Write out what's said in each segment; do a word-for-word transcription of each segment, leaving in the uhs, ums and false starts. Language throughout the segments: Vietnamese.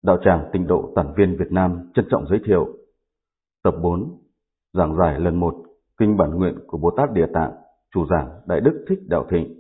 Đạo tràng Tịnh độ Tản viên Việt Nam trân trọng giới thiệu tập bốn, giảng giải lần một kinh bản nguyện của Bồ Tát Địa Tạng, chủ giảng Đại Đức Thích Đạo Thịnh.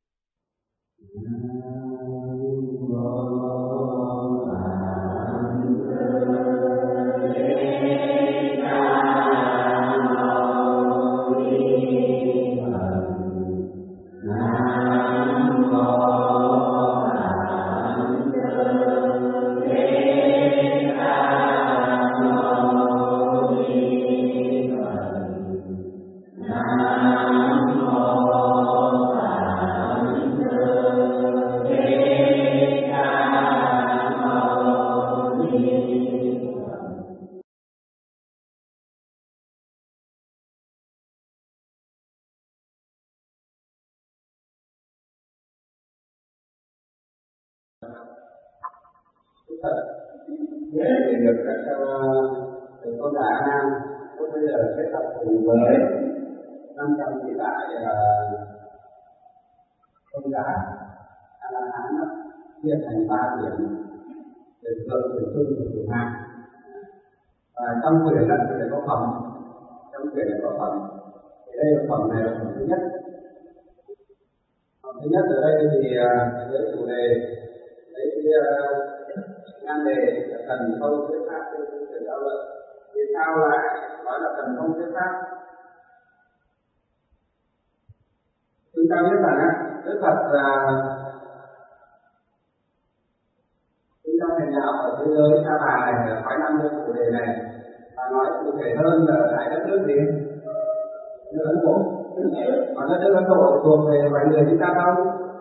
Thật nghĩa về được các uh, tôn giả A Nan có bây giờ sẽ tập cùng với năm trăm vị đại uh, tôn giả A La Hán chia thành ba điểm: điểm thượng, điểm trung và điểm hạ. Và trong quyển này thì có phẩm, trong quyển này có phẩm. Thì đây là phẩm này là phẩm thứ nhất. Phẩm thứ nhất ở đây thì uh, với chủ đề đấy uh, nhan đề là thần thông thuyết pháp trên phương tiện đạo luận. Vì sao lại nói là thần thông thuyết pháp? Chúng ta biết rằng á, Đức Phật là chúng ta thành đạo ở thế giới Sa Bà này là phải năm mươi chủ đề này, và nói cụ thể hơn là tại đất nước gì? Nước Ấn Độ. Còn đất nước Ấn Độ thuộc về vài người chúng ta không?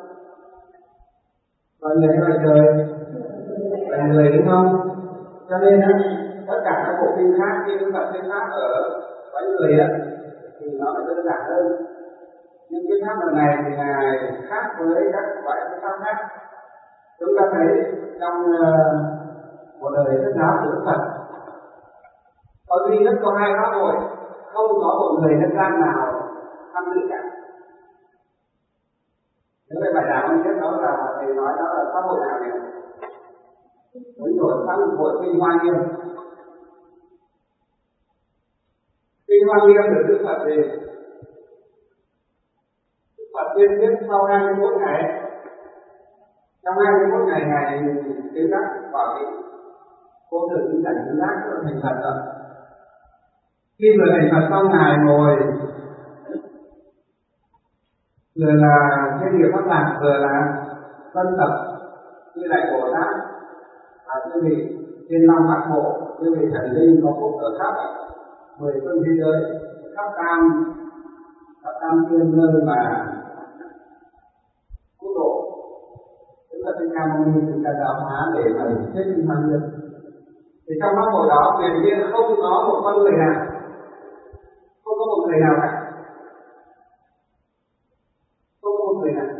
Vài người hay vài trời? Vài người đúng không? Cho nên á, tất cả các bộ kinh khác khi Đức Phật thuyết pháp ở vài người á thì nó phải đơn giản hơn. Nhưng cái pháp lần này thì ngài khác với các loại thuyết pháp khác. Chúng ta thấy trong uh, một đời thuyết giáo của Đức Phật có duy nhất có hai pháp hội, không có một người nhân gian nào tham dự cả. Nếu về bài giảng ông biết đó là thầy nói đó là pháp hội nào nhỉ? Đúng rồi, pháp hội Kinh Hoa Nghiêm. Kinh Hoa Nghiêm được Đức Phật về Đức Phật tuyên thuyết sau hai mươi mốt ngày. Trong hai mươi mốt ngày ngày chứng đắc vào cái vô thượng chứng cảnh chứng đắc rồi thành Phật rồi. Khi vừa thành Phật xong, ngài ngồi vừa là thiên địa pháp lạc, vừa là phân tập như lại Bồ Tát, à, như vị thiên long bát bộ, như vị thần linh có phúc ở khắp mười phương thế giới, khắp tam khắp tam thiên nơi mà quốc độ, tức là Thích Ca Mâu Ni chúng ta giáo hóa để mà thuyết kinh Hoa Nghiêm. Thì trong pháp hội đó tuyệt nhiên không có một con người nào, không có một người nào cả, không có một người nào.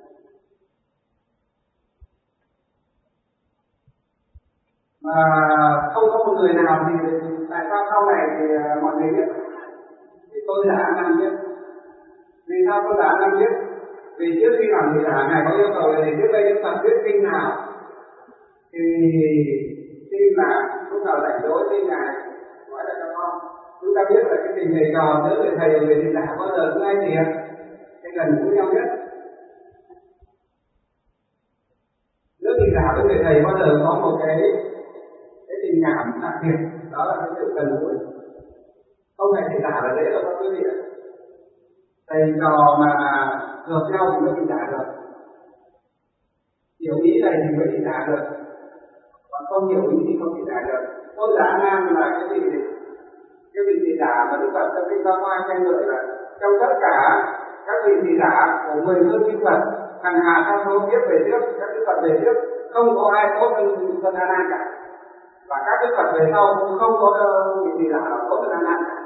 Mà không có một người nào thì tại sao sau này thì mọi người biết? Thì tôi giả A Nan biết. Vì sao tôi giả A Nan biết? Vì trước khi làm gì cả, ngài có yêu cầu là để trước đây Đức Phật viết kinh nào thì xin là lúc nào rảnh rỗi xin ngài nói lại cho con. Chúng ta biết là cái tình thầy trò giữa người thầy và người thầy giả bao giờ cũng ai tiền, cái gần gũi nhau nhất. Giữa thầy giả với người thầy bao giờ có một cái cái tình cảm đặc biệt, đó là cái sự gần gũi. Không phải thầy giả là dễ đâu các quý vị ạ. Thầy trò mà hợp nhau thì mới bị giả được, hiểu ý này thì mới bị giả được, còn không hiểu ý thì không bị giả được. Tôn giả A Nan là cái gì? Cái vị thị giả mà Đức Phật trong kinh Pháp Hoa khen ngợi là trong tất cả các vị thị giả của mười phương chư Phật hằng hà sa số kiếp về trước, các Đức Phật về trước không có ai tốt hơn Tôn A Nan cả, và các Đức Phật về sau cũng không có vị thị giả nào tốt hơn A Nan cả.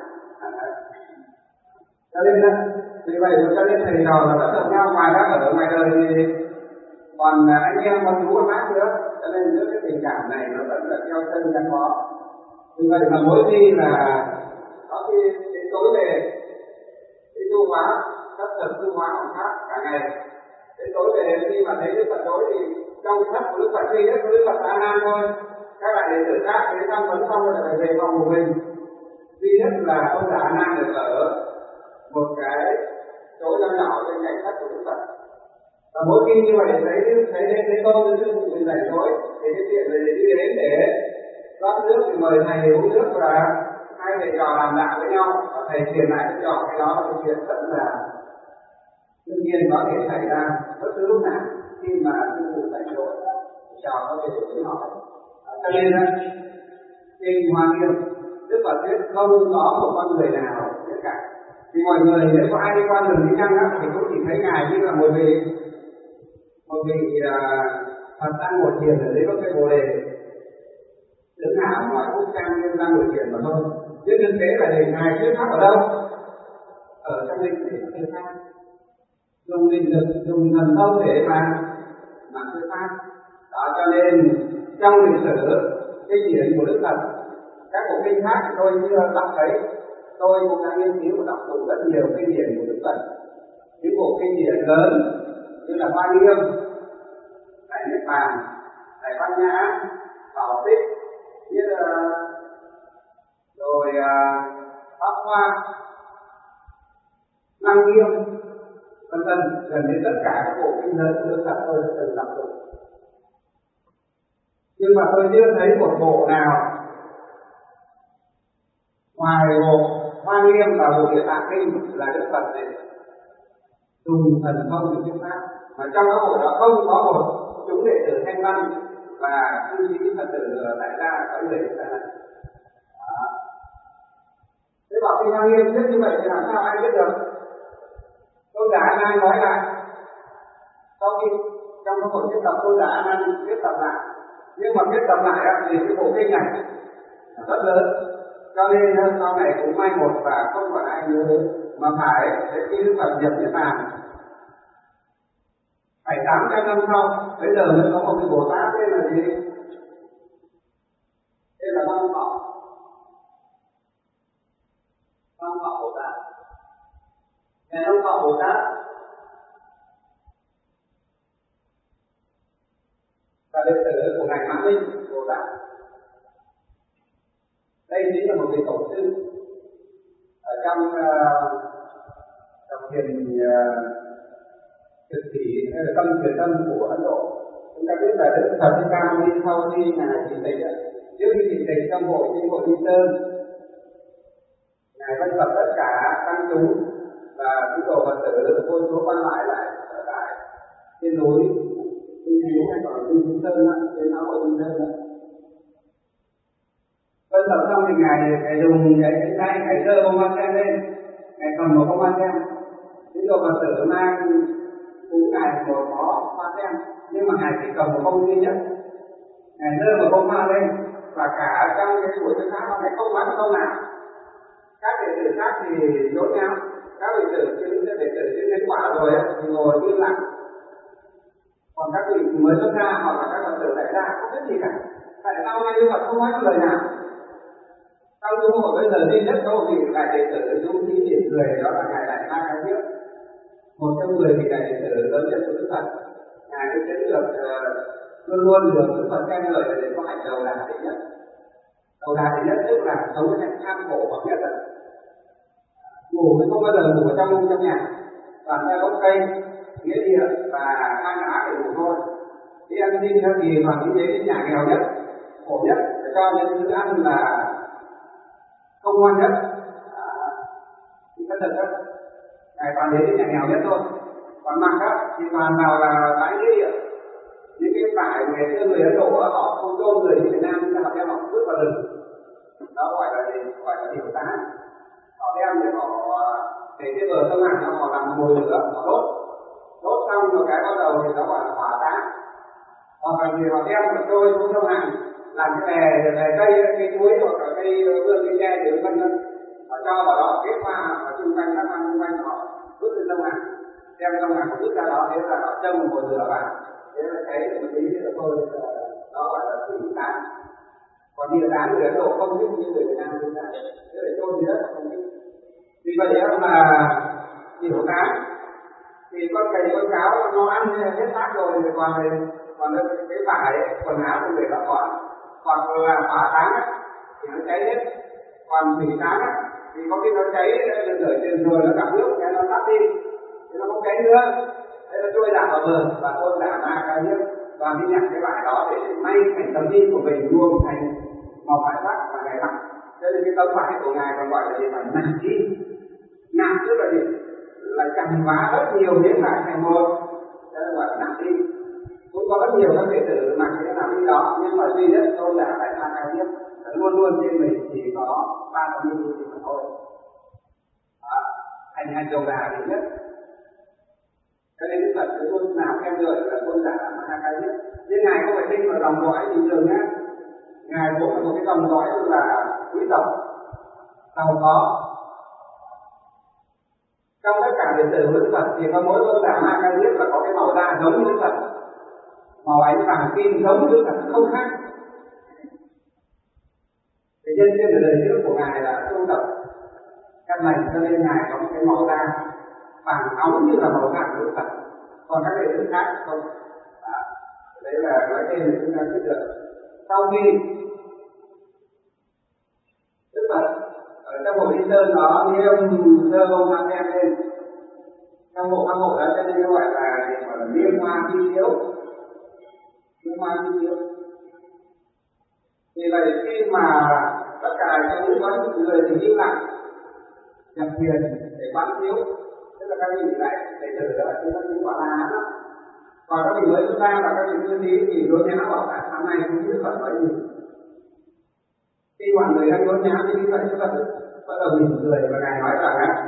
Cho nên là vì vậy cho nên thầy trò là rất hợp nhau, ngoài ra ở ngoài đời thì còn anh em con chú con bác nữa, cho nên giữa cái tình cảm này nó vẫn là theo chân gắn bó. Vì vậy mà mỗi khi là có khi đến tối về đi tu hóa, tất thực tu hóa một pháp cả ngày, đến tối về khi mà thấy Đức Phật tối thì trong thất của Đức Phật duy nhất của Đức Phật A Nan thôi, các các bạn đệ tử khác đến tham vấn xong rồi lại về phòng của mình. Duy nhất là tôn giả A Nan được ở một cái chỗ nhỏ nhỏ trên cạnh sách của Đức Phật. Và mỗi khi như vậy thấy thấy đến thấy tôi với sư phụ mình rảnh rỗi thì cái chuyện này đi đến để rót nước thì mời thầy uống nước và hai thầy trò làm đạo với nhau và thầy truyền lại cho trò. Cái đó là cái chuyện rất là đương nhiên có thể xảy ra bất cứ lúc nào khi mà sư phụ rảnh rỗi trò có thể đến hỏi. Cho nên kinh Hoa Nghiêm Đức Phật thuyết không có một con người nào tất cả. Thì mọi người nếu có ai đi qua đường đi chăng thì cũng chỉ thấy ngài như là một vị một vị uh, Phật đang ngồi thiền ở dưới gốc cây bồ đề, đứng hảo ngoài quốc trang nhưng đang ngồi thiền mà thôi. Chứ thực tế là để ngài thuyết pháp ở đâu? Ở trong lịch sử thuyết pháp, dùng linh lực, dùng thần thông để mà mà thuyết pháp. Đó cho nên trong lịch sử kinh điển của Đức Phật, các bộ kinh khác tôi chưa đọc thấy, tôi cũng đã nghiên cứu và đọc đủ rất nhiều kinh điển của Đức Phật. Những bộ kinh điển lớn như là Hoa Nghiêm, Đại Niết Bàn, Đại Bát Nhã, Bảo Tích, như là rồi Pháp Hoa, Lăng Nghiêm, vân vân, gần như tất cả các bộ kinh lớn của Đức Phật tôi đã từng đọc được. Nhưng mà tôi chưa thấy một bộ nào ngoài bộ Hoa Nghiêm và bộ Địa Tạng Kinh là Đức Phật này dùng thần thông để thuyết pháp, mà trong các bộ đó không có một chúng đệ tử Thanh Văn và cư sĩ Phật tử tại gia có người tại gia. Thế bảo kinh Hoa Nghiêm biết như vậy thì làm sao ai biết được? Tôn giả A Nan nói lại, sau khi trong các buổi tiếp tập tôn giả A Nan tiếp tập lại, nhưng mà tiếp tập lại thì cái bộ kinh này rất lớn, cho nên sau này cũng mai một và không còn ai nhớ đến, mà phải đến khi Đức Phật nhập Niết Bàn phải tám trăm năm sau, bây giờ mới có một cái Bồ Tát tên là gì? Tên là Văn Thọ, Văn Thọ Bồ Tát. Ngài Văn Thọ Bồ Tát là đệ tử của ngài Mã Minh Bồ Tát. Đây chính là một vị tổ sư ở trong trong thiền thực thị hay là tâm truyền tâm của Ấn Độ. Chúng ta biết là Đức Phật Thích Ca Mâu Ni sau khi ngài trị tịch, trước khi trị tịch trong hội trên hội Di Sơn, ngài vân tập tất cả tăng chúng và tín đồ Phật tử vô số quan lại lại ở tại trên núi Di Thiếu hay còn Di Sơn á, trên giáo hội Di Sơn á. Vân tập xong thì ngài ngài dùng cái cái tay ngài giơ bông hoa sen lên, ngài cầm một bông hoa sen, tín đồ Phật tử mang cũng ngài một bó hoa sen, nhưng mà ngài chỉ cầm một bông duy nhất, ngài giơ một bông hoa lên và cả trong cái buổi thuyết pháp ngài không bắn câu nào. Các đệ tử khác thì dối nhau, các đệ tử chứng đệ tử chứng kết quả rồi thì ngồi yên lặng, còn các vị mới xuất ra hoặc là các Phật tử đại gia không biết gì cả. Tại sao ngay Đức Phật không nói lời nào? Trong cái hội bây giờ duy nhất có một vị đại đệ tử dung khí điểm người, đó là ngài Đại Ma Cái Tiếp, một trong mười vị đại đệ tử lớn nhất của Đức Phật. Ngài cái chiến lược uh, luôn luôn được Đức Phật khen ngợi để có hạnh đầu đà đệ nhất. Đầu đà đệ nhất tức là sống với hạnh tham khổ bậc nhất. Ngủ thì không bao giờ ngủ ở trong trong nhà, toàn ra gốc cây, nghĩa địa và hang đá để ngủ thôi. Đi ăn xin theo gì mà đi đến nhà nghèo nhất, khổ nhất, để cho những thứ ăn là không ngon nhất, thì thật thật đó. Ngài toàn đến nhà nghèo nhất thôi. Còn mặc đó thì toàn nào là bãi nghĩa địa. Những cái vải ngày xưa người Ấn Độ họ không chôn người như Việt Nam, nhưng họ đem họ vứt vào rừng. Đó gọi là gì? Gọi là điểu tá. Họ đem để họ để cái bờ sông Hàn họ làm mồi lửa, họ đốt. Đốt xong một cái bắt đầu thì nó gọi là hỏa táng. Hoặc là gì họ đem một trôi xuống sông Hàn, làm cái bè, bè cây, cây chuối hoặc là cây vườn, cây tre thì vân vân. Họ cho vào đó kết hoa và xung quanh các hoa xung quanh họ vứt lên sông Hàn, đem sông Hàn vứt ra đó, thế là họ châm một mồi lửa vào. Thế là thấy một tí nữa thôi, đó gọi là thủy táng. Còn địa táng người Ấn Độ không thích như người Việt Nam chúng ta, thế là chôn gì đó không thích. Vì vậy mà điểu táng thì con cầy con cáo nó ăn hết xác rồi, thì còn còn cái vải quần áo của người đó còn Còn là hỏa táng thì nó cháy hết, còn thủy táng thì có khi nó cháy ở trên rồi nó gặp nước cái nó tắt đi thì nó không cháy nữa, thế nó trôi giảm vào bờ. Và Tôn giả Ma Ca Diếp và đi nhận cái bài đó để may thành tấm đi của mình luôn thành màu vải sắc và ngày mặc. Cho nên cái tấm vải của ngài còn gọi là gì? Phải nặng đi. Nặng tức là gì? Là chằng vá rất nhiều miếng lại thành một, cho nên gọi là nặng đi. Cũng có rất nhiều các đệ tử mặc cái nặng đi đó, nhưng mà duy nhất Tôn giả Đại Ma Ca Diếp luôn luôn trên mình chỉ có ba tấm đi thì mà thôi. Đó, hành hành đầu đà thì nhất. Cho nên Đức Phật cứ luôn nào khen ngợi là Tôn giả Ma Ca Diếp. Nhưng ngài không phải sinh vào dòng dõi bình thường nhé. Ngài vốn là một cái dòng dõi là quý tộc, giàu có. Trong tất cả đệ tử của Đức Phật thì có mỗi Tôn giả Ma Ca Diếp là có cái màu da giống như Đức Phật, màu ánh vàng kim giống như Đức Phật, không khác. Thì nhân duyên ở đời trước của ngài là tu tập căn lành, cho nên ngài có một cái màu da vàng óng như là màu da của Đức Phật. Còn các đệ tử khác không. Đó. Đấy là nói thêm để chúng ta biết được. Sau khi Đức Phật ở trong bộ Di Sơn đó nghiêm dơ bông hoa sen lên, trong bộ hoa hộ đó, cho nên nó gọi là gọi là niêm hoa phi chiếu, niêm hoa phi chiếu. Vì vậy khi mà tất cả những có những người thì im lặng nhập thiền để quán chiếu, tức là các vị lại đệ tử đó là chúng ta chỉ quả là đó. Còn các vị mới xuất gia và các vị cư sĩ thì đốn nhã bảo là tháng này không biết Phật nói gì. Khi mọi người đang đốn nhã thì như vậy Đức Phật bắt đầu nhìn người và ngài nói rằng là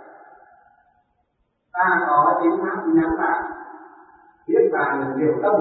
ta có chính pháp nhãn pháp biết bàn điều tâm,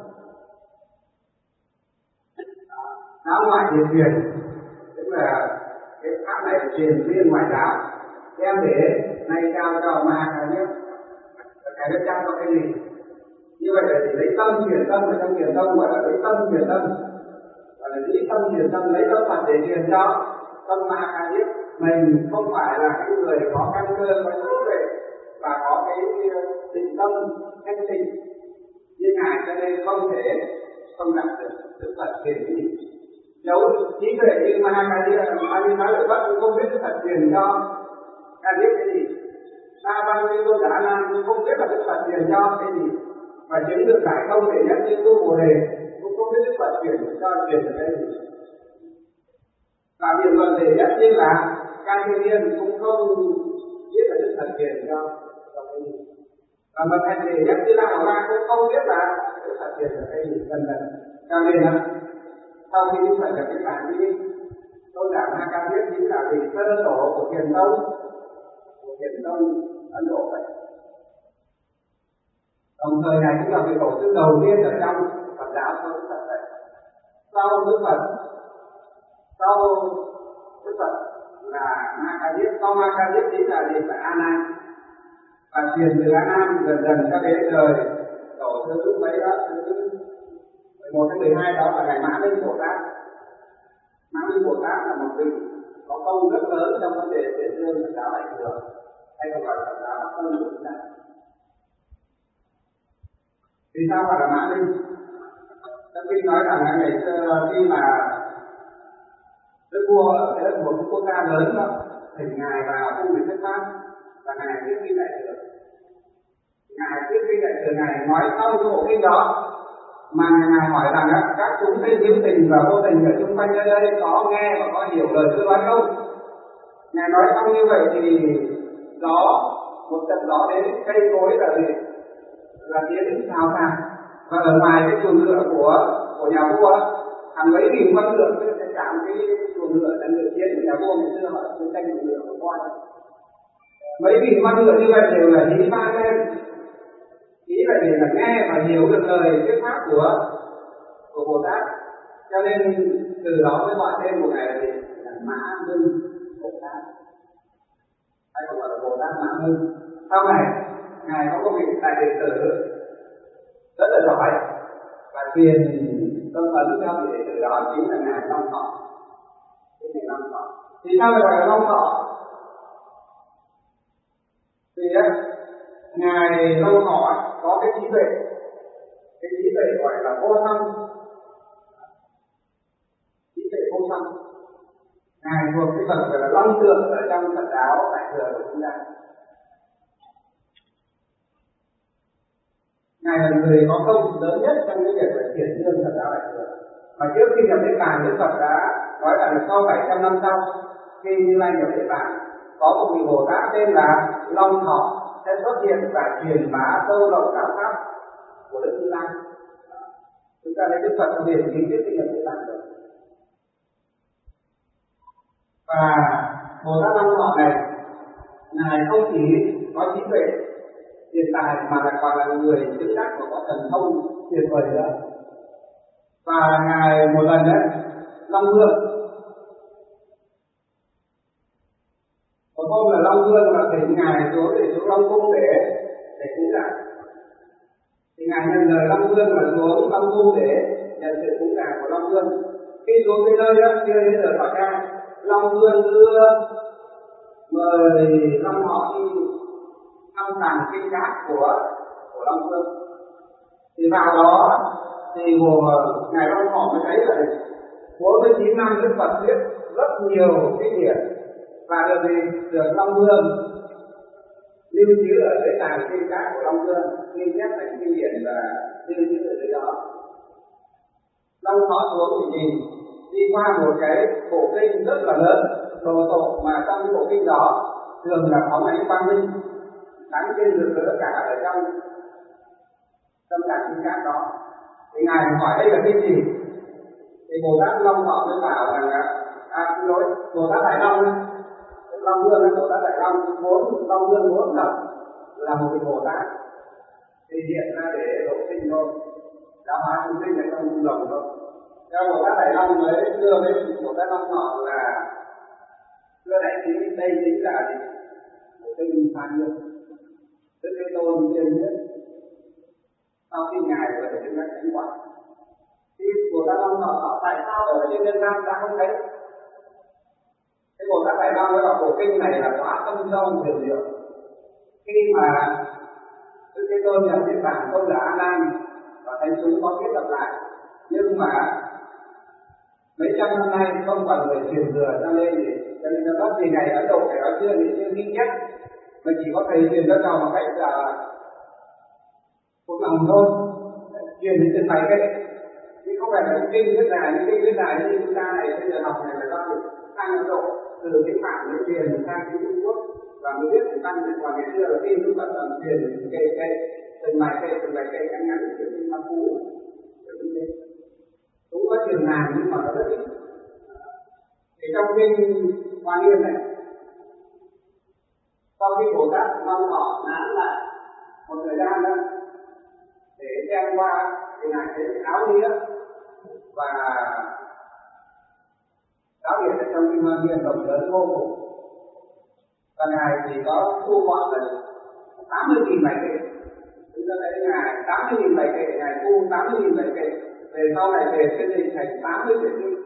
giáo ngoại diệt truyền, tức là cái pháp này là truyền liên ngoại giáo, đem để nay trao cho Ma Ca Diếp. Cái đó trao cho cái gì? Như vậy là chỉ lấy tâm truyền tâm, ở trong truyền tâm gọi là lấy tâm truyền tâm, gọi là lấy tâm truyền tâm, lấy tâm Phật để truyền cho tâm Ma Ca Diếp. Mình không phải là cái người có căn cơ, có trí tuệ và có cái định tâm thanh tịnh như ngài, cho nên không thể không đạt được Đức Phật truyền cái gì. Dẫu trí tuệ như Ma Ca Diếp, Ma Ca Diếp Phật cũng không biết Đức Phật truyền cho Ca Diếp cái gì. Ta bao nhiêu tôn giả Nam cũng không biết là Đức Phật truyền cho cái gì, và chứng được giải không thể nhất như tu Bồ Đề cũng không biết Đức Phật truyền cho truyền được cái gì. Và điều luận thể nhất như là Ca Thiên Nhiên cũng không biết là Đức Phật truyền cho cho cái gì. Và một thành thể nhất như là Hảo La cũng không biết là Đức Phật truyền được cái gì, dần dần. Cho nên là sau khi Đức Phật được cái bản đi, tôn giả Ma Ca Diếp chính là vị tân tổ của Thiền Tông, của Thiền Tông Ấn Độ vậy. Đồng thời này cũng là vị tổ sư đầu tiên ở trong Phật giáo của Đức Phật vậy. Sau Đức Phật, sau Đức Phật là Ma Ca Diếp, sau Ma Ca Diếp chính là gì? Là A Nan. Và truyền từ A Nan dần dần cho đến đời tổ sư thứ mấy đó, thứ mười một đến mười hai đó là ngài Mã Minh Bồ Tát. Mã Minh Bồ Tát là một vị có công rất lớn trong vấn đề tuyên dương Phật giáo Đại thừa, hay còn gọi là Phật giáo Bắc Tông của chúng ta. Vì sao gọi là Mã Minh? Các vị nói rằng là ngày xưa khi mà đức vua ở cái đất một quốc gia lớn đó, thỉnh ngài vào khu vực thuyết pháp và ngài thuyết kinh đại thừa. Ngài thuyết kinh đại thừa, ngài nói xong cái bộ kinh đó mà ngài hỏi rằng á, các chúng sinh hữu tình và vô tình ở xung quanh nơi đây có nghe và có hiểu lời tôi nói không? Ngài nói xong như vậy thì gió, một trận gió đến, cây cối là gì? Là tiếng xào xạc. Và ở ngoài cái chuồng ngựa của của nhà vua, hàng mấy nghìn con ngựa sẽ chạm cái chuồng ngựa là ngựa chiến của nhà vua ngày xưa họ chiến tranh của ngựa của con. Mấy nghìn con ngựa như vậy đều là hí vang lên. Ý là để là nghe và hiểu được lời thuyết pháp của của Bồ Tát. Cho nên từ đó mới gọi tên một ngày là gì? Là Mã Minh Bồ Tát, hay còn gọi là Bồ Tát Mã Minh. Sau này ngài có một vị đại đệ tử rất là giỏi và truyền tâm ấn cho vị đệ tử đó chính là ngài Long Thọ. Cái này Long Thọ. Thì sao lại gọi là Long Thọ? Vì á, ngài Long Thọ có cái trí tuệ, cái trí tuệ gọi là vô thâm. long tượng ở trong Phật giáo Đại thừa của chúng ta. Ngài là người có công lớn nhất trong cái việc là triển dương Phật giáo Đại thừa. Mà trước khi nhập Niết Bàn, Đức Phật đã nói rằng sau bảy trăm năm sau, khi Như Lai nhập Niết Bàn, có một vị Bồ Tát tên là Long Thọ sẽ xuất hiện và truyền bá sâu rộng giáo pháp của Đức Như Lai. Chúng ta thấy Đức Phật trong điển ký trước khi nhập Niết Bàn rồi. Và Bồ Tát Long Thọ này, ngài không chỉ có trí tuệ hiện tại mà lại còn là người chứng đắc và có thần thông tuyệt vời nữa. Và ngài một lần đấy, Long Vương, một hôm là Long Vương là thỉnh ngài xuống để xuống Long Cung để để cúng giải. Thì ngài nhận lời Long Vương là xuống Long Cung để nhận sự cúng giải của Long Vương. Khi xuống cái nơi đó, kia đến giờ tỏ ra, Long Vương đưa mời Long Thọ đi thăm tàng kinh cát của của Long Vương. Thì vào đó thì một ngài Long Thọ mới thấy là bốn mươi chín năm Đức Phật thuyết rất nhiều kinh điển và được gì được Long Vương lưu trữ ở dưới tàng kinh cát của Long Vương, ghi chép thành kinh điển và lưu trữ ở dưới đó. Long Thọ xuống thì nhìn đi qua một cái bộ kinh rất là lớn, đồ sộ mà trong cái bộ kinh đó thường là phóng ánh quang minh sáng trên rực rỡ cả ở trong trong tàng kinh cát đó. Thì ngài hỏi đây là cái gì? Thì Bồ Tát Long Thọ mới bảo rằng là à xin lỗi, Bồ Tát Đại Long Long Vương là Bồ Tát Đại Long vốn Long Vương vốn thật là một vị Bồ Tát thì hiện ra để độ sinh thôi, giáo hóa chúng sinh ở trong cung đồng thôi. Cho Bồ Tát Đại Long mới đưa với Bồ Tát Long Thọ là thưa đại sĩ, đây chính là gì? Bộ kinh Phan Nghiêm, Đức Thế Tôn tiên nhất. Sau khi ngài vừa để chúng ta chứng quả, thì Bồ Tát Long Thọ hỏi tại sao ở trên nhân gian ta không thấy? Cái Bồ Tát Đại Long nói là bộ kinh này là quá tâm sâu huyền diệu. Khi mà Đức Thế Tôn nhập Niết Bàn không là A Nan và thánh chúng có kết hợp lại, nhưng mà mấy trăm năm nay không còn người truyền thừa cho nên thì cho nên nó bất gì ngày Ấn Độ phải nói chưa thì chưa ghi chép, mà chỉ có thầy truyền cho nhau một cách là một lòng thôi, truyền đến trên bài cây, chứ không phải là kinh rất dài những kinh rất dài như chúng ta này bây giờ học này là do sang Ấn Độ từ cái Phạn mới truyền sang cái Trung Quốc và mới biết thì tăng và ngày xưa là kinh chúng ta toàn truyền cây cây từng bài cây từng bài cây ngắn ngắn từ kinh Pháp Cú như thế cũng có truyền ngàn nhưng mà nó rất ít. Thì trong kinh Hoa Nghiêm này, sau khi Bồ Tát Long Thọ nán lại một thời gian đó để xem qua thì ngài thấy áo nghĩa và giáo điển ở trong kinh Hoa Nghiêm rộng lớn vô cùng, và ngài chỉ có thu gọn là tám mươi nghìn bài kệ. Chúng ta thấy ngài tám mươi nghìn bài kệ, ngài thu tám mươi nghìn bài kệ về sau này về cái định thành tám mươi quyển kinh.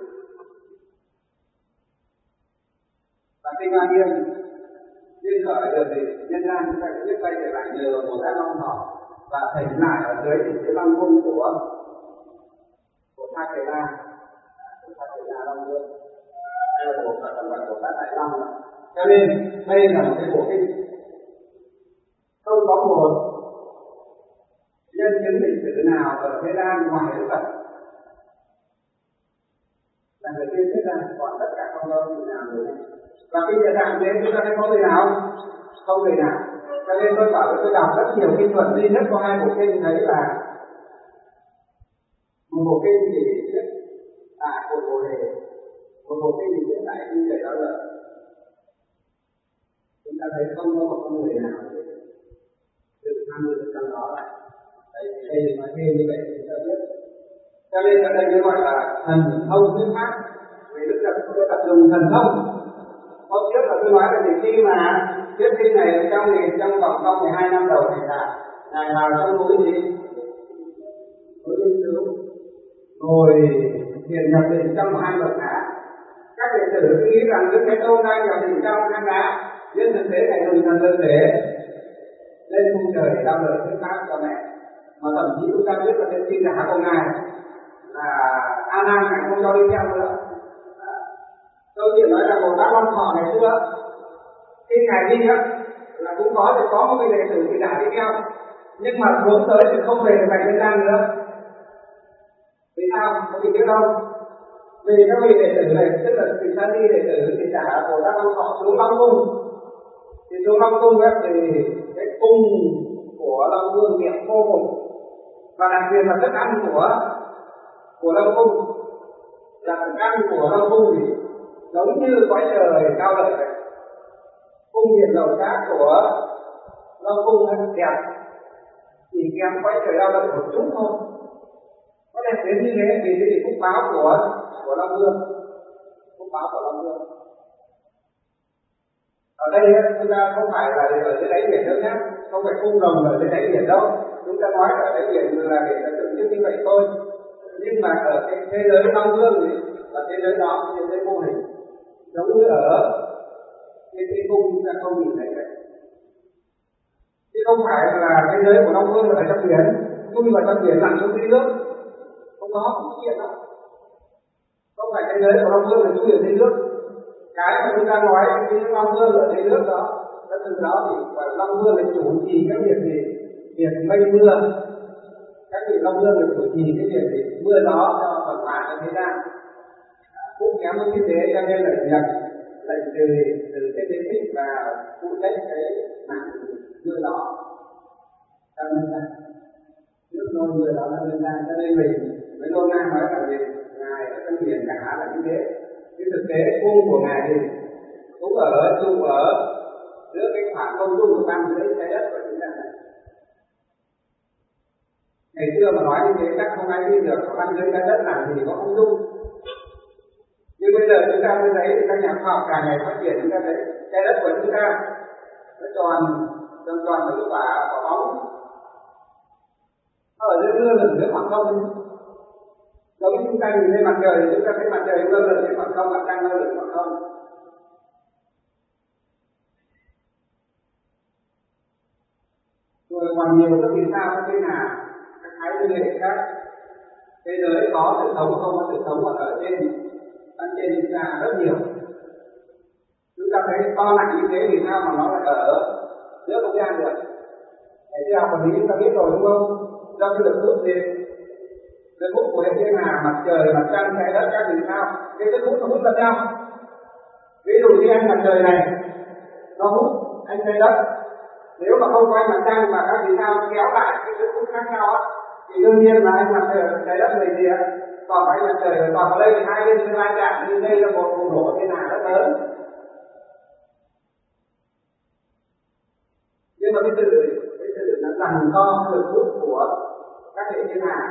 Và kinh Hoa Nghiêm duyên khởi được thì nhân gian chúng ta cũng biết quay trở lại nhờ Bồ Tát Long Thọ và thỉnh lại ở dưới thì cái Long Cung của của Tha Kệ La, của Tha Kệ La Long Vương, đây là Bồ Tát gọi Bồ Tát Đại Long. Cho nên đây là một cái bộ kinh không có một nhân chứng lịch sử nào ở thế gian ngoài Đức Phật là người tiên thiết ra, còn tất cả không có người nào người này. Và kinh Địa Tạng đến chúng ta thấy có người nào không người nào. Cho nên tôi bảo tôi đọc rất nhiều kinh thuật, duy nhất có hai bộ kinh thấy là một bộ kinh thì viết tại Cội Bồ Đề, một bộ kinh thì viết tại Kinh Tuệ Đạo Lợi. Chúng ta thấy không có một con người nào được tham dự trong đó lại. Đây, đây nói thêm như vậy chúng ta biết. Cho nên ở đây mới gọi là thần thông thuyết pháp. Vì Đức Phật có tập dùng thần thông. Hôm trước là tôi nói là thì khi mà thuyết kinh này ở trong thì trong vòng trong mười hai năm đầu này là ngài vào trong núi gì? Núi Linh Tứ, ngồi thiền nhập định trong hai bậc đá. Các đệ tử cứ nghĩ rằng Đức Thế Tôn đang nhập định trong hang đá, nhưng thực tế ngài dùng thần lực để lên khung trời để đau lời thuyết pháp cho mẹ. Mà thậm chí chúng ta biết là trên tin giả của ngài là A Nan ngài không cho đi theo nữa. Tôi Câu chuyện nói là Bồ Tát Long Thọ ngày xưa khi ngài đi á là cũng có thì có một cái đệ tử thì đã đi theo, nhưng mà hướng tới thì không về được thành nhân gian nữa. Vì sao? Có bị biết không? Vì các vị đệ tử này, tức là vị sa di đệ tử thì trả Bồ Tát Long Thọ xuống Long Cung. Thì xuống Long Cung ấy, thì cái cung của Long Vương đẹp vô cùng, và đặc biệt là thức ăn của của Long Cung là thức ăn của Long Cung thì giống như cõi trời cao lợi vậy. Cung điện lầu cát của Long Cung ấy đẹp, chỉ kém cõi trời cao lợi một chút thôi. Có đẹp đến như thế vì cái phúc báo của của Long Vương, phúc báo của Long Vương. Ở đây chúng ta không phải là ở dưới đáy biển đâu nhé, không phải cung rồng ở dưới đáy biển đâu. Chúng ta nói ở đáy biển là để nó tượng trưng như vậy thôi. Nhưng mà ở cái thế giới Long Vương thì ở thế giới đó, thế giới vô hình, giống như ở cái thiên cung chúng ta không nhìn thấy vậy. Chứ không phải là thế giới của Long Vương là ở trong biển, chui vào trong biển lặn xuống dưới nước, không có cái chuyện đó. Không phải thế giới của Long Vương là chui ở dưới nước. Cái mà chúng ta nói cái Long Vương ở dưới nước đó, đó từ đó thì gọi Long Vương là chủ trì cái việc gì? Việc mây mưa. Các vị Long Vương là chủ trì cái việc gì? Mưa gió cho phần mạ ở thế gian. Cũng kém hơn như thế cho nên là việc lệnh từ từ cái thế thích và phụ trách cái mảng mưa gió cho nhân gian. Nước nôi mưa gió cho nhân gian, cho nên mình với Lô Nga nói là gì? Ngài ở trong biển cả là như thế. Cái thực tế cung của ngài thì cũng ở chung ở giữa cái khoảng không dung của băng dưới trái đất của chúng ta này. Ngày xưa mà nói như thế chắc không ai tin được, băng dưới trái đất làm gì có không dung. Nhưng bây giờ chúng ta mới thấy thì các nhà khoa học càng ngày phát triển, chúng ta thấy trái đất của chúng ta nó tròn tròn tròn với quả quả bóng, nó ở dưới mưa lửng dưới khoảng không. Giống như chúng ta nhìn lên mặt trời thì chúng ta thấy mặt trời lơ lửng trên khoảng không, mặt trăng lơ lửng khoảng không. Rồi còn nhiều các vì sao các bên nào các khái tư hệ khác thế giới có sự sống không có sự sống ở trên ở trên chúng ta rất nhiều. Chúng ta thấy to nặng như thế vì sao mà nó lại ở giữa không gian được? Để đi học vật lý chúng ta biết rồi đúng không? Do cái lực hút gì? Lực hút của hệ thiên hà, mặt trời, mặt trăng, trái đất, các vì sao? Cái lực hút nó hút lẫn nhau. Ví dụ như anh mặt trời này, nó hút anh trái đất. Nếu mà không có anh mặt trăng mà các vì sao kéo lại cái lực hút khác nhau á, thì đương nhiên là anh mặt trời, trái đất này gì ạ? Còn anh mặt trời, còn ở đây thì hai bên sẽ va chạm, như đây là một bùng nổ thiên hà rất lớn. Nhưng mà cái sự cái sự nó rằng co lực hút của các hệ thiên hà,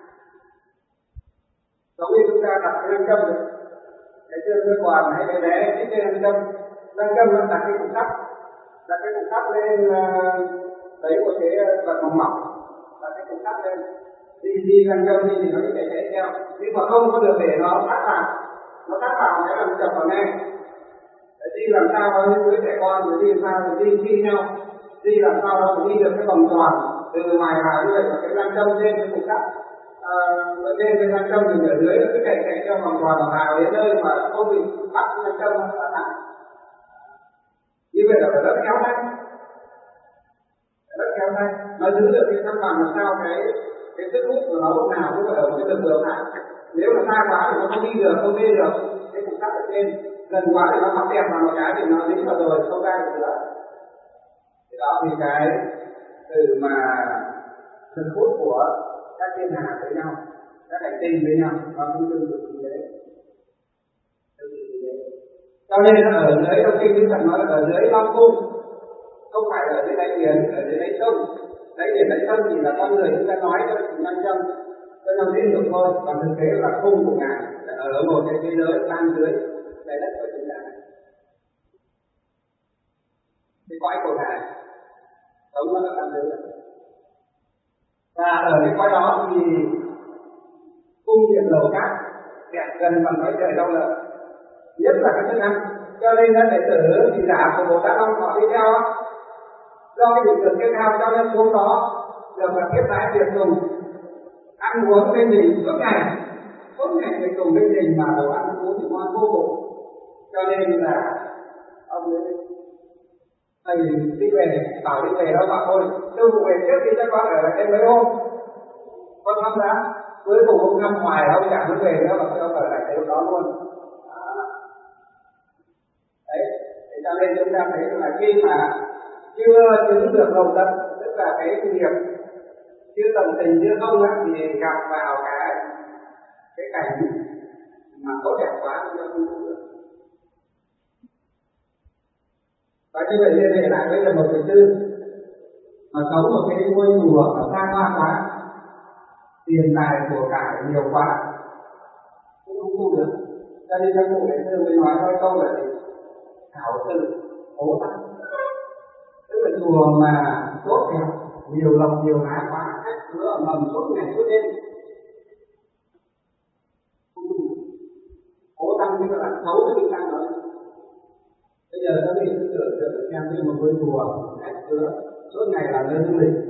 giống như chúng ta đặt cái nam châm được, cái chưa chưa còn hay cái bé cái trên nam châm, nam châm nó đặt cái cục sắt, đặt cái cục sắt lên lấy một cái vật mỏng mỏng, đặt cái cục sắt lên, đi đi nam châm đi thì nó sẽ chạy chạy theo, nhưng mà không có được để nó sát vào, nó sát vào cái làm chập vào ngay. Để đi làm sao có những đứa trẻ con rồi đi làm sao rồi đi thi nhau, đi làm sao đó đi được cái vòng tròn từ ngoài vào như vậy, và cái nam châm trên cái cục sắt. À, ở trên cái nam châm thì ở dưới cứ chạy chạy theo vòng tròn vào đến nơi mà không bị bắt nam châm nó là nặng. Như vậy là phải rất khéo tay, rất khéo tay, nó giữ được cái thăng bằng làm sao cái cái sức hút của nó lúc nào cũng phải ở một cái lực lượng nào. Nếu mà xa quá thì nó không đi được, không đi được cái cục sắt ở trên, gần quá thì nó mắc kẹt vào một cái thì nó dính vào rồi không ra được nữa. Thì đó thì cái từ mà lực hút của các thiên hà với nhau, các hành tinh với nhau, nó cũng tương tự như thế. Cho nên ở dưới trong kinh Đức Phật nói là ở dưới Long Cung, không phải ở dưới đáy biển, ở dưới đáy sông. Đáy biển đáy sông chỉ là con người chúng ta nói cho năm trăm cho nó dễ hiểu thôi, còn thực tế là cung của ngài ở một cái thế giới ban dưới trái đất của chúng ta. Cái cõi của ngài sống nó là ban dưới. Và ở cái cõi đó thì cung điện lầu cát đẹp gần bằng cõi trời đâu lợi, nhất là cái thức ăn. Cho nên là đệ tử thì giả của Bồ Tát Long Thọ đi theo á, do cái vị tưởng kết cao cho nên xuống đó được là tiếp đãi việc dùng ăn uống bên mình suốt ngày, suốt ngày mình dùng bên mình mà đồ ăn uống thì ngon vô cùng. Cho nên là ông ấy thầy đi về, bảo đi về đó bảo thôi, tôi cũng về trước đi cho con ở lại thêm mấy hôm, con tham gia. Cuối cùng ông năm hoài ông chẳng muốn về nữa mà ông ở lại đấy đó luôn. À. Đấy, thế cho nên chúng ta thấy là khi mà chưa chứng được lòng đất, tức là cái nghiệp chưa tận tình chưa không á, thì gặp vào cái cái cảnh mà tốt đẹp quá cho không được. Và như vậy liên hệ lại với là một người tư mà sống một cái ngôi chùa mà xa hoa quá, tiền tài của cải nhiều quá cũng không tu được. Cho nên các cụ ngày xưa mới nói thôi câu là gì? Thảo tự cố tăng. Tức là chùa mà tốt đẹp, nhiều lộc nhiều lá quá, khách cửa mầm suốt ngày suốt đêm, cố tăng như các bạn xấu cái vị tăng đó. Bây giờ các vị cứ tưởng tượng xem như một ngôi chùa khách cửa suốt ngày là nơi du lịch.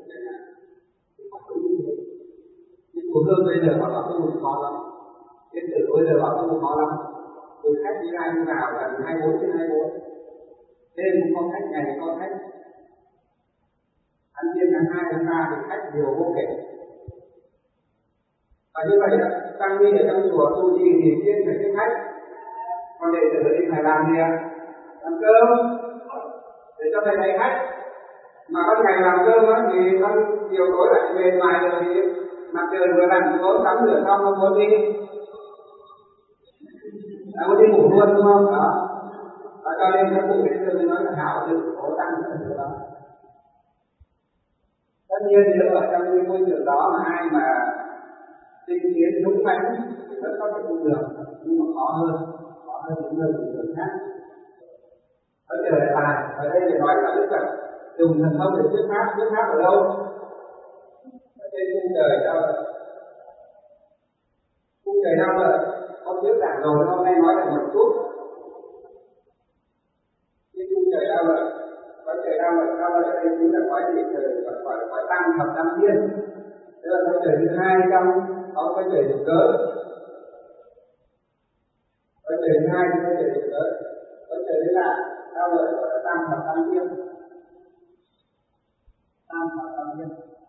Nhưng chùa Hương bây giờ họ bảo tu thì khó lắm, Yên Tử bây giờ bảo tu khó lắm. Từ khách đi ra đi vào là hai mươi bốn trên hai mươi bốn, đêm cũng có khách, ngày có khách, ăn tiên tháng hai tháng ba thì khách nhiều vô kể. Và như vậy là tăng ni ở trong chùa tu trì thì tiên phải tiếp khách, còn đệ tử đi phải làm gì ạ? Làm cơm để cho thầy thầy khách. Mà ban ngày làm cơm á thì ban chiều tối lại về ngoài rồi thì mặt trời vừa lặn xuống tắm rửa xong không muốn đi, đã muốn đi ngủ luôn đúng không? Đó. Và cho nên các cụ ngày xưa mới nói là hảo tự cố tăng ở chỗ đó. Tất nhiên nếu ở trong cái môi trường đó mà ai mà tinh tiến đúng mãnh thì vẫn có thể tu được, nhưng mà khó hơn, khó hơn những người bình thường khác. Ở trở lại tài, ở đây để nói là Đức Phật dùng thần thông để thuyết pháp, thuyết pháp ở đâu? Ở trên cung trời đâu? Cung trời đâu rồi? Có thuyết giảng rồi, hôm nay nói lại một chút. Cái cung trời đâu rồi? Có trời đâu rồi? Đâu rồi? Đây chính là cõi gì? Trời gọi là cõi tăng thập tam thiên. Tức là cõi trời thứ hai trong có cõi trời thực cớ. Cõi trời thứ hai thì cõi trời thực cớ. Cõi trời thứ ba đâu rồi? Gọi là tam thập tam thiên. Tam thập tam thiên.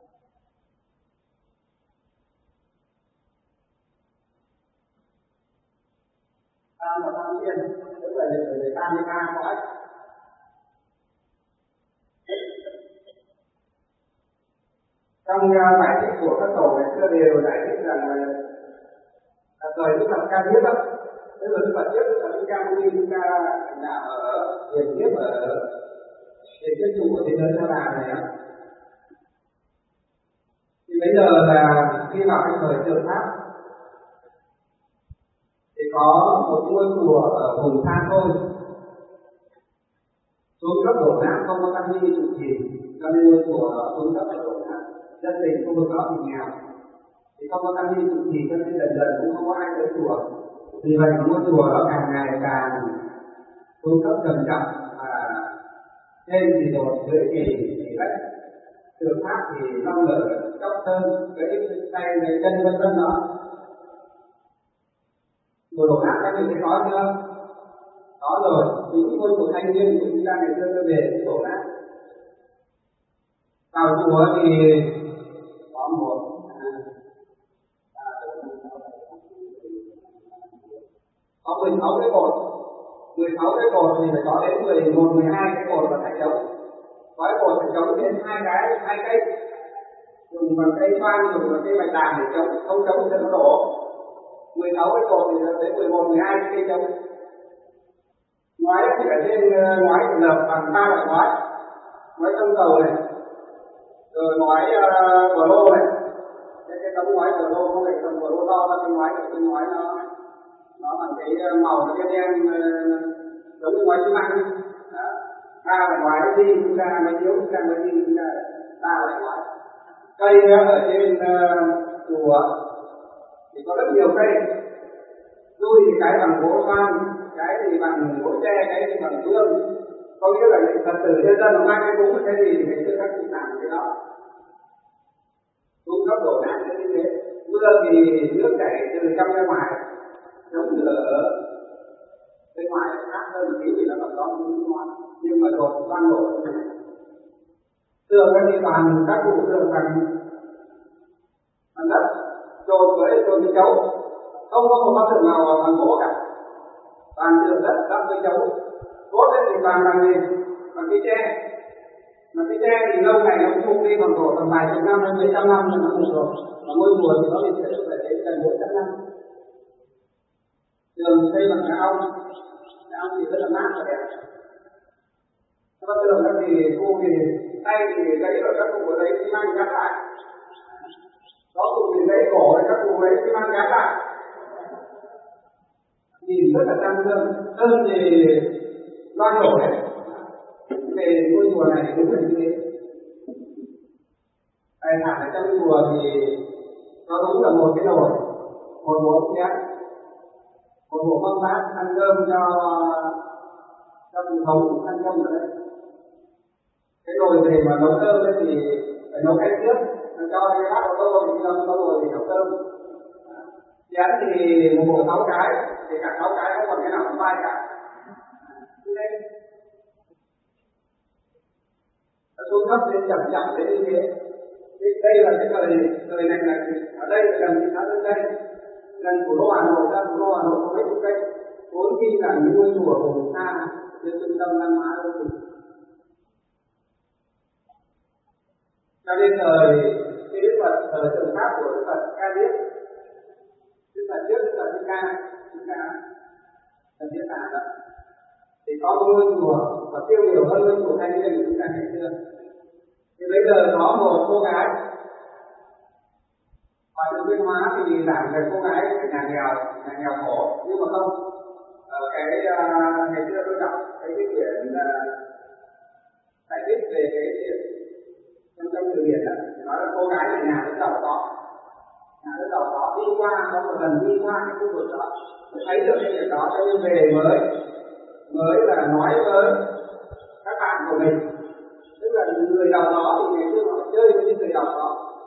Tam thập tam thiên tức là để tam mươi ba cõi. Trong bài thích của các tổ ngày xưa đều giải thích rằng là thời Đức Phật ca diếp đó, tức là Đức Phật trước là chúng ta đi chúng ta đạo ở hiền diếp ở hiền diếp chủ của thế giới Sa Đà này á. Thì bây giờ là khi vào cái thời trường Pháp thì có một ngôi chùa ở vùng xa xôi xuống cấp đổ nát, không có tăng ni trụ trì, cho nên ngôi chùa đó xuống cấp đổ nát. Dân tình khu vực đó thì nghèo, thì không có tăng ni trụ trì cho nên dần dần cũng không có ai tới chùa. Vì vậy ngôi chùa đó càng ngày càng xuống cấp trầm trọng, và trên thì đột, dưới thì thì đất, trường Pháp thì long lở, chóc sơn, cái tay cái chân vân vân đó. Chùa đổ nát các vị thấy có chưa? Có rồi, những ngôi chùa thanh niên của chúng ta ngày xưa tôi về cũng đổ nát. Vào chùa thì có một có mười sáu cái cột, mười sáu cái cột thì phải có đến mười một, mười hai cái cột là phải chống. Có cái cột phải chống trên hai cái, hai cây, dùng bằng cây xoan, dùng bằng cây bạch đàn để chống, không chống thì nó đổ. mười sáu cái cột thì đến mười một, mười hai cái cây chống. Ngoái thì ở trên ngoái thì lợp bằng ba loại ngoái, ngoái sông cầu này, rồi ngoái uh, bờ lô này, cái, cái tấm ngoái bờ lô không phải tấm bờ lô to, là cái ngoái cái ngoái nó nó bằng cái màu nó đen đen giống như ngoái xi măng. Ba loại ngoái đi chúng ta mới yếu, chúng ta mới đi chúng ta ba loại ngoái. Cây ở trên uh, chùa thì có rất nhiều cây, đuôi thì cái bằng gỗ xoan, cái thì bằng gỗ tre, cái thì bằng gương. Có nghĩa là những Phật tử nhân dân mang cái cúng cái gì thì ngày xưa các cụ làm cái đó. Cung cấp đổ nát như thế. Mưa thì nước chảy từ trong ra ngoài, chống lửa bên ngoài nhưng mà đột toàn bộ tường thì toàn các cụ tường bằng bằng đất trộn với trộn với chấu, không có một bức tường nào bằng gỗ cả, toàn tường đất đắp với chấu. Cốt thì toàn bằng gì? Bằng cái tre. Mà cái tre thì lâu ngày nó cũng mục đi còn độ tầm vài chục năm hay mấy trăm năm rồi nó mục rồi. Mà ngôi chùa thì nó liền sẽ phải đến gần bốn trăm năm. Tường xây bằng nhà ong, nhà ong thì rất là mát và đẹp. Nó tường đó thì khu thì tay thì lấy rồi các cụ ở đấy xi măng gắn lại. Có cụ thì lấy cổ rồi các cụ lấy xi măng gắn lại. Nhìn rất là trang nghiêm. Sơn thì loang lổ đấy. Về ngôi chùa này đúng là như thế. Tài sản ở trong chùa thì nó đúng là một cái nồi, một bộ chén, một bộ mâm bát ăn cơm cho cho cụ thống ăn cơm ở đây. Cái nồi về mà nấu cơm ấy thì phải nấu canh trước, nó cho cái bát có tô thì cho có nồi thì nấu cơm. Chén thì một bộ sáu cái, thì cả sáu cái không còn cái nào bằng vai cả. Đây nó xuống cấp đến chậm chậm đến như thế. Đây là cái thời thời này là ở đây là gần thị xã Sơn Tây, gần thủ đô Hà Nội, ra thủ đô Hà Nội có mấy chục cây. Vốn khi là những ngôi chùa vùng xa trên trung tâm Văn hóa đô thị. Cho nên thời cái Đức Phật thời trường pháp của Đức Phật Ca Diếp, Đức Phật trước Đức Phật Thích Ca, Thích Ca, Phật Diếp Đà đó, thì có một ngôi chùa và tiêu biểu hơn ngôi chùa Thanh Nguyên của chúng ta ngày xưa. Thì bây giờ có một cô gái ở trong Tuyên Hóa thì làm về cô gái nhà nghèo, nhà nghèo khổ, nhưng mà không. Ở cái uh, ngày xưa tôi đọc cái cái quyển giải thích về cái chuyện trong trong từ điển đó, nói là cô gái này nhà rất giàu có, nhà rất giàu có, đi qua có một lần đi qua cái khu vực đó, thấy được cái chuyện đó, cho nên về mới mới là nói với các bạn của mình. Tức là người giàu đó thì ngày xưa họ chơi với những người giàu đó.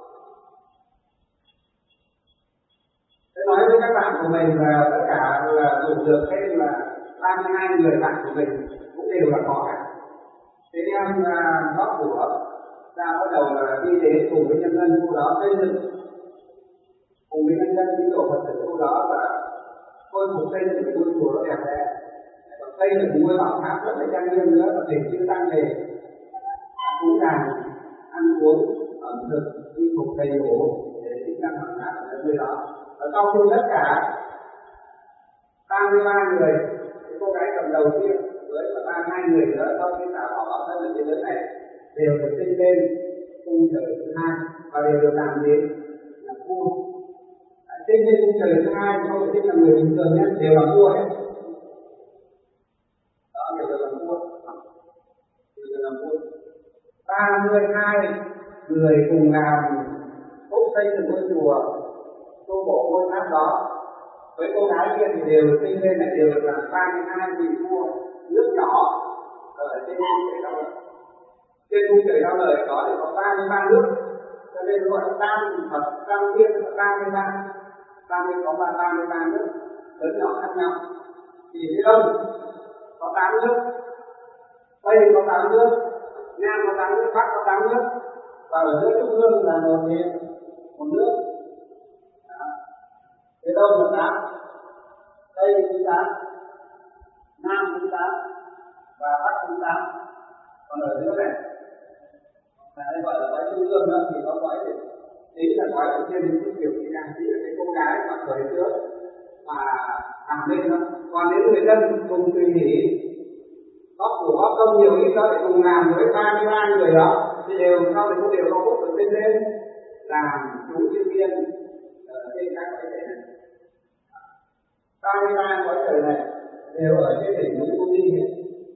Tôi nói với các bạn của mình là tất cả là đủ được thêm là ba mươi hai người bạn của mình cũng đều là có cả. Thế nên góp của ra bắt đầu là đi đến cùng với nhân dân khu đó xây dựng, cùng với nhân dân tín đồ Phật tử khu đó và khôi phục xây dựng cái ngôi chùa nó đẹp đẽ, và xây dựng ngôi bảo tháp rất là trang nghiêm nữa và thỉnh chư tăng về cúng đàn, ăn uống, ẩm thực, y phục đầy đủ để chúng ta hoàn thành ở nơi đó. Ở trong chung tất cả ba mươi ba người, cái cô gái cầm đầu kia với ba mươi hai người nữa trong cái tạo họ bảo thân ở thế giới này đều được sinh lên cung trời thứ hai và đều được làm đến là vua. Sinh lên cung trời thứ hai không phải sinh là người bình thường nhé, đều là vua hết. Đó, đều được làm vua, đều được làm vua. ba mươi hai người cùng làm phúc xây dựng ngôi chùa, tu bổ ngôi tháp đó. Với cô gái kia thì đều sinh lên là đều là ba mươi hai vị vua nước nhỏ ở trên cung trời Đau Lợi. Trên cung trời Đau Lợi đó thì có ba mươi ba nước, cho nên gọi là tam Phật, tam thiên là ba mươi ba, ba mươi có ba ba mươi ba nước lớn nhỏ khác nhau. Thì phía đông có tám nước, tây có tám nước, nam có tám nước, bắc có tám nước, và ở giữa trung ương là một miền, một nước. Phía đông là tám, tây cũng tám, nam cũng tám, và bắc cũng tám. Còn ở giữa này, là đây gọi là cõi trung ương đó, thì có cõi thì ý là cõi của thiên những kiểu như này, chỉ là cái cô gái mà thời trước mà làm lên đó. Còn nếu người dân cùng tùy hỷ góp của góp công nhiều ít đó để cùng làm với ba mươi ba người đó thì đều sau thì cũng đều có phúc được lên lên làm chủ chư thiên ở trên các cõi trời này. ba mươi ba cõi trời này đều ở trên đỉnh núi Cô Ni hết.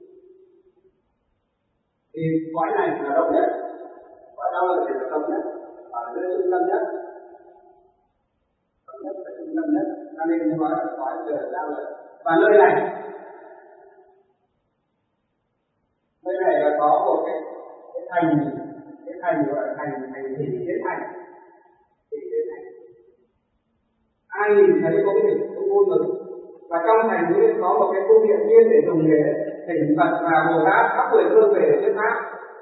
Thì cõi này là rộng nhất, cõi Đau Lợi thì là rộng nhất, ở dưới trung tâm nhất, rộng nhất là trung tâm nhất, cho nên nói là cõi trời Đau Lợi. Và nơi này, nơi này là có một cái cái thành, cái thành gọi là thành thành thị Tiến Thành, thị Tiến Thành. Ai nhìn thấy có cái điểm cũng vui mừng. Và trong thành cũng có một cái cung điện riêng để dùng để thỉnh Phật và Bồ Tát khắp mười phương về thuyết pháp.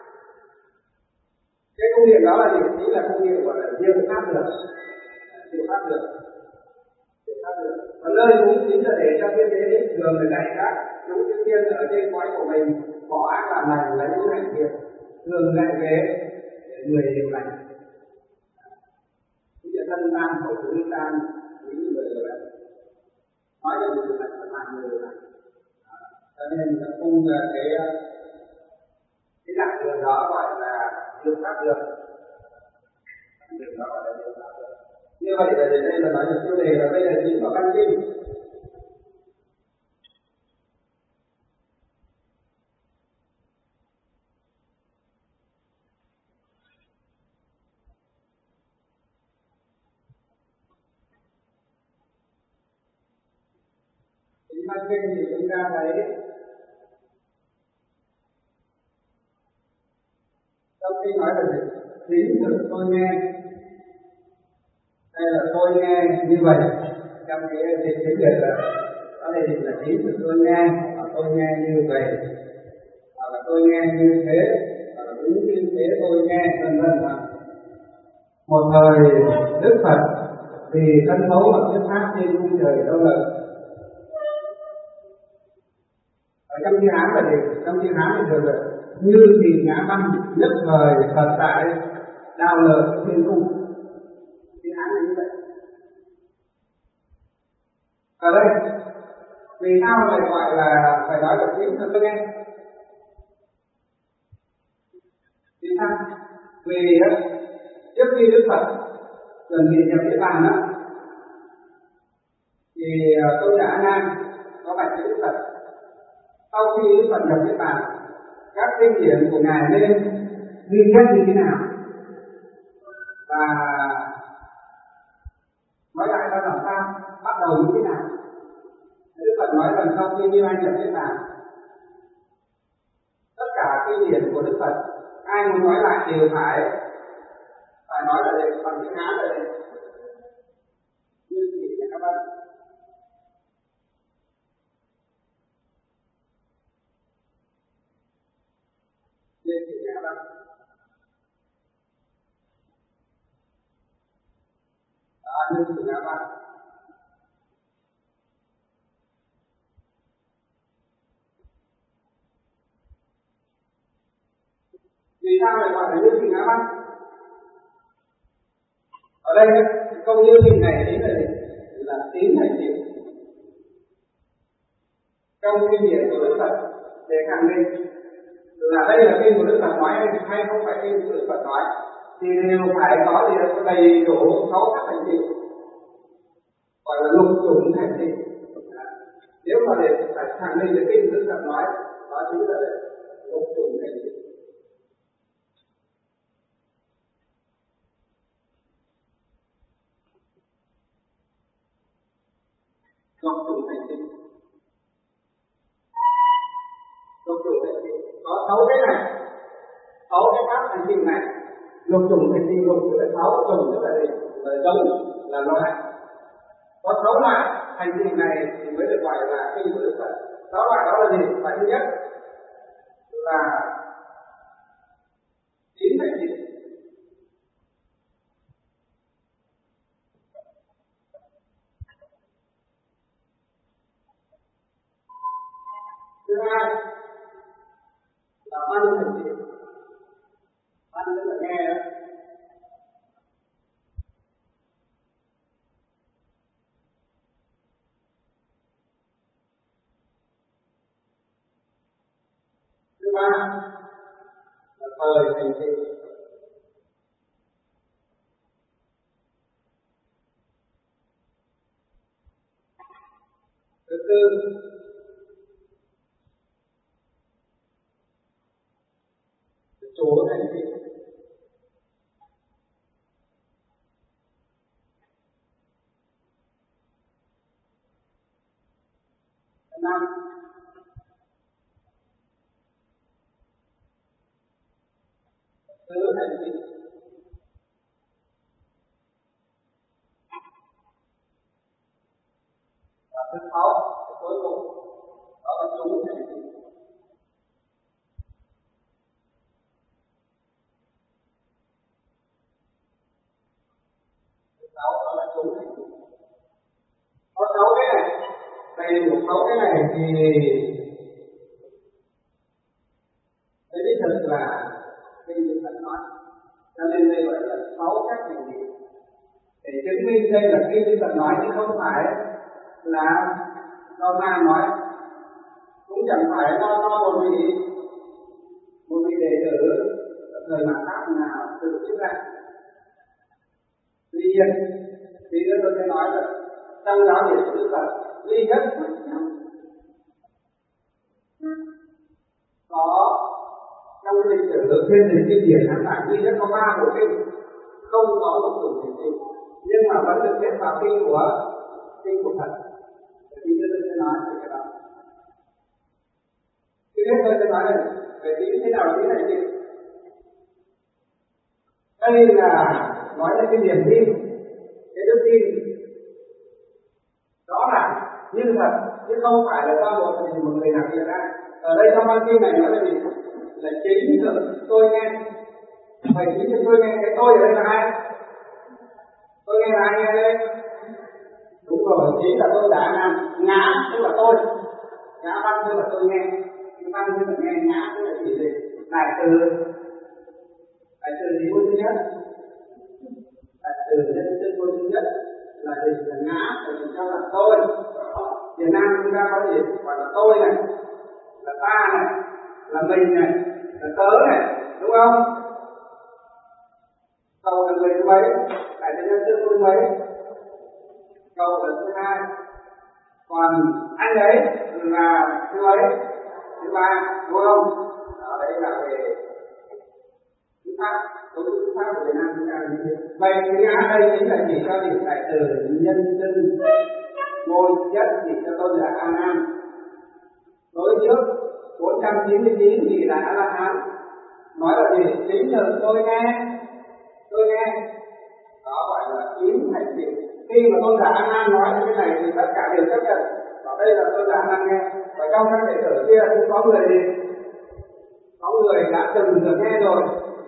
Cái cung điện đó là gì? Chính là cung điện gọi là diệu pháp được, diệu pháp được, diệu pháp được. Và nơi cũng chính là để cho thiên đế biết thường người dạy các chúng chư thiên ở trên cõi của mình bỏ ác làm lành, lấy những hạnh thiện, thường dạy về để người hiểu lành. Bây giờ thân tam khẩu tứ tam quý người hiểu lành, nói là người lành và làm người lành. Cho nên là cung cái cái dạng đường đó gọi là diệu pháp đường. Đường đó gọi là diệu pháp đường. Như vậy là đến đây là nói được tiêu đề là bây giờ chính vào căn kinh. Chính căn kinh thì chúng ta thấy trong khi nói là gì? Chính thực tôi nghe, hay là tôi nghe như vậy. Trong cái dịch tiếng Việt là có thể dịch là chính thực tôi nghe, hoặc tôi nghe như vậy, hoặc là tôi nghe như thế, hoặc là đúng như thế tôi nghe, vân vân. Một thời Đức Phật vì thân mẫu và thuyết pháp trên cung trời đâu lực. Ở trong chữ Hán là gì? Trong chữ Hán thì được rồi. Như thì ngã văn nhất thời Phật tại đào lợi thiên cung. Chữ Hán là như vậy. Ở đây vì sao lại gọi là phải nói được chính thực tôi nghe? Vì sao? Vì trước khi Đức Phật chuẩn bị nhập Niết Bàn đó, thì Tôn giả A Nan có bạch với Đức Phật. Sau khi Đức Phật nhập Niết Bàn, các kinh điển của ngài nên ghi chép như thế nào và nói lại ra làm sao, bắt đầu như thế nào. Đức Phật nói rằng sau khi Như Lai nhập Niết Bàn, tất cả kinh điển của Đức Phật ai muốn nói lại đều phải phải nói là để bằng tiếng Hán là để như thì các bạn như thì các bạn à, như thì các bạn vì sao lại gọi là như thì các bạn? Ở đây câu như hình này chính là gì? Là tín hay chịu. Trong kinh điển của Đức Phật để khẳng định là đây là kinh của Đức Phật nói hay không phải kinh của Đức Phật nói, thì đều phải có gì đầy đủ sáu các hành trình, gọi là lục chủng hành trình. Nếu mà để phải khẳng định được kinh của Đức Phật nói, đó chính là lục chủng hành trình. Lục chủng hành trình, lục chủng hành trình có sáu cái này, sáu cái pháp hành trình này. Lục chủng hành trình, lục tức là sáu, chủng tức là gì? Là giống, là loại. Có sáu loại hành trình này thì mới được gọi là kinh của Đức Phật. Sáu loại đó là gì? Và thứ nhất là tín hành trình. Thứ hai là văn hành trình. Văn tức là nghe đó. Thứ ba là thời hành trình. Thứ tư là chỗ hành trình. Thứ năm thứ hành trình. Và thứ sáu, cuối cùng đó là chúng hành trình. này một số cái này thì cái đích thực là kinh Đức Phật nói, cho nên đây gọi là sáu các hành vi để chứng minh đây là kinh Đức Phật nói chứ không phải là do ma nói, cũng chẳng phải do do một vị một vị đệ tử ở thời mạt Pháp nào tự chứng ra. Tuy nhiên thì tôi sẽ nói là trong giáo điển của Đức Phật duy nhất có trong cái lịch sử thiên đình kinh điển Hán Đại duy nhất có ba bộ kinh không có một chủng thủy kinh, nhưng mà vẫn được xếp vào kinh của kinh của Phật. Thì tôi sẽ nói về cái đó. Trước hết tôi sẽ nói là về ý thế nào là ý này gì. Đây là nói là cái niềm tin, cái đức tin đó là như thật chứ không phải là do một một người nào hiện ra. Ở đây trong văn kinh này nói là gì? Là chính là tôi nghe. Vậy chính là tôi nghe, cái tôi ở đây là ai? Tôi nghe là ai nghe đây? Đúng rồi, chính là tôi đã làm. Ngã tức là tôi, ngã văn tức là tôi nghe, văn tức là nghe, ngã tức là gì gì? Đại từ, đại từ gì thứ nhất? Đại từ nhân chân ngôn thứ nhất là gì? Là ngã, và chúng ta là tôi. Việt Nam chúng ta có gì? Gọi là tôi này, là ta này, là mình này, là tớ này, đúng không? Câu là người thứ mấy? Đại từ nhân chân thứ mấy? Câu là thứ hai. Còn anh ấy là thứ mấy? Thứ ba, đúng không? Ở đây là về thứ pháp, câu thứ pháp của Việt Nam chúng ta là như thế. Vậy cái ngã đây chính là chỉ cho điểm đại từ nhân chân ngôi nhất chỉ cho tôi là A Nan. Đối trước bốn trăm chín mươi chín thì là A La Hán, nói là gì? Chính là tôi nghe, tôi nghe, đó gọi là tím hành trì. Khi mà tôi là A Nan nói như thế này thì tất cả đều chấp nhận. Ở đây là tôi là A Nan nghe. Và trong các đệ tử kia cũng có người gì? Có người đã từng được nghe rồi,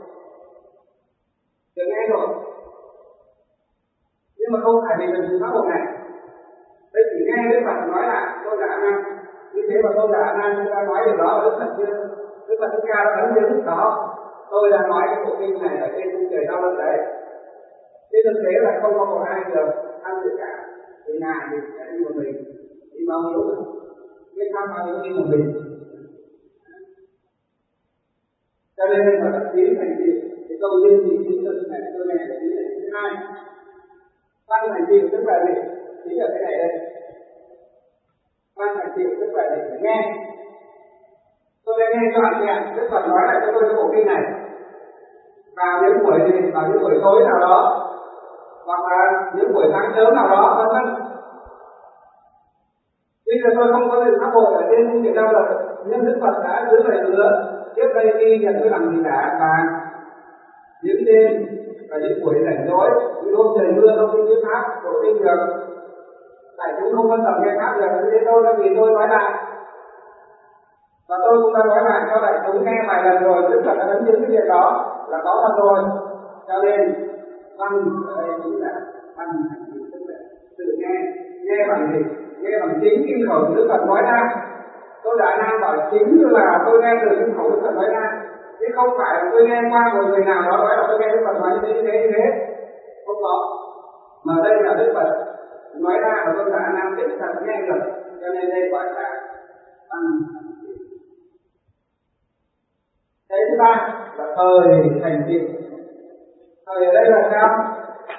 được nghe rồi, nhưng mà không phải vì lần pháp hội này. Đây chỉ nghe Đức Phật nói là tôi là A Nan. Như thế mà tôi là A Nan, chúng ta nói điều đó ở Đức Phật chưa? Đức Phật chúng ta đã ấn chứng đó. Tôi đã nói cái bộ kinh này ở trên cung trời cao lên đấy. Trên thực tế là không có một ai được tham dự cả. Thì ngài thì sẽ đi một mình, đi bao nhiêu rồi, biết tham bao nhiêu đi một mình. Cho nên là tập tiến thành tựu thì câu duyên thì chính là này tôi nghe là chính là thứ hai. Văn thành tựu tức là gì? Chính là cái này đây. Văn thành tựu tức là gì? Nghe. Tôi đã nghe cho anh nghe, Đức Phật nói lại cho tôi cái bộ kinh này. Vào những buổi gì, vào những buổi tối nào đó, hoặc là những buổi sáng sớm nào đó, vân vân. Bây giờ tôi không có được pháp hội ở trên cung điện đâu rồi, nhưng Đức Phật đã giữ lời hứa trước đây khi nhận tôi làm gì cả, và những đêm và những buổi rảnh rỗi, những hôm trời mưa không đi thuyết pháp, đổ kinh được, tại chúng không quan tâm nghe pháp được, thế tôi là vì tôi nói lại. Và tôi cũng đã nói lại cho đại chúng nghe vài lần rồi, Đức Phật đã ấn chứng cái việc đó là có thật rồi. Cho nên văn ở đây chính là văn hành trì, tức là tự nghe, nghe bằng gì? Nghe bằng chính kinh khẩu của Đức Phật nói ra. Tôi đã đang bảo chính là tôi nghe từ kinh khẩu Đức Phật nói ra, chứ không phải là tôi nghe qua một người nào đó nói là tôi nghe Đức Phật nói như thế như thế như thế. Không có. Mà đây là Đức Phật nói ra và tôi đã nam tỉnh thật nghe được, cho nên đây gọi là văn hành trì. Cái thứ ba là thời thành tựu. Thời ở đây là sao?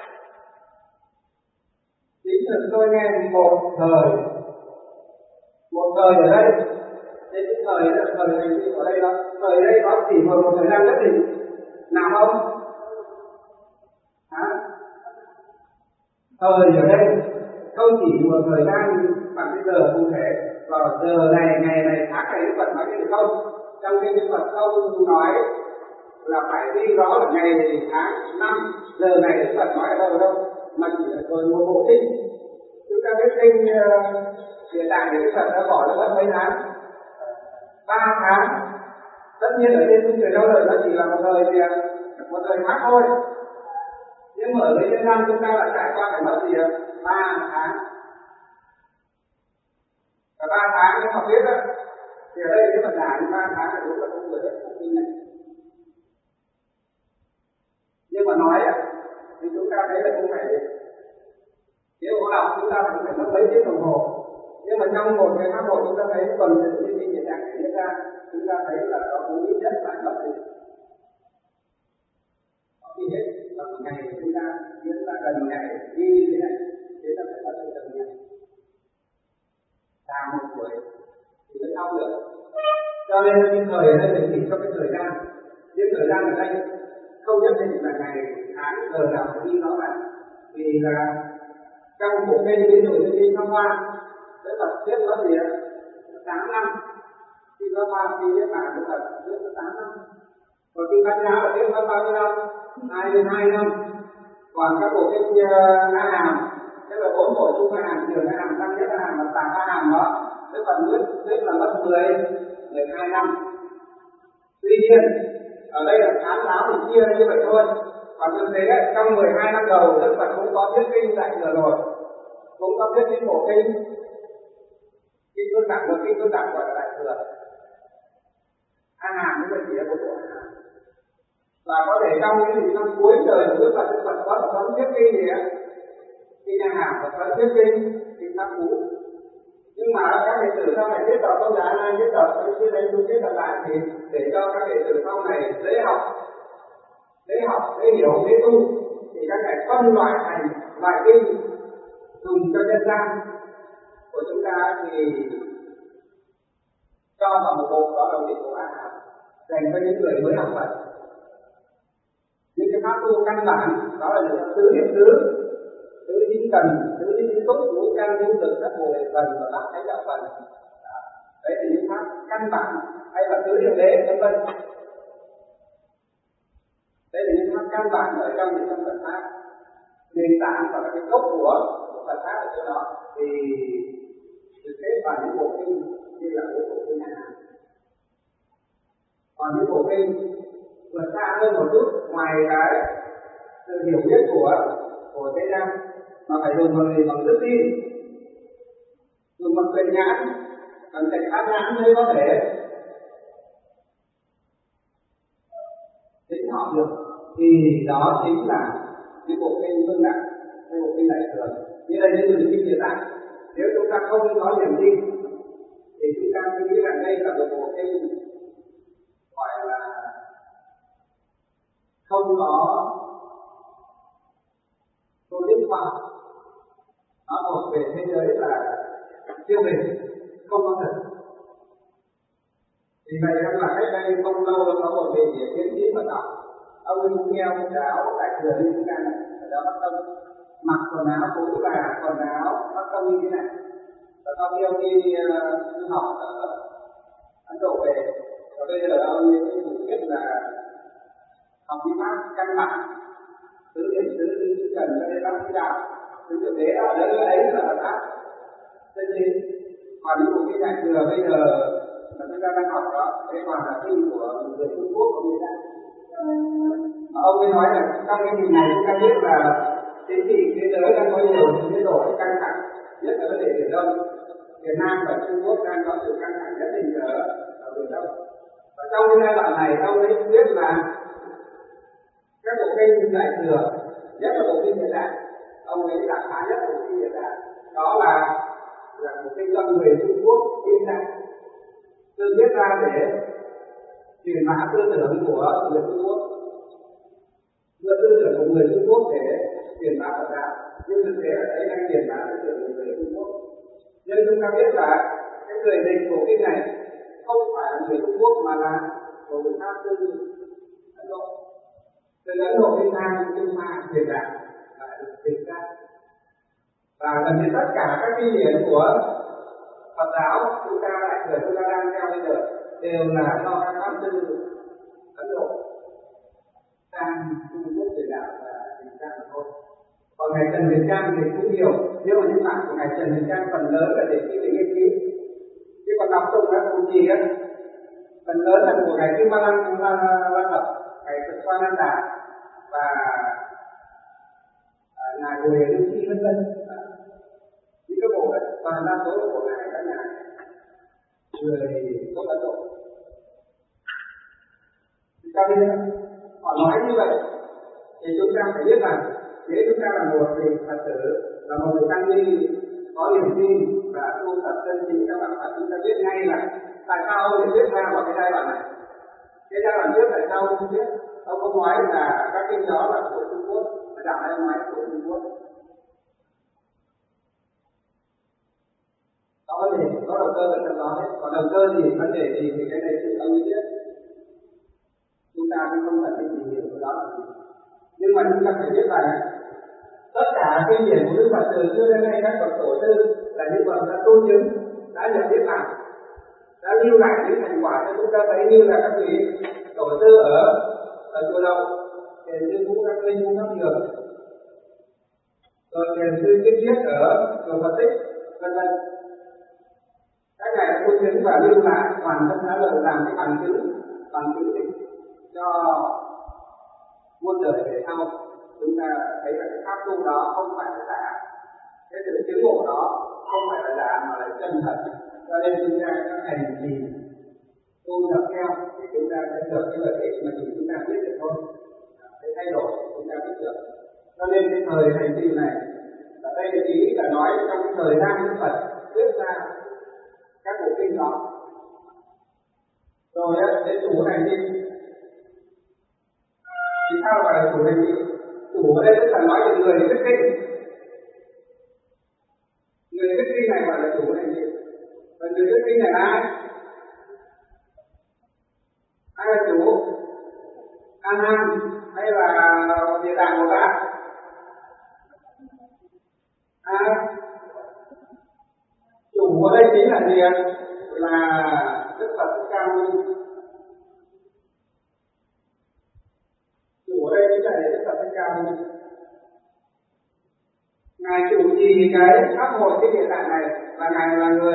Chính là tôi nghe một thời, một thời ở đây. Thế cái thời là thời thành tựu ở đây đó. Thời ở đây có chỉ một, một thời gian nhất định nào không? Hả? Thời ở đây không chỉ một thời gian bằng cái giờ cụ thể, vào giờ này, ngày này, tháng này Đức Phật nói cái gì không? Trong cái Đức Phật không nói là phải đi rõ là ngày, tháng, năm, giờ này Đức Phật nói ở đâu đâu, mà chỉ là rồi một bộ kinh. Chúng ta biết kinh Địa Tạng thì Đức Phật đã bỏ ra mất mấy tháng? Ba tháng. Tất nhiên ở trên cung trời đâu rồi nó chỉ là một thời gì, một thời khác thôi. Nhưng mà ở dưới nhân gian chúng ta lại trải qua phải mất gì? Ba tháng. học biết đó, thì ở đây nếu mà giảng ba tháng là đúng là không vừa hết thông tin này. Nhưng mà nói á, thì chúng ta thấy là không phải nếu mà học chúng ta phải mất mấy tiếng đồng hồ. Nhưng mà trong một cái pháp hội chúng ta thấy phần sự thông tin hiện đại diễn ra, chúng ta thấy là có cũng ít nhất phải mất đi. Khi hết bằng một ngày chúng ta diễn ra gần một ngày đi như thế này, thế ta phải mất gần một ngày. Làm một buổi thì mới xong được. Cho nên cái thời ở đây mình chỉ cho cái thời gian, những thời gian ở đây không nhất định là ngày tháng giờ nào phải đi nó lại, vì là trong bộ kinh ví dụ như đi tham quan, Đức Phật thuyết pháp gì ạ? tám năm. Khi có ba khi Niết Bàn Đức Phật thuyết có tám năm. Còn khi Bát Nhã là thuyết có bao nhiêu năm? hai mươi hai năm. Còn các bộ kinh A Hàm, tức là bốn bộ chung A Hàm, Trường A Hàm, Tam Nhất A Hàm và Tạng A Hàm đó, Đức Phật thuyết thuyết là mất mười, mười hai năm. Tuy nhiên ở đây là khám giáo thì chia ra như vậy thôi. Còn thực tế trong mười hai năm đầu Đức Phật cũng có thuyết kinh Đại Thừa rồi, cũng có thuyết những bộ kinh kinh Cương Đẳng và kinh Cương Đẳng gọi là Đại Thừa. A Hàm cũng là chỉ là một bộ A Hàm. Và có thể trong những năm cuối đời của Đức Phật, Đức Phật có có thuyết kinh gì á, kinh A Hàm và có thuyết kinh kinh Pháp Cú. Nhưng mà các đệ tử sau này biết đọc câu giá này, biết đọc cái kia đấy, tôi biết đọc lại thì để cho các đệ tử sau này dễ học, dễ học, dễ hiểu, dễ tu, thì các ngài phân loại thành loại kinh dùng cho nhân gian của chúng ta thì cho vào một bộ, đó là một bộ A Hàm dành cho những người mới học Phật. Những cái pháp tu căn bản đó là những tứ niệm xứ, tứ dính cần, tứ dính túc, ngũ căn ngũ lực, các bồ đề phần và bát thánh đạo phần. Đấy là những pháp căn bản, hay là tứ diệu đế vân vân. Đấy là những pháp căn bản ở trong những trong Phật pháp, nền tảng và cái gốc của Phật pháp ở chỗ đó thì được xếp vào những bộ kinh như là bộ kinh A Hàm. Còn những bộ kinh vượt xa hơn một chút, ngoài cái sự hiểu biết của của thế gian mà phải dùng bằng gì, bằng đức tin, dùng bằng tuệ nhãn, bằng trạch pháp nhãn mới có thể tính họ được, thì đó chính là những bộ kinh Cương Đẳng, hay bộ kinh Đại Thừa. Như đây như là kinh Địa Tạng, nếu chúng ta không có niềm tin thì chúng ta cứ nghĩ rằng đây là một bộ kinh gọi là không có tôi biết khoa học, nó thuộc về thế giới là siêu bình, không có thật. Vì vậy rằng là cách đây không lâu có một vị tiến sĩ mà đọc, ông ấy cũng nghe một giáo Đại Thừa như chúng ta này, ở đó Bắc Tông, mặc quần áo cũng là quần áo Bắc Tông như thế này. Và sau khi ông đi du học ở Ấn Độ về, và bây giờ ông ấy cũng biết là học những pháp căn bản, tứ niệm xứ, tứ cần cho đến bát chánh đạo, tứ diệu đế ở đấy ấy là Phật pháp chân chính. Còn những bộ kinh Đại Thừa bây giờ mà chúng ta đang học đó, đấy còn là kinh của người Trung Quốc của người ta. Mà ông ấy nói là trong cái hình này chúng ta biết là chính trị thế giới đang có nhiều sự thay đổi căng thẳng, nhất là vấn đề Biển Đông. Việt Nam và Trung Quốc đang có sự căng thẳng nhất định ở, ở Biển Đông. Và trong cái giai đoạn này ông ấy biết là các bộ kinh Đại Thừa, nhất là bộ kinh Địa Tạng, ông ấy đã phá nhất bộ kinh Địa Tạng, đó là là một kinh do người Trung Quốc viết ra, tự viết ra để truyền bá tư tưởng của người Trung Quốc, đưa tư tưởng của người Trung Quốc để truyền bá Phật đạo. Nhưng thực tế là đấy đang truyền bá tư tưởng của người Trung Quốc. Nhưng chúng ta biết là cái người dịch bộ kinh này không phải là người Trung Quốc mà là của người Pháp từ Ấn Độ. Từ Ấn Độ đến Nam, Trung Hoa, truyền đạt và được dịch ra. Và gần như tất cả các kinh điển của Phật giáo chúng ta Đại Thừa chúng ta đang theo bây giờ đều là do các pháp sư Ấn Độ sang Trung Quốc truyền đạo và dịch ra mà thôi. Còn ngài Trần Huyền Trang thì cũng nhiều, nhưng mà những bản của ngài Trần Huyền Trang phần lớn là để khi để nghiên cứu. Chứ còn đọc tụng các cụ trì á, phần lớn là của ngài Kim Ba Lan Lan Lập, ngài Phật Quan An Đà và ngài Bồ Đề Lưu Chi vân vân. Những cái bộ đấy, toàn đa số của ngài các ngài. người gốc Ấn Độ. Cho nên họ nói như vậy thì chúng ta phải biết rằng nếu chúng ta là một vị Phật tử, là một người tăng ni có niềm tin và tu tập chân chính các bạn Phật, chúng ta biết ngay là tại sao ông lại viết ra vào cái giai đoạn này. Cái giai đoạn trước tại sao ông không biết? Ông không nói là các kinh đó là của Trung Quốc, mà chẳng ai nói của Trung Quốc. Có vấn đề, có động cơ ở trong đó hết. Còn động cơ gì, vấn đề gì thì cái này tự ông biết. Chúng ta cũng không cần phải tìm hiểu cái đó là gì. Nhưng mà chúng ta phải biết rằng tất cả kinh điển của Đức Phật từ xưa đến nay các bậc tổ sư là những bậc đã tu chứng, đã nhận biết rằng, đã lưu lại những thành quả cho chúng ta thấy, như là các vị tổ sư ở ở chùa Đậu, thiền sư Vũ Đắc Linh, Vũ Đắc Nhường, rồi thiền sư Kiết Chiết ở chùa Phật Tích, vân vân. Các ngài đã tu chứng và lưu lại hoàn tất đã lời làm cái bằng chứng, bằng chứng để cho muôn đời về sau chúng ta thấy là cái pháp tu đó không phải là giả, cái sự chứng ngộ đó không phải là giả mà là chân thật. Cho nên chúng ta các hành trì tu tập theo thì chúng ta sẽ được cái lợi ích mà chỉ chúng ta biết được thôi, cái thay đổi chúng ta biết được. Cho nên cái thời hành trì này là đây là ý là nói trong cái thời gian Đức Phật viết ra các bộ kinh đó. Rồi á, đến chủ hành trì thì sao gọi là chủ hành trì? Chủ ở đây tức là nói về người viết kinh. Người viết kinh này gọi là chủ hành trì. Và người viết kinh này là ai? Ai là chủ? A Nan hay là Địa Tạng Bồ Tát? À, chủ ở đây chính là gì ạ? Là Đức Phật Thích Ca Mâu Ni. Chủ ở đây chính là Đức Phật Thích Ca Mâu Ni. Ngài chủ trì cái pháp hội cái địa tạng này là ngài là người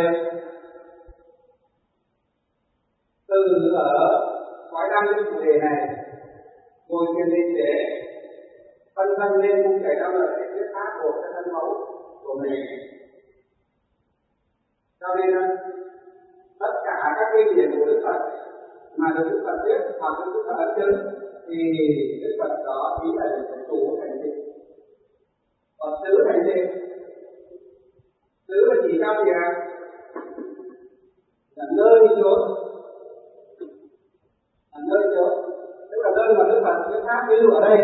từ ở cõi đăng cái chủ đề này ngồi thiền định để phân thân lên cung chảy đau lợi để thuyết pháp của cái thân mẫu của mình. Cho nên tất cả các kinh điển của Đức Phật mà được Đức Phật viết hoặc được Đức Phật ấn chứng thì Đức Phật đó ý là chủ thành tựu. Còn xứ thành tựu, xứ là chỉ cao gì ạ? Là nơi chốn, là nơi chốn, tức là nơi mà Đức Phật thuyết pháp. Ví dụ ở đây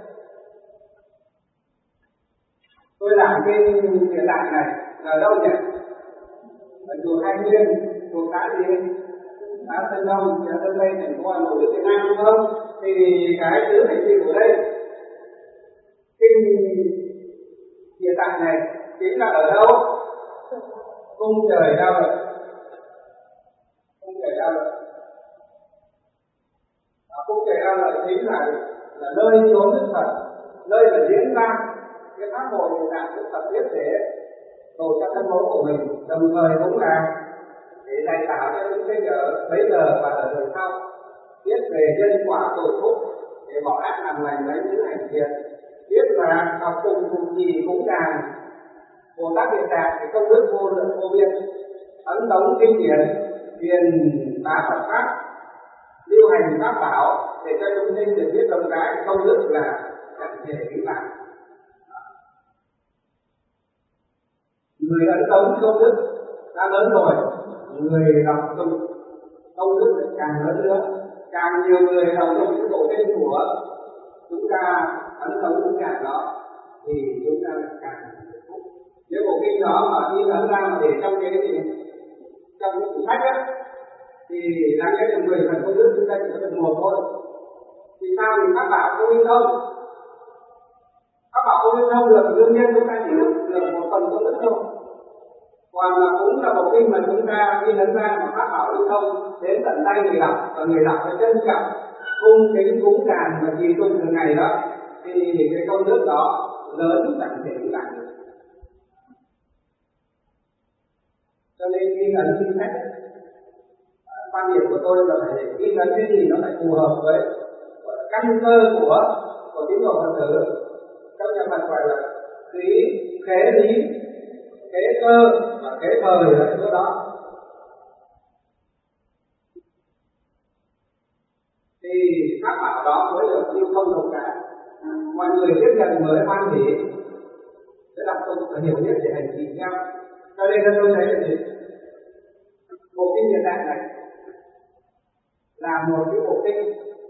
tôi làm cái địa tạng này là ở đâu nhỉ? Ở chùa Hai Nguyên, chùa xã gì? Xã Tân Đông, xã Tân Tây, thành phố Hà Nội, nước Việt Nam, đúng không? Thì cái xứ thành tựu ở đây, kinh địa tạng này chính là ở đâu? Cung trời đau lợi. Cung trời đau lợi. Cung trời đau lợi chính là là nơi chốn Đức Phật, nơi mà diễn ra cái pháp hội địa tạng Đức Phật viết để tổ cho thân mẫu của mình, đồng thời cũng là để dạy bảo cho những cái giờ bây giờ và ở đời sau biết về nhân quả tội phúc để bỏ ác làm lành lấy những hành thiện, biết là học cùng cùng trì cũng càng Bồ Tát Địa Tạng thì công đức vô lượng vô biên, ấn tống kinh điển, truyền bá Phật pháp, lưu hành pháp bảo để cho chúng sinh được biết đồng cái công đức là chẳng thể nghĩ bàn. Người ấn tống công đức đã lớn rồi, người đọc công công đức lại càng lớn nữa, càng nhiều người đọc trong cái bộ kinh của chúng ta ấn tống cũng càng đó thì chúng ta lại càng phúc. Nếu bộ kinh đó mà in ấn ra mà để trong cái gì trong cái cuốn sách á thì đáng lẽ là mười phần công đức chúng ta chỉ có được một thôi. Thì sao thì các bảo không in đâu? Các bảo không in đâu được, đương nhiên chúng ta chỉ được, được một phần công đức thôi. Còn là cũng là bộ kinh mà chúng ta in ấn ra mà các bảo lưu thông đến tận tay người đọc và người đọc phải trân trọng cung kính cúng tràn và trì tụng thường ngày đó thì cái công đức đó lớn chẳng thể nghĩ lại được. Cho nên in ấn in sách, quan điểm của tôi là phải in ấn cái gì nó phải phù hợp với căn cơ của của tín đồ Phật tử. Trong nhà Phật gọi là khí khế lý, khế cơ và khế thời là chỗ đó. thì pháp bảo đó mới được lưu thông rộng rãi, mọi người tiếp nhận mới hoan hỉ, sẽ đọc tụng và hiểu biết để hành trì theo. Cho nên tôi thấy là gì? Bộ kinh Địa Tạng này là một cái bộ kinh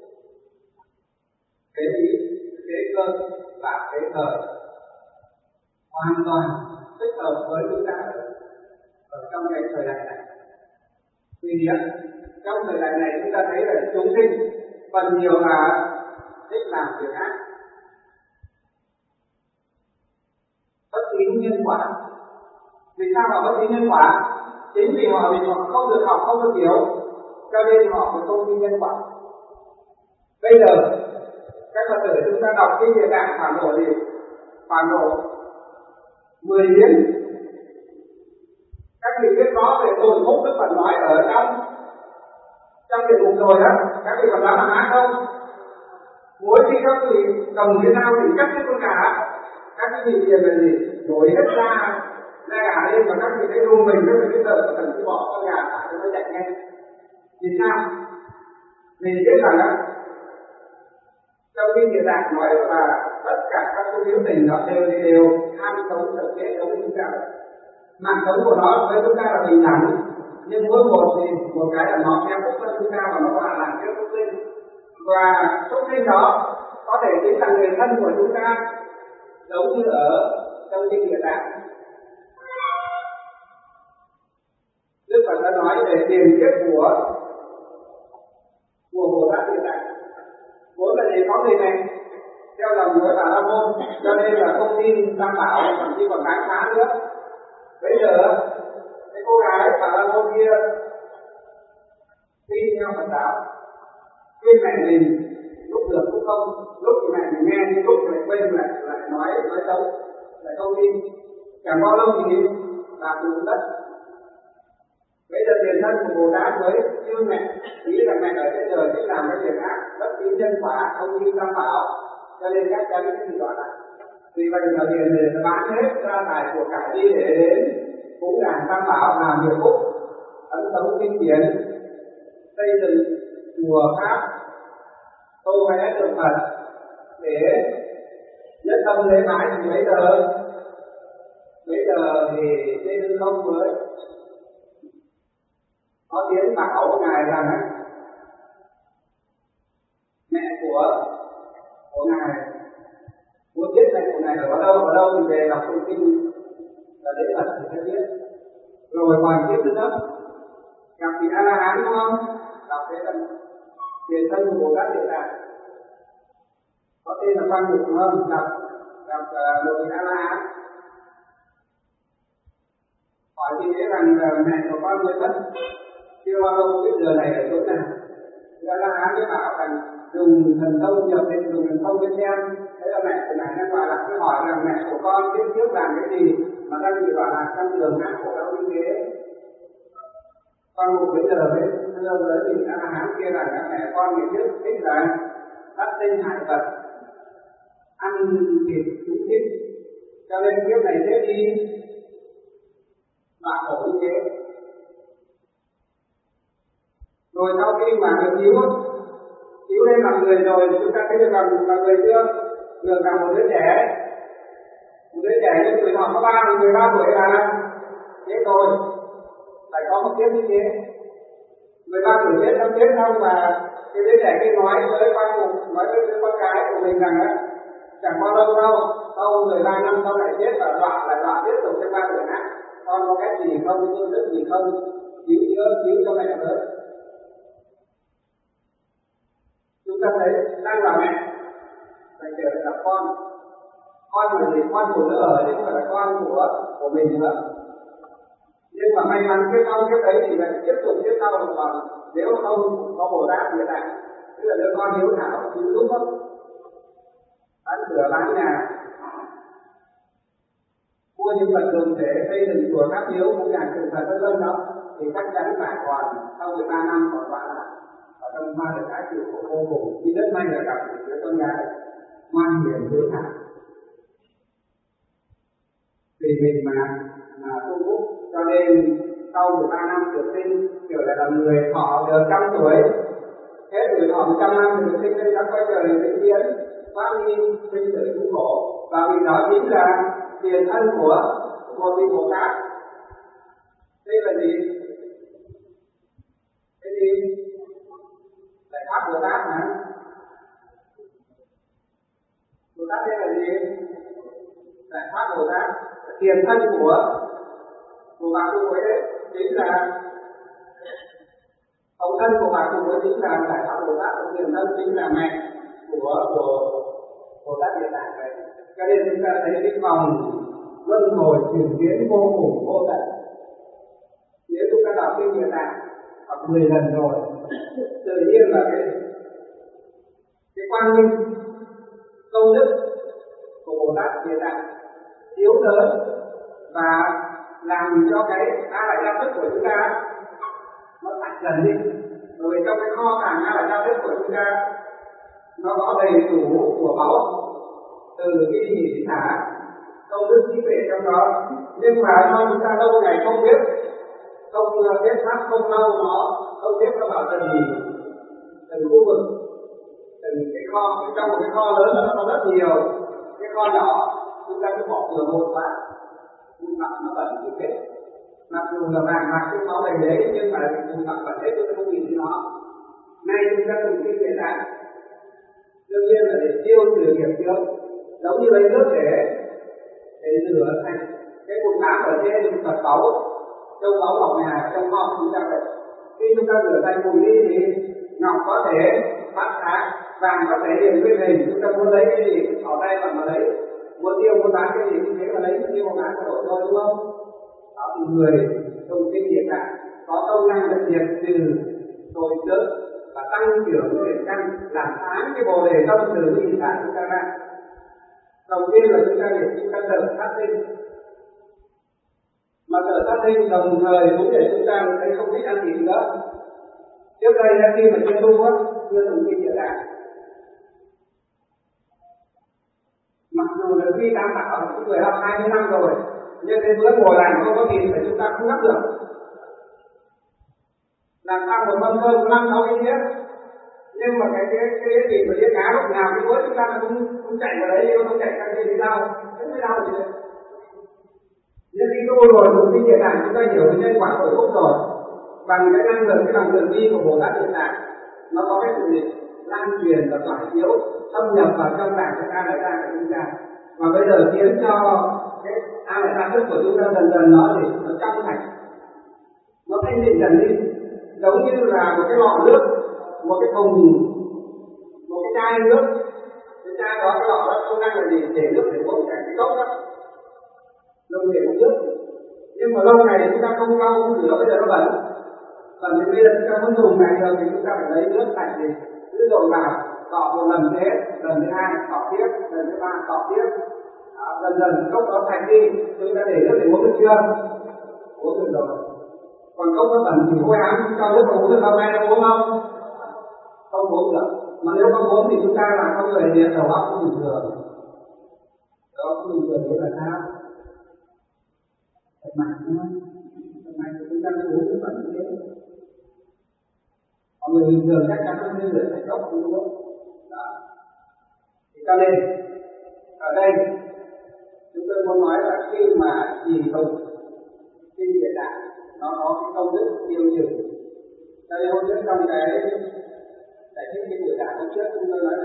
kế lý, kế cơ và kế thời, hoàn toàn thích hợp với chúng ta ở, ở trong cái thời đại này. Vì trong thời đại này chúng ta thấy là chúng sinh phần nhiều là thích làm việc ác, bất tín nhân quả. Vì sao họ bất tín nhân quả? Chính vì họ vì họ không được học, không được hiểu, cho nên họ mới không tin nhân quả. Bây giờ các Phật tử chúng ta đọc kinh Địa Tạng phản độ gì? Phản độ mười biến. Các vị biết rõ về tồn phúc Đức Phật nói ở trong trong địa ngục rồi đó, các vị còn dám làm ác không? Mỗi khi các vị cầm cái dao thì cắt hết con gà, các vị tiền là gì? Đổi hết ra ra gà lên và các vị thấy rung mình, các vị biết sợ cần phải bỏ con gà thả cho nó chạy ngay. Vì sao? Vì biết rằng đó, trong kinh Địa Tạng nói là tất cả các số biểu tình đó đều đều tham sống sợ chết giống như chúng ta. Mạng sống của nó với chúng ta là bình đẳng, nhưng mỗi một thì một cái là nó theo phúc hơn chúng ta và nó là làm theo phúc sinh. Và phúc sinh đó có thể chính là người thân của chúng ta, giống như ở trong kinh Địa Tạng. Đức Phật đã nói về tiền kiếp của của Bồ Tát Địa Tạng. Vốn là gì? Có người này theo lòng với Bà La Môn, cho nên là không tin Tam Bảo, thậm chí còn kháng phá nữa. Bây giờ cái cô gái Bà La Môn kia tin theo Phật giáo, khuyên mẹ mình lúc được cũng không, lúc thì mẹ mình nghe nhưng lúc thì lại quên, lại lại nói nói xấu, lại không tin. Chẳng bao lâu thì bà cũng mất. Bây giờ tiền thân của Bồ Tát với như mẹ nghĩ là mẹ ở trên đời thích làm cái việc ác, bất tín nhân quả, không tin Tam Bảo, cho nên chắc chắn cái gì gọi là vì vậy mà tiền để bán hết ra tài của cải đi để đến cúng đàn Tam Bảo làm việc phúc, ấn tống kinh điển, xây dựng chùa pháp, tô vẽ tượng Phật để nhất tâm lễ bái. Thì bây giờ bây giờ thì trên hư không mới có tiếng bảo của ngài rằng mẹ của của ngài muốn biết mẹ của ngài ở đâu ở đâu thì về đọc thông kinh là để Phật thì sẽ biết. Rồi còn tiếp nữa gặp vị A La Hán đúng không? Đọc thế là tiền thân của Bồ Tát Địa Tạng có tên là Quan Mục đúng không? Gặp gặp uh, một vị A La Hán hỏi thì thế rằng uh, mẹ của con mới mất, chưa bao lâu biết giờ này ở chỗ nào. A La Hán mới bảo rằng dùng thần thông nhập định, dùng thần thông bên xem. Thế là mẹ của ngài đang gọi là cứ hỏi rằng mẹ của con trước trước làm cái gì mà đang bị gọi là trong đường ác khổ đau như thế. Con một bây giờ mới thưa với vị A La Hán kia rằng các mẹ con ngày trước thích là sát sinh hại vật, ăn thịt chúng sinh, cho nên kiếp này chết đi mà khổ như thế. Rồi sau khi mà được cứu cứu lên làm người rồi, chúng ta thấy được làm làm người chưa? Được làm một đứa trẻ, một đứa trẻ nhưng tuổi thọ có ba mười ba tuổi là thế rồi, phải có một kiếp như thế. Mười ba tuổi chết xong chết xong mà cái đứa trẻ kia nói với con nói với đứa con gái của mình rằng á, chẳng bao lâu đâu, sau mười ba năm sau lại chết và đọa lại đọa tiếp tục trong ba tuổi khác. Con có cách gì không, tương đức gì không, cứu chữa cứu cho mẹ với. Chúng ta thấy đang là mẹ phải chờ gặp con, con là gì? Con của nữa chứ không phải là con của của mình nữa. Nhưng mà may mắn cái sau cái đấy thì lại tiếp tục tiếp sau được, còn nếu không có Bồ Tát Địa Tạng, tức là đứa con hiếu thảo cứu giúp không, bán cửa bán nhà, mua những vật dụng để xây dựng chùa tháp hiếu cũng nhà tượng Phật vân vân đó, thì chắc chắn phải còn sau mười ba năm còn gọi là ở trong ba được cái chịu khổ vô cùng. Thì rất may là gặp được đứa con gái ngoan hiền hiếu thảo vì mình mà mà tu phúc, cho nên sau mười ba năm được sinh kiểu là làm người họ được trăm tuổi hết tuổi thọ một trăm năm thì mình sinh lên các quay trời vĩnh viễn phát đi sinh tử cứu khổ, và vì đó chính là tiền thân của một vị Bồ Tát. Đây là gì? Cái gì? Đại Pháp Bồ Tát hả? Bồ Tát đây là gì? Đại Pháp Bồ Tát. Tiền thân của của bà tu với đấy chính là ông thân của bà tu với chính là Đại Pháp Bồ Tát, ông tiền thân chính là mẹ của của Bồ Tát Địa Tạng vậy. Cho nên chúng ta thấy cái vòng luân hồi chuyển biến vô cùng vô tận. Nếu chúng ta đọc kinh Địa Tạng học mười lần rồi, tự nhiên là cái cái quang minh công đức của Bồ Tát Địa Tạng yếu lớn và làm cho cái a lại gia thức của chúng ta nó sạch dần đi. Bởi vì trong cái kho tàng a lại gia thức của chúng ta nó có đầy đủ của báu, từ cái gì thả công đức trí tuệ trong đó, nhưng mà do chúng ta lâu ngày không biết, không biết pháp không lâu nó không biết nó bảo từng gì, từng khu vực, từng cái kho, trong một cái kho lớn nó có rất nhiều cái kho nhỏ, chúng ta cứ bỏ vừa một vào, nhưng mà nó bẩn như thế. Mặc dù là vàng bạc cái máu đầy đấy, nhưng mà chúng ta bẩn hết, chúng ta không nhìn thấy nó. Nay chúng ta dùng kinh Địa Tạng, đương nhiên là để tiêu trừ nghiệp trước, giống như lấy nước để để rửa thành cái bụi bám ở trên vật báu, trong báu ngọc ngà trong kho chúng ta vậy. Khi chúng ta rửa thành bụi đi thì ngọc có thể phát sáng, vàng có thể hiện nguyên hình. Chúng ta muốn lấy cái gì ở tay mà mà lấy, muốn tiêu muốn bán cái gì cũng thế mà lấy, tiêu muốn bán có đổi thôi, đúng không? Đó thì người dùng kinh Địa Tạng có công năng là diệt trừ tội trước và tăng trưởng thiện căn, làm sáng cái bồ đề tâm từ bi sản chúng ta ra. Đầu tiên là chúng ta để chúng ta tự phát sinh, mà tự phát sinh đồng thời cũng để chúng ta thấy không thích ăn thịt nữa. Trước đây khi mà chưa tu á, chưa dùng kinh Địa Tạng, mặc dù là khi tam tạo những người học hai mươi năm rồi, nhưng đến bữa ngồi làm không có thịt thì chúng ta không gấp được. Làm sao một mâm cơm năm sáu cái đĩa, nhưng mà cái cái cái gì mà đĩa cá lúc nào cái cuối chúng ta cũng cũng chạy vào đấy, không chạy sang cái gì đau, thế mới đau gì đấy. Nhưng khi tôi rồi dùng kinh Địa Tạng chúng ta hiểu nhân quả khổ phúc rồi, bằng cái năng lượng cái lòng từ bi của Bồ Tát Địa Tạng, nó có cái sự lan truyền và tỏa chiếu thâm nhập vào trong tạng cái a lại gia của chúng ta, và bây giờ khiến cho cái a lại gia thức của chúng ta dần dần nó thì nó trong sạch, nó thanh tịnh dần đi, giống như là một cái lọ nước, một cái thùng, một cái chai nước, cái chai đó cái lọ đó không năng là gì, để nước để uống chảy cái cốc đó, dùng để uống nước. Nhưng mà lâu ngày chúng ta không lau không rửa, bây giờ nó bẩn, bẩn thì bây giờ chúng ta muốn dùng này rồi thì chúng ta phải lấy nước sạch thì cứ đổ vào, cọ một lần thế, lần thứ hai cọ tiếp, lần thứ ba cọ tiếp, à, dần dần cốc đó sạch đi, chúng ta để nước để uống được chưa? Uống được rồi. Còn cốc nó bẩn thì hôi ám, cho nước mà uống được hôm nay nó uống không? Không uống được. Mà nếu không uống thì chúng ta là con người thì đầu óc không bình thường. Đầu óc không bình thường thế là sao? Thật mạnh thôi. Thật mạnh thì chúng ta uống cũng bẩn như thế. Mọi người bình thường chắc chắn không nên rửa sạch cốc đúng không? Đó. Thì cho nên ở đây chúng tôi muốn nói là khi mà trì tụng kinh Địa Tạng nó có cái công đức tiêu trừ. Cho nên hôm trước trong cái giải thích kinh Địa Tạng hôm trước chúng tôi nói là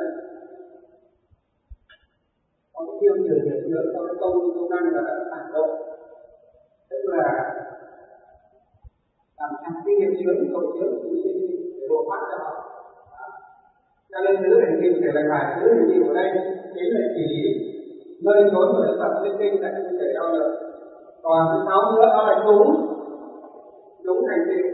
có cái tiêu trừ hiện tượng cho cái công công năng là phản độ, tức là làm thành cái nghiệp chướng cộng chướng chúng sinh để độ thoát cho họ. Cho nên tứ hành kinh phải là bài tứ hành kinh ở đây chính là chỉ nơi trốn của Đức Phật thuyết kinh tại chúng thể đau lượng. Còn thứ sáu nữa đó là chúng chúng hành trì.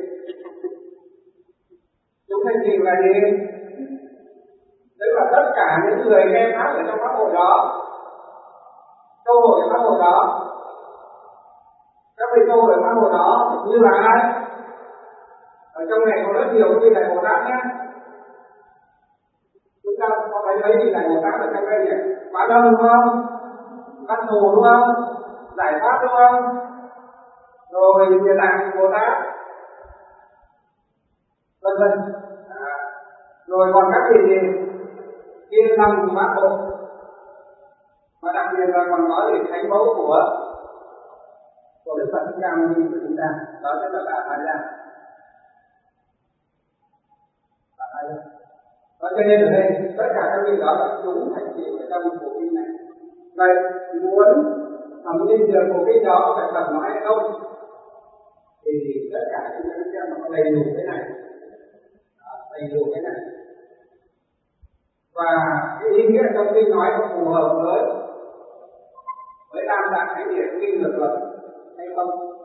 Chúng hành trì là gì? Tức là tất cả những người nghe pháp ở trong pháp hội đó, câu hội pháp hội đó, các vị câu hội pháp hội đó như là ai? Ở trong này có rất nhiều quý vị đại Bồ Tát nhé. Chúng ta có thấy mấy vị đại Bồ Tát ở trong đây nhỉ? Quá đông đúng không? Văn thù đúng không? Giải pháp đúng không? Rồi Địa Tạng Bồ Tát, vân vân. À, Rồi còn các vị gì yên lòng của bác Hồ, và đặc biệt là còn có gì thánh mẫu của của Đức Phật Thích Ca Mâu Ni của chúng ta, đó chính là bà Maria. Bà Maria. Đó cho nên ở đây tất cả các vị đó là đúng thành tựu ở trong bộ kinh này. Vậy muốn thẩm định được bộ kinh đó phải Phật nói hay không, thì tất cả chúng ta xem nó đầy đủ cái này, đó, đầy đủ cái này. Và cái ý nghĩa trong kinh nói nó phù hợp với với tam tạng khái niệm kinh luật luật hay không.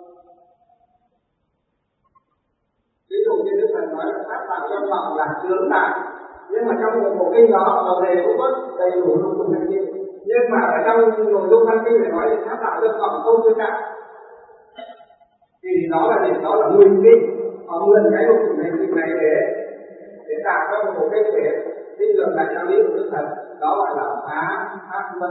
Ví dụ như Đức Phật nói là pháp tạo trong lòng là chướng đại, nhưng mà trong một bộ kinh đó đầu đề cũng có đầy đủ nội dung hay kia, nhưng mà ở trong nội dung văn kinh phải nói là pháp tạo trong lòng không chướng đại, thì đó là gì? Đó là nguyên kinh, họ nguyên cái nội dung này kinh này để để tạo ra một bộ kinh để định lượng lại giáo lý của Đức Phật, đó gọi là phá pháp luân.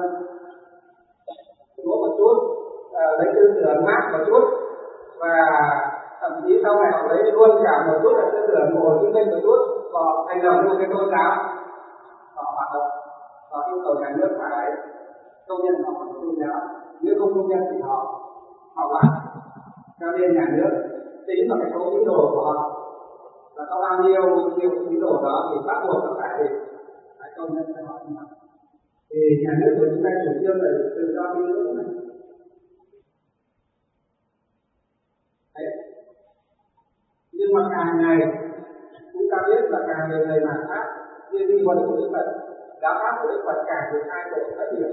Có một chút à, lấy tư tưởng mát một chút, và thậm chí sau này họ lấy luôn cả một chút là tư tưởng của Hồ Chí Minh một chút, họ thành lập một cái tôn giáo, họ hoạt động, họ yêu cầu nhà nước phải công nhận họ là tôn giáo, nếu không công nhận thì họ họ làm. Cho nên nhà nước tính vào cái số tín đồ của họ là có bao nhiêu nhiêu tín đồ đó thì bắt buộc nó phải phải công nhận cho họ. Thì nhà nước của chúng ta chủ trương là tự do tín ngưỡng này. Đấy. Nhưng mà càng ngày chúng ta biết là càng nhiều người làm pháp như đi huấn của Đức Phật, giáo pháp của Đức Phật càng được thay đổi rất nhiều.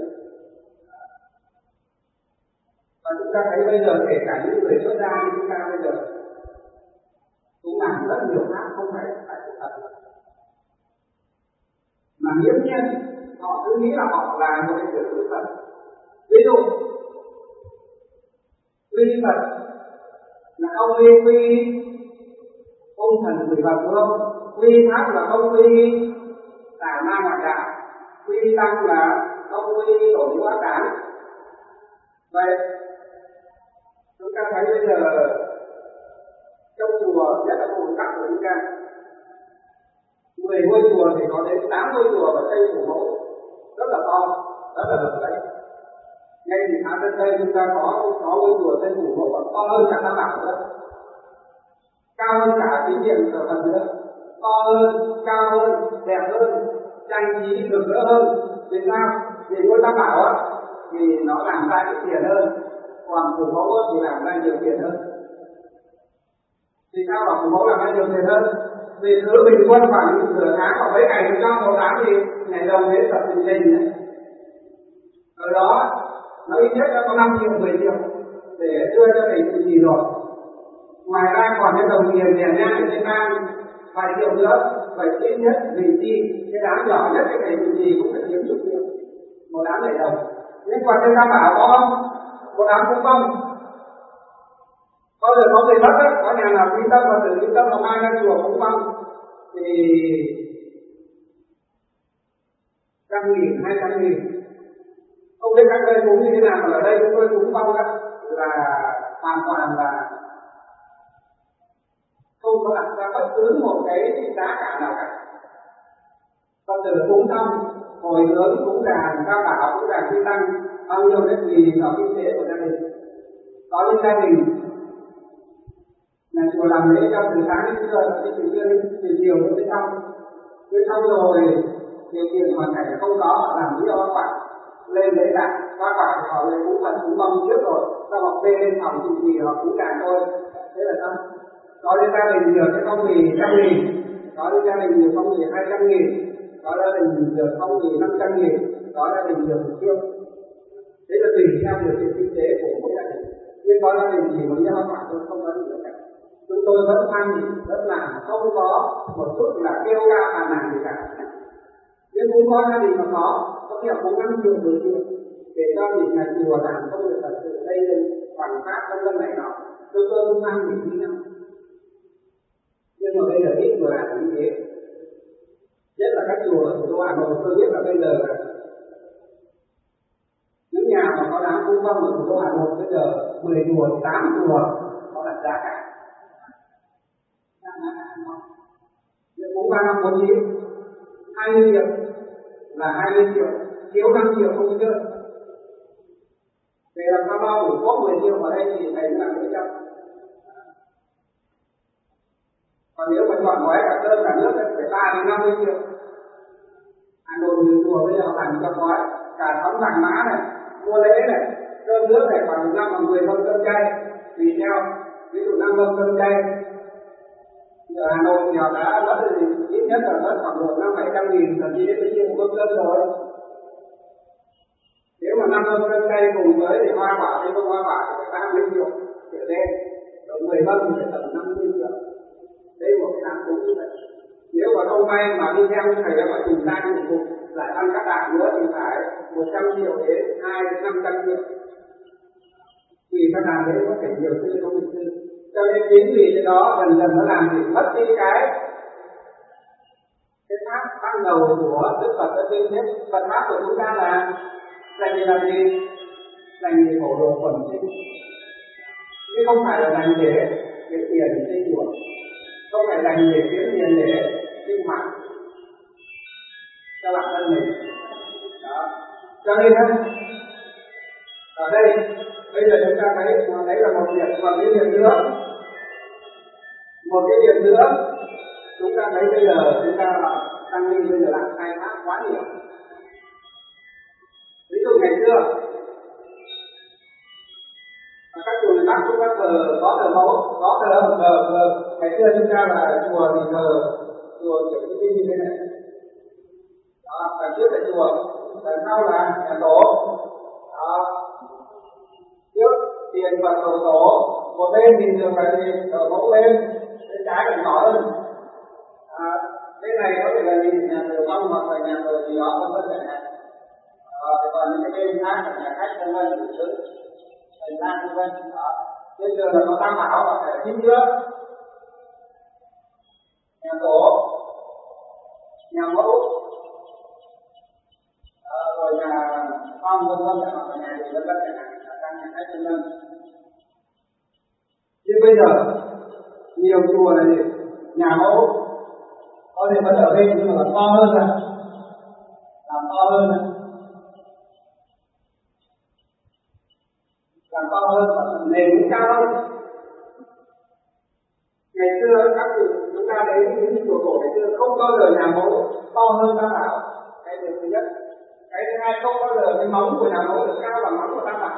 Và chúng ta thấy bây giờ kể cả những người xuất gia như chúng ta bây giờ cũng làm rất nhiều pháp không phải phải sự thật, mà nghiễm nhiên họ cứ nghĩ là họ là một cái người Đức Phật. Ví dụ quy Phật là ông quy quy ông thần quỷ vật đúng không? Quy pháp là ông quy tà ma ngoại đạo, quy tăng là ông quy tổ chức ác đảng. Vậy chúng ta thấy bây giờ trong chùa, nhất là khu vực của chúng ta, mười ngôi chùa thì có đến tám ngôi chùa ở Tây Phủ Mẫu rất là to, rất là lộng lẫy. Ngay thì tháng bên đây chúng ta có có ngôi chùa Tây Phủ Mẫu còn to hơn cả Tam Bảo nữa, cao hơn cả tín điện sở Phật nữa, to hơn, cao hơn, đẹp hơn, trang trí được rỡ hơn. Vì sao? Vì ngôi Tam Bảo á thì nó làm ra cái tiền hơn, còn Phủ Mẫu thì làm ra nhiều tiền hơn. Vì sao bảo Phủ Mẫu làm ra nhiều tiền hơn? Vì cứ bình quân khoảng nửa tháng hoặc mấy ngày trong một tháng thì ngày đầu đến tập trình trình đấy. Ở đó nó ít nhất có năm triệu, mười triệu để đưa cho thầy trụ trì rồi. Ngoài ra còn cái đồng tiền tiền nhang ở trên mang vài triệu nữa, vậy ít nhất vì chi cái đám nhỏ nhất cái thầy trụ trì cũng phải kiếm chục triệu một đám lễ đồng. Nhưng còn trên Tam Bảo có không? Một đám cũng không. Có người có người mất đấy, có nhà nào quy tâm và tự quy tâm mà mang ra chùa cũng không, thì trăm nghìn, hai trăm nghìn. Không biết các đây cũng như thế nào, mà ở đây chúng tôi cũng mong đó là hoàn toàn là không có đặt ra bất cứ một cái giá cả nào cả. Phật tử cúng xong, hồi hướng cũng đàn, Tam Bảo cũng đàn quy tăng, bao nhiêu cái tùy vào kinh tế của gia đình. Có những gia đình nhà chùa làm lễ cho từ sáng đến trưa, từ trưa đến từ chiều đến xong, cứ xong rồi điều kiện hoàn cảnh không có, họ làm lý do quả lên lễ lại, hoa quả thì họ lên cúng Phật cúng mong trước rồi, sau họ về lên phòng trụ trì họ cúng đàn thôi, thế là xong. Có đến gia đình được cái phong bì trăm nghìn, có đến gia đình được phong bì hai trăm nghìn, có gia đình được phong bì năm trăm nghìn, có gia đình được một triệu. Thế là tùy theo điều kiện kinh tế của mỗi gia đình. Nhưng có gia đình chỉ muốn nhau quả thôi, không có gì cả. Chúng tôi vẫn ăn rất là không có một chút là kêu ca phàn nàn gì cả. Nhưng cũng có gia đình mà có, có thể cũng năm triệu, mười triệu để cho những nhà chùa làm công việc thật sự xây dựng bằng pháp vân vân này nọ. Chúng tôi cũng ăn những gì nào. Nhưng mà bây giờ ít chùa làm như thế. Nhất là các chùa ở thủ đô Hà Nội, tôi biết là bây giờ những nhà mà có đám cung vong ở thủ đô Hà Nội bây giờ mười chùa, tám chùa có đặt giá cả. Nhưng cũng ba năm bốn chín hai mươi triệu là hai mươi triệu, thiếu năm triệu không chơi. Để làm sao bao đủ có mười triệu vào đây thì thầy làm mấy trăm. Còn nếu mà chọn gói cả cơm cả nước thì phải ba đến năm mươi triệu. Hà Nội nhiều chùa bây giờ làm cho gói cả sắm vàng mã này, mua lễ này, cơm nước này khoảng năm bằng mười mâm cơm chay tùy theo, ví dụ năm mâm cơm chay. Ở Hà Nội thì họ đã mất ít nhất là mất khoảng độ năm bảy trăm nghìn, thậm chí đến triệu một cơm rồi. Nếu mà năm mâm cơm chay cùng với thì hoa quả hay không hoa quả thì phải ba mươi triệu trở lên, rồi mười mâm thì phải tầm năm mươi triệu. Đây là một cái làm đúng như vậy. Nếu mà không may mà đi theo thầy đã phải dùng tay dụng cụ lại ăn các đạn nữa thì phải một trăm triệu đến hai đến năm trăm triệu. Vì các đàn đấy có thể nhiều sư không nhiều sư. Cho nên chính vì cái đó dần dần nó làm thì mất đi cái cái pháp ban đầu của Đức Phật ở trên thế. Phật pháp của chúng ta là dành để làm gì? Dành để phổ độ quần sinh, chứ không phải là dành để kiếm tiền xây chùa, không phải dành để kiếm tiền để sinh hoạt cho bản thân mình. Đó. Cho nên ở đây bây giờ chúng ta thấy đấy là một việc, còn cái việc nữa, một cái việc nữa chúng ta thấy bây giờ chúng ta tăng ni bây giờ làm khai thác quá nhiều. Ví dụ ngày xưa các chùa miền Bắc cũng có thờ, có thờ mẫu, có thờ thờ thờ. Ngày xưa chúng ta là chùa thì thờ chùa kiểu như thế này. Đó, đằng trước là chùa, đằng sau là nhà tổ. Đó, trước tiền Phật cầu tổ, một bên thì thường là gì thờ mẫu bên, bên trái là nhỏ hơn. À, bên này có thể là gì nhà thờ mông hoặc là nhà thờ gì đó vân vân chẳng hạn. Còn những cái bên khác là nhà khách vân vân chủ sự. Thời gian vân vân đó. Bây giờ là có tam bảo và phải chính trước. Nhà tổ, nhà mẫu, à, rồi nhà phong vân vân hoặc là nhà gì vân vân chẳng hạn, là căn nhà khách vân vân. Nhưng bây giờ nhiều chùa là gì? Nhà mẫu có thể vẫn ở bên nhưng mà to hơn rồi, làm to hơn rồi. Làm to hơn và nền cũng cao hơn. Ngày xưa các cụ chúng ta đến những chùa cổ ngày xưa không bao giờ nhà mẫu to hơn tam bảo. Cái điều thứ nhất. Cái thứ hai, không bao giờ cái móng của nhà mẫu được cao bằng móng của tam bảo.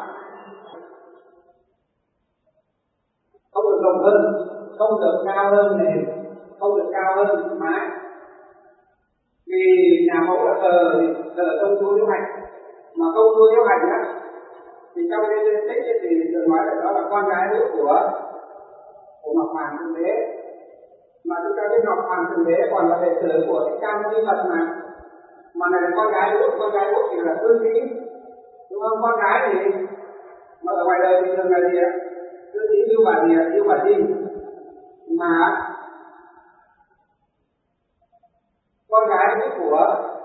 Không được rộng hơn, không được cao hơn nền, không được cao hơn mái. Vì nhà mẫu là thờ thờ công chúa Liễu Hạnh, mà công chúa Liễu Hạnh á thì trong cái tích thì được nói là đó là con gái nữ của của Ngọc Hoàng Thượng Đế. Mà chúng ta biết Ngọc Hoàng Thượng Đế còn là đệ tử của Thích Ca Mâu Ni Phật mà, mà này là con gái nữ, con gái út thì là cư sĩ, đúng không? Con gái thì mà ở ngoài đời thì thường là gì ạ? Cư sĩ yêu bà gì ạ? Yêu bà gì? Mà con gái nữ của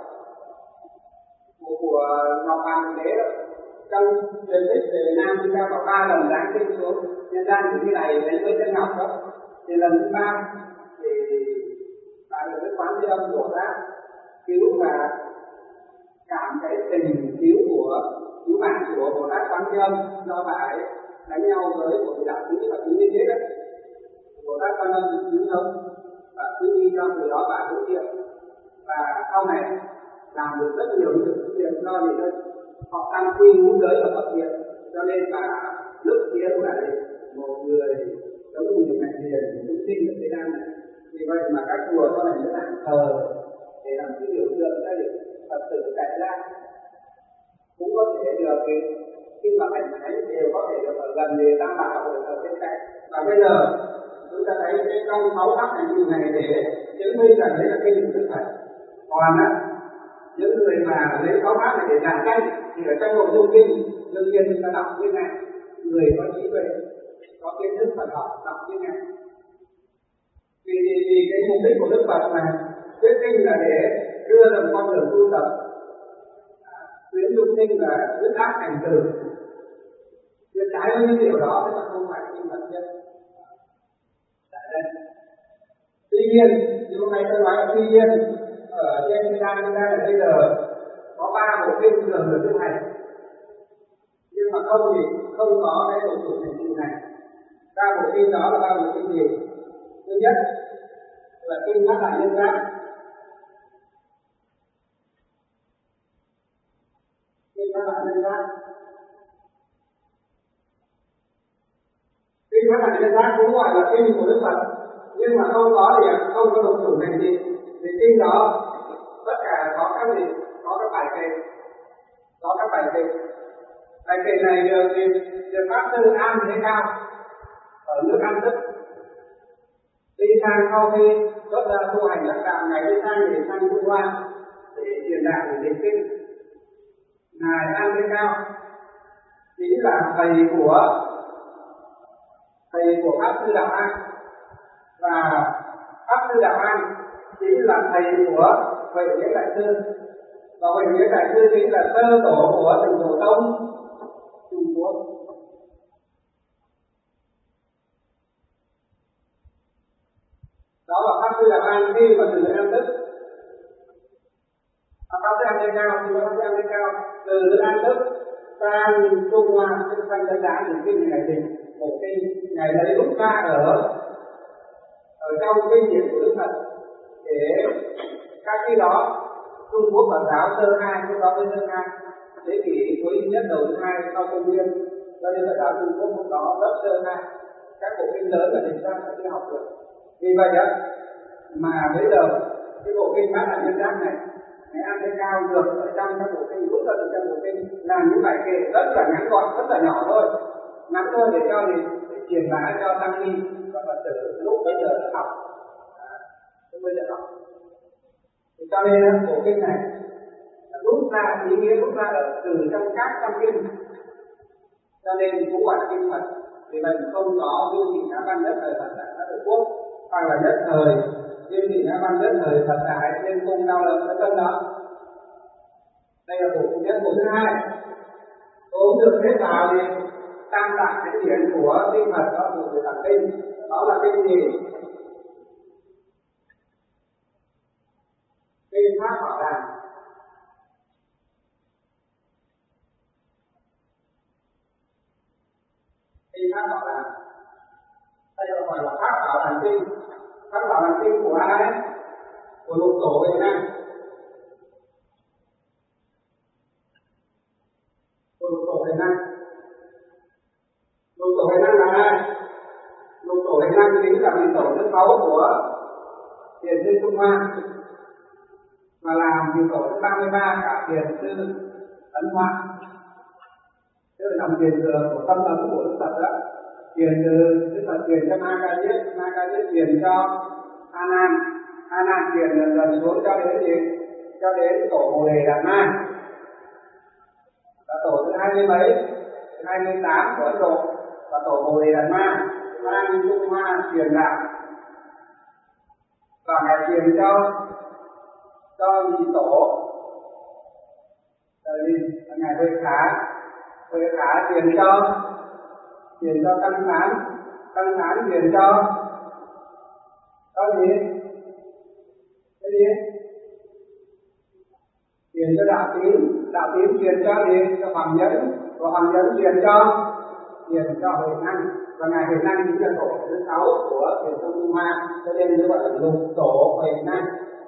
của, của Ngọc Hoàng Thượng Đế đó. Trong truyền thuyết về Việt Nam chúng ta có ba lần giáng sinh xuống nhân gian như thế này đến với chân ngọc đó. Thì lần thứ ba thì bà được cái Quán Thế Âm đổ ra cứu và cảm cái tình cứu của cứu mạng của Bồ Tát Quán Thế Âm do bà ấy đánh nhau với một vị đạo sĩ và cứu như thế đấy. Bồ Tát Quan Âm cứu sống và cứu đi cho từ đó bà cũng chịu và sau này làm được rất nhiều những việc do gì thôi. Họ tăng quy ngũ giới và Phật nghiệp, cho nên bà nước tiếng là một người giống như người mạnh hiền chúng sinh ở Việt Nam này. Vì vậy mà các chùa sau này mới làm thờ để làm cái biểu tượng cho để Phật tử chạy ra cũng có thể được cái khi mà hành thánh đều có thể được ở gần để tam bảo được ở bên cạnh. Và bây giờ chúng ta thấy cái trong sáu pháp hành trì này để chứng minh rằng đấy là cái hình thức thật. Còn á những người mà lấy sáu pháp này để giảng danh thì ở trong nội dung kinh đương nhiên chúng ta đọc như này, người có trí tuệ có kiến thức Phật học đọc như này. Vì, vì, vì cái mục đích của Đức Phật là thuyết kinh là để đưa ra con đường tu tập, khuyến chúng sinh là dứt ác hành từ. Việc trái với những điều đó thì không phải kinh Phật nhất. Tại đây. Tuy nhiên, như hôm nay tôi nói là tuy nhiên ở nên chúng ta chúng ta là bây giờ có ba bộ kinh thường được tu hành, nhưng mà không thì không có cái bộ chủ hành trì này. Ba bộ kinh đó là ba bộ kinh gì? Thứ nhất là kinh Phát Đại Nhân Giác. Kinh Phát Đại Nhân Giác. Kinh Phát Đại Nhân Giác cũng gọi là kinh của Đức Phật, nhưng mà không có gì, không có độc chủ hành gì. Thì kinh đó tất cả có các gì? Có các bài kệ, có các bài kệ. Bài kệ này được được pháp sư An Thế Cao ở nước An Tức đi sang sau khi xuất ra tu hành đắc đạo, ngày đi sang để sang Trung Hoa để truyền đạo để dịch kinh. Ngài An Thế Cao chính là thầy của thầy của pháp sư Đạo An, và pháp sư Đạo An chính là thầy của Huệ Nghĩa Đại Sư, và Huệ Nghĩa Đại Sư chính là sơ tổ của Tịnh Độ Tông Trung Quốc. Đó là pháp sư Đạo An khi mà từ An Tức, à, pháp sư An Thế Cao, thì pháp sư An Thế Cao từ An Tức sang Trung Hoa, tức sang Tân Đá thì kinh ngày dịch một kinh ngày đấy rút ra ở ở trong kinh điển của Đức Phật, để các khi đó Trung Quốc Phật giáo sơ khai, lúc đó tới sơ khai thế kỷ thứ nhất đầu thứ hai sau công nguyên, cho nên Phật giáo Trung Quốc lúc đó rất sơ khai, các bộ kinh lớn là dịch ra phải chưa học được. Vì vậy đó mà bây giờ cái bộ kinh Phát Đại Nhân Giác này, Ngài An Thế Cao được ở trong các bộ kinh, rút ra từ trong bộ kinh làm những bài kệ rất là ngắn gọn, rất là nhỏ thôi, ngắn thôi để cho gì để truyền bá cho tăng ni và Phật tử lúc bây giờ học, à, lúc bây giờ học. Thì cho nên bộ kinh này rút ra ý nghĩa rút ra ở từ trong các trong kinh, cho nên cũng gọi là kinh Phật. Vì vậy không có Dương Thị Ngã Văn nhất thời Phật Đại Pháp Tự Quốc, hoặc là nhất thời Dương Thị Ngã Văn nhất thời Phật Đại trên cung Cao Lâm cái tân đó. Đây là bộ thứ nhất. Bộ thứ hai cũng được xếp vào thì tam tạng cái điển của kinh Phật, đó là bộ Tạng Kinh. Đó là kinh gì? Kinh Pháp Bảo Đàm. Kinh Pháp Bảo Đàm. Đây là gọi là Pháp Bảo Đàm Kinh. Pháp Bảo Đàm Kinh của ai? Của Lục Tổ Huệ Năng. Của Lục Tổ Huệ Năng. Lục Tổ Huệ Năng là ai? Lục Tổ Huệ Năng chính là vị tổ thứ sáu của Thiền Sư Trung Hoa, mà làm vị tổ thứ ba mươi ba cả Thiền Sư Ấn Hoa, tức là làm tiền thừa của tâm ấn của Đức Phật đó. Tiền từ Đức Phật tiền cho Ma Ca Diếp, Ma Ca Diếp tiền cho A Nan, A Nan tiền dần dần xuống cho đến gì? Cho đến tổ Bồ Đề Đạt Ma, là tổ thứ hai mươi mấy, thứ hai mươi tám của Ấn Độ, và tổ Bồ Đề Đạt Ma sang Trung Hoa truyền đạo, và ngài truyền cho cho nhị tổ là gì? Ngài Huệ Khả, Huệ Khả truyền cho truyền cho Tăng Phán, Tăng Phán truyền cho có gì? Cái gì? Truyền cho Đạo Tín, Đạo Tín truyền cho gì? Cho Hoàng Nhẫn, và Hoàng Nhẫn truyền cho truyền cho Huệ Năng, và ngài Huệ Năng chính là tổ thứ sáu của Thiền Tông Trung Hoa, cho nên nó gọi là Lục Tổ Huệ Năng.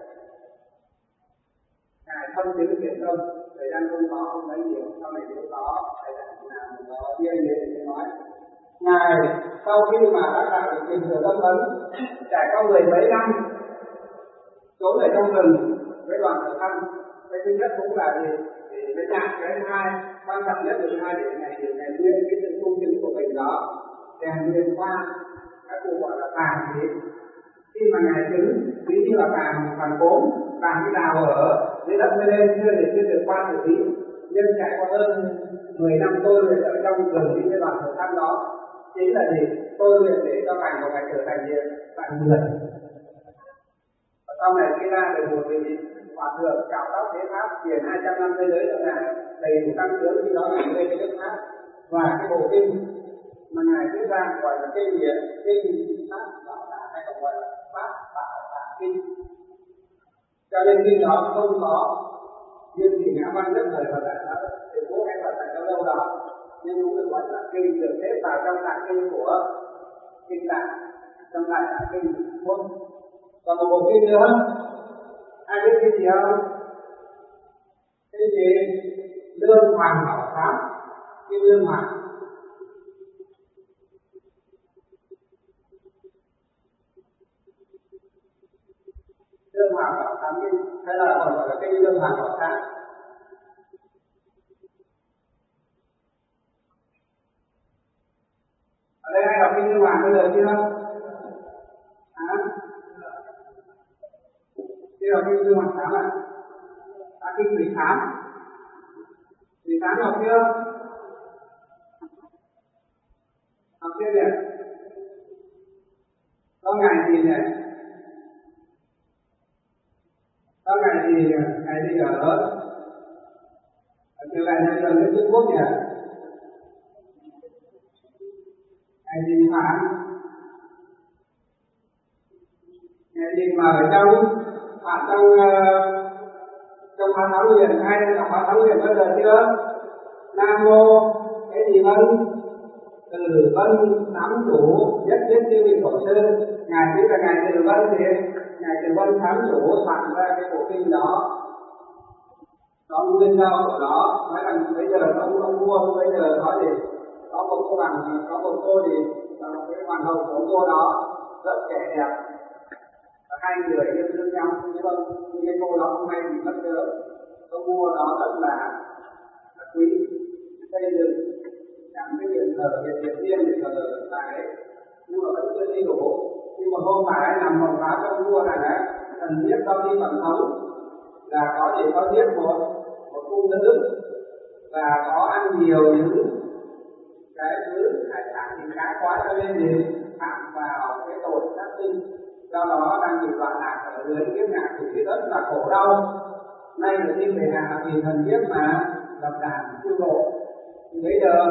Ngài thâm chứng Thiền Tông, thời gian không có không lấy nhiều, sau này nếu có phải là nào có duyên để nói. Ngài sau khi mà đã đạt được trình độ tâm vấn, trải qua mười mấy năm trốn ở trong rừng với đoàn thợ săn, cái thứ nhất cũng là gì? Để với nhạc. Cái thứ hai quan trọng nhất là thứ hai để ngày để ngày nguyên cái sự tu chứng của mình đó rèn luyện qua các cụ gọi là tàng gì. Khi mà ngài chứng ví như là tàng tàng cốm, tàng cái đào ở dưới đất mới lên chưa để chưa được qua xử lý, nhưng trải qua hơn mười năm tôi luyện ở trong rừng đi với đoàn thợ săn đó chính là gì? Tôi luyện để cho ngài một ngày trở thành gì? Thành người. Và sau này khi ra được một vị hòa thượng cạo tóc thế pháp tiền hai trăm năm thế giới trở lại đầy đủ tăng tướng, khi đó ngài lên cái nước pháp, và cái bộ kinh mà ngài viết ra gọi là kinh gì? Kinh Pháp Bảo Đàm, hay còn gọi là Pháp Bảo Đàm Kinh. Cho nên khi đó không có riêng gì ngã văn nhất thời Phật tại đó thì bố hay Phật tại đâu đâu đó, nhưng cũng được gọi là kinh, được xếp vào trong tạng kinh của kinh tạng, trong lại tạng kinh môn. Còn một bộ kinh nữa, ai biết cái gì không? Cái gì? Lương Hoàng Bảo Thám, kinh Lương Hoàng. Lương Hoàng Bảo Thám kinh, hay là còn gọi là kinh Lương Hoàng Bảo Thám. Ở đây ai đọc kinh Lương Hoàng bây giờ chưa? À? Chưa đọc kinh Lương Hoàng Thám à? À, kinh Thủy Thám. Thủy Thám đọc chưa? Học chưa nhỉ? Có ngày gì nhỉ? Có ngày gì nhỉ? Ngày gì ở ở trường này hay trường nước Trung Quốc nhỉ? Ngày gì mà ngày gì mà ở trong à, trong trong khóa thảo luyện hay trong khóa thảo luyện bao giờ chưa? Nam mô cái gì vân từ vân tám chủ nhất thiết chư vị tổ sư, ngài chính là ngài từ vân thì ngài từ vân tám chủ soạn ra cái bộ kinh đó. Nó nguyên do của nó nói rằng bây giờ ông ông vua bây giờ có gì có một cô bằng có một cô thì cái hoàng hậu của cô đó rất trẻ đẹp và hai người yêu thương nhau, nhưng mà cái cô đó không may bị mất nhớ, ông vua đó rất là, là quý xây dựng chẳng cái điện thờ điện điện riêng để thờ tại đấy, nhưng mà vẫn chưa đi đủ. Nhưng mà hôm phải nằm phòng phá trong vua này đấy, thần giết sau khi tổng thống là có thể có giết một một cung nữ và có ăn nhiều những cái thứ hải sản thì khá quá, cho nên thì phạm vào cái tội sát sinh, do đó đang bị đoạn lạc ở dưới kiếp ngạ của thế rất là khổ đau. Nay được tin về hạ vì thần giết mà lập đàn siêu độ, thì bây giờ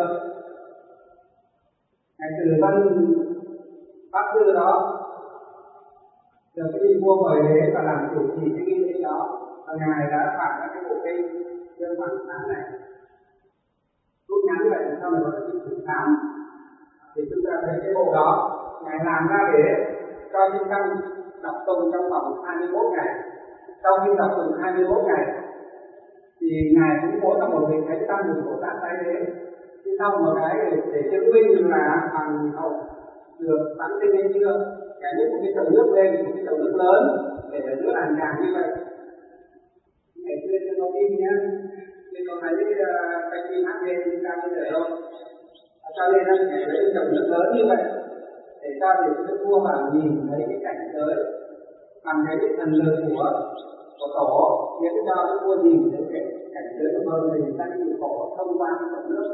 ngài Từ Vân Pháp Sư đó được cái vị vua mời đến và làm chủ trì cái nghi lễ đó, và ngài đã phạt ra cái bộ kinh Lương Hoàng Thám này. Rút ngắn vậy thì sau này gọi là kinh Thủy Thám. Thì chúng ta thấy cái bộ đó ngài làm ra để cho chúng ta đọc tụng trong vòng hai mươi mốt ngày. Sau khi đọc tụng hai mươi mốt ngày thì ngài cũng muốn là một vị thánh tâm được Bồ Tát thay thế. Chứ xong một cái để, để chứng minh là hoàng hậu được tặng tinh hay chưa, ngài nhấc một cái chậu nước lên, một cái chậu nước lớn để ở giữa làn tràng như vậy. Ngày xưa chưa có tin nhé, nên có thấy cái tin hát lên chúng ta bây giờ đâu. Cho nên là ngài lấy cái chậu nước lớn như vậy để cho để đức vua vào nhìn thấy cái cảnh giới bằng cái thần lực của của tổ, khiến cho đức vua nhìn thấy cái cảnh giới của bờ mình đang chịu khổ thông qua cái chậu nước.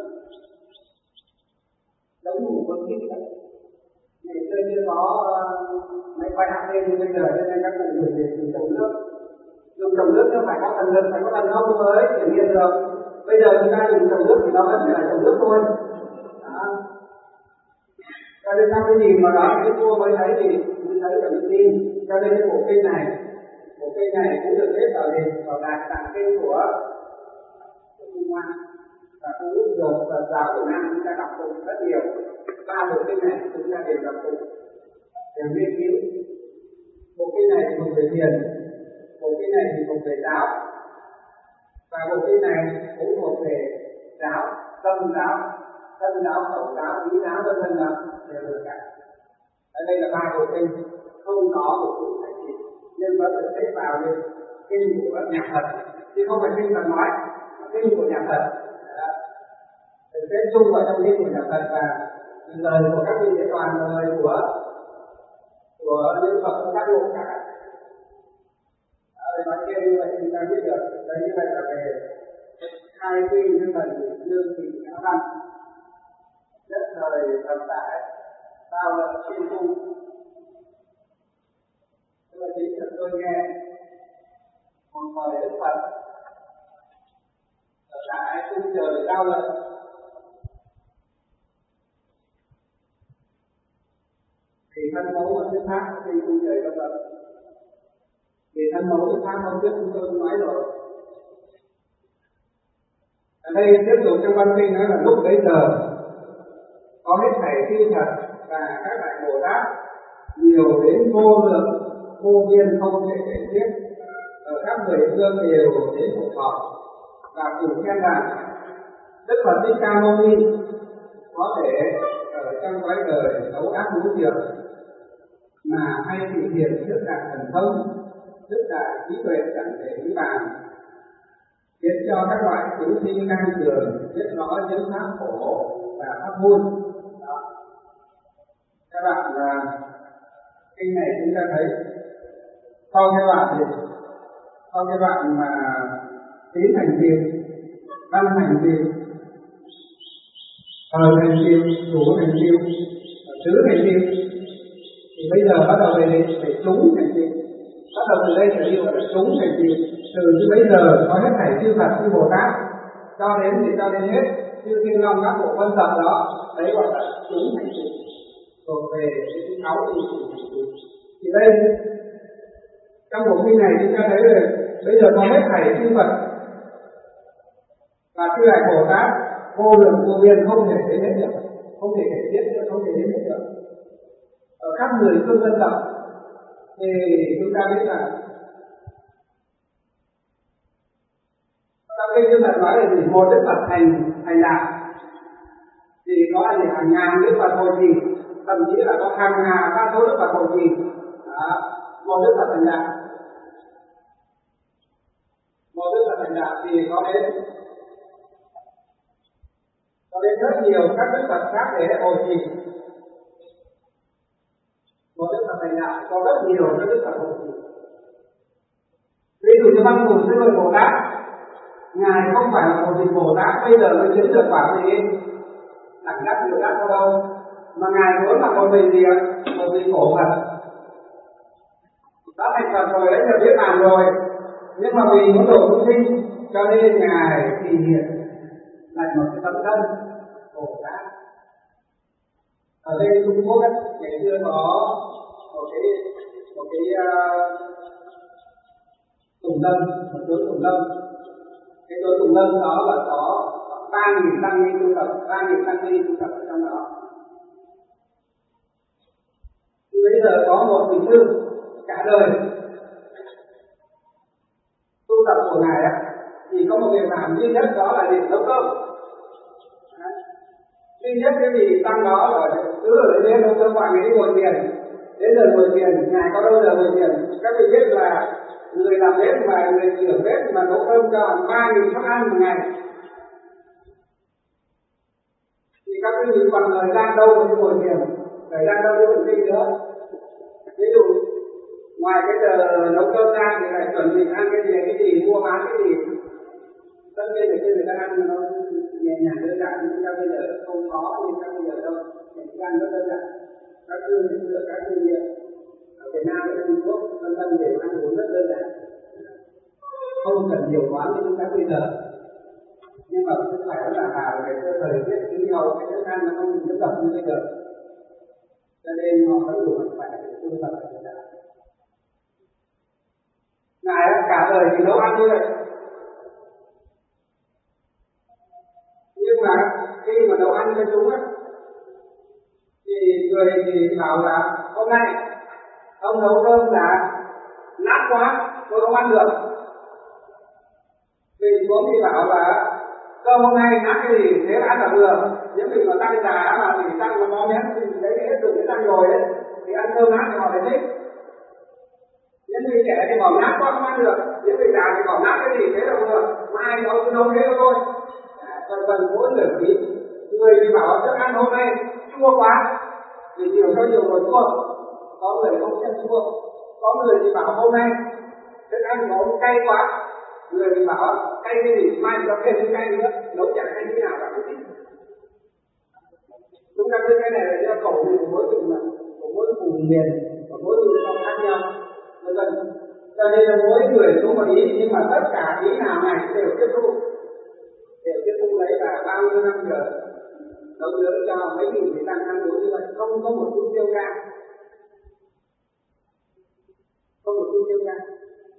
Giống như một con chip vậy. Ngày xưa chưa có máy quay hát lên như bây giờ, cho nên các cụ người để dùng chậu nước. Dùng chậu nước nó phải có thần lực, phải có thần thông mới thể hiện được. Bây giờ chúng ta dùng chậu nước thì nó vẫn chỉ là chậu nước thôi. Đó. Cho nên sau cái nhìn mà đó, cái vua mới thấy thì mới thấy là mới tin. Cho nên cái bộ kinh này, bộ kinh này cũng được xếp vào đề vào đạt tạng kinh của Trung Hoa. Và cũng được giáo Việt Nam chúng ta đọc tụng rất nhiều. Ba bộ kinh này chúng ta đều đọc tụng, đều nghiên cứu. Bộ kinh này thuộc về thiền, bộ kinh này thì thuộc về giáo, và bộ kinh này cũng thuộc về giáo, tâm giáo, thân giáo, khẩu giáo, ý giáo, vân vân là đều được cả. Ở đây là ba bộ kinh, không có một cụ thể gì, nhưng vẫn được xếp vào đây kinh của nhà Phật, chứ không phải kinh Phật nói, mà kinh của nhà Phật. Được xếp chung vào trong kinh của nhà Phật, và lời của các vị để toàn là lời của của những Phật không tác lộ cả. Ở nói kia như vậy chúng ta biết được, đấy như vậy là về hai kinh như vậy như thì ngã văn nhất thời thần tại bao lần chuyên tu. Tức là chính là tôi nghe một mời Đức Phật ở tại cung trời cao lần, thì thân mẫu ở nước khác thì cung trời cao lần Thì thân mẫu cái pháp không biết chúng tôi cũng nói rồi. Ở đây tiếp tục trong văn kinh nói là lúc bấy giờ có hết thảy chư Phật và các đại Bồ Tát nhiều đến vô lượng vô biên không thể kể xiết, ở các mười phương đều đến một họp và cùng khen rằng Đức Phật Thích Ca Mâu Ni có thể ở trong cõi đời xấu ác ngũ diệu mà hay thể hiện thuyết đại thần thông, thuyết đại trí tuệ chẳng thể nghĩ bàn, khiến cho các loại chúng sinh đang trường biết rõ những pháp khổ và pháp vui. Các bạn là kinh này chúng ta thấy sau cái đoạn gì? Sau cái đoạn mà tín thành tiền, văn thành tiền, thời thành tiền, đủ thành tiền, tứ thành tiền, thì bây giờ bắt đầu về để trúng thành tiền. Bắt đầu từ đây trở đi gọi là trúng thành tiền. Từ như bây giờ có hết thảy chư Phật chư Bồ Tát cho đến thì cho đến hết chư Thiên Long các bộ vân tập đó, đấy gọi là trúng thành tiền. Rồi về cái thứ sáu thì thì đây trong bộ kinh này chúng ta thấy là bây giờ có hết thảy chư Phật và chư đại Bồ Tát vô lượng vô biên không thể đến hết được, không thể kể xiết được, không thể đến hết được. Ở khắp mười phương dân tộc thì chúng ta biết là trong kinh Đức Phật nói là gì? Một Đức Phật thành thành đạo thì có là hàng ngàn Đức Phật hồi trì, thậm chí là có hàng ngàn ba số Đức Phật hồi trì. Một Đức Phật thành đạo, một Đức Phật thành đạo thì có đến có đến rất nhiều các Đức Phật khác để hồi trì. Một Đức Phật thành đạo có rất nhiều các Đức Phật hồi trì. Ví dụ như Văn Thù Sư Lợi Bồ Tát, ngài không phải là một vị Bồ Tát bây giờ mới chứng được quả gì đẳng giác Bồ Tát đâu đâu, mà ngài vốn là một vị gì ạ? Một vị khổ Phật, đã thành Phật rồi đấy là biết làm rồi, nhưng mà vì muốn độ chúng sinh cho nên ngài thì hiện là một cái tấm thân Bồ Tát. Ở đây Trung Quốc ấy, ngày xưa có một cái một cái uh, tùng lâm, một tướng tùng lâm. Cái tướng tùng lâm đó là có ba nghìn tăng ni tu tập, ba nghìn tăng ni tu tập ở trong đó. Thì bây giờ có một vị sư cả đời tu tập của ngài á, thì có một việc làm duy nhất đó là việc nấu cơm. Duy nhất cái vị tăng đó là cứ ở đây nấu cơm mọi người đi ngồi thiền, đến giờ ngồi thiền, ngài có đâu giờ ngồi thiền. Các vị biết là người làm bếp và người trưởng bếp mà nấu cơm cho ba nghìn suất ăn một ngày, thì các vị còn thời gian đâu mà đi ngồi thiền, thời gian đâu đi tụng kinh nữa. Ví dụ ngoài cái giờ nấu cơm ra thì lại chuẩn bị ăn cái gì cái gì, mua bán cái gì, tất nhiên là khi người ta ăn nó nhẹ nhàng đơn giản, nhưng ta bây giờ không có như các bây giờ đâu, mình ăn rất đơn giản. Các thương hiệu được các thương hiệu ở Việt Nam và Trung Quốc vân vân đều ăn uống rất đơn giản, không cần nhiều quán như chúng ta bây giờ. Nhưng mà sức khỏe nó đảm bảo về cái thời tiết khí hậu, cái thức ăn nó không bị nhiễm độc như bây giờ, cho nên họ vẫn đủ mạnh khỏe để tu tập hiện đại. Ngài đã cả đời thì nấu ăn như vậy, nhưng mà khi mà nấu ăn cho chúng á, thì người thì bảo là hôm nay ông nấu cơm là nát quá, tôi không ăn được. Vì cũng thì bảo là cơm hôm nay nát cái gì thế là ăn là vừa, nếu mình mà tăng già mà thì tăng mà có mét thì đấy hết được cái tăng rồi đấy, thì ăn cơm nát thì họ phải thích. Những người trẻ thì bảo nát quá không ăn được, những người già thì bảo nát cái gì thế là vừa, mà ai nấu cứ nấu thế thôi. Vân vân mỗi người ý. Người thì bảo thức ăn hôm nay chua quá, vì nhiều cho nhiều người chua, có người không thích chua. Có người thì bảo hôm nay thức ăn nó cay quá, người thì bảo cay cái gì mai cho thêm cái cay nữa, nấu chả cay như nào cả cũng thích. Chúng ta biết cái này là do khẩu vị của mỗi vùng mà, của mỗi vùng miền, của mỗi vùng trong khác nhau, vân vân. Cho nên là mỗi người có một ý, nhưng mà tất cả ý nào này đều tiếp thu, đều tiếp thu lấy là bao nhiêu năm giờ nấu nướng cho mấy nghìn người tăng ăn uống như vậy, không có một chút tiêu ca, không một chút tiêu ca.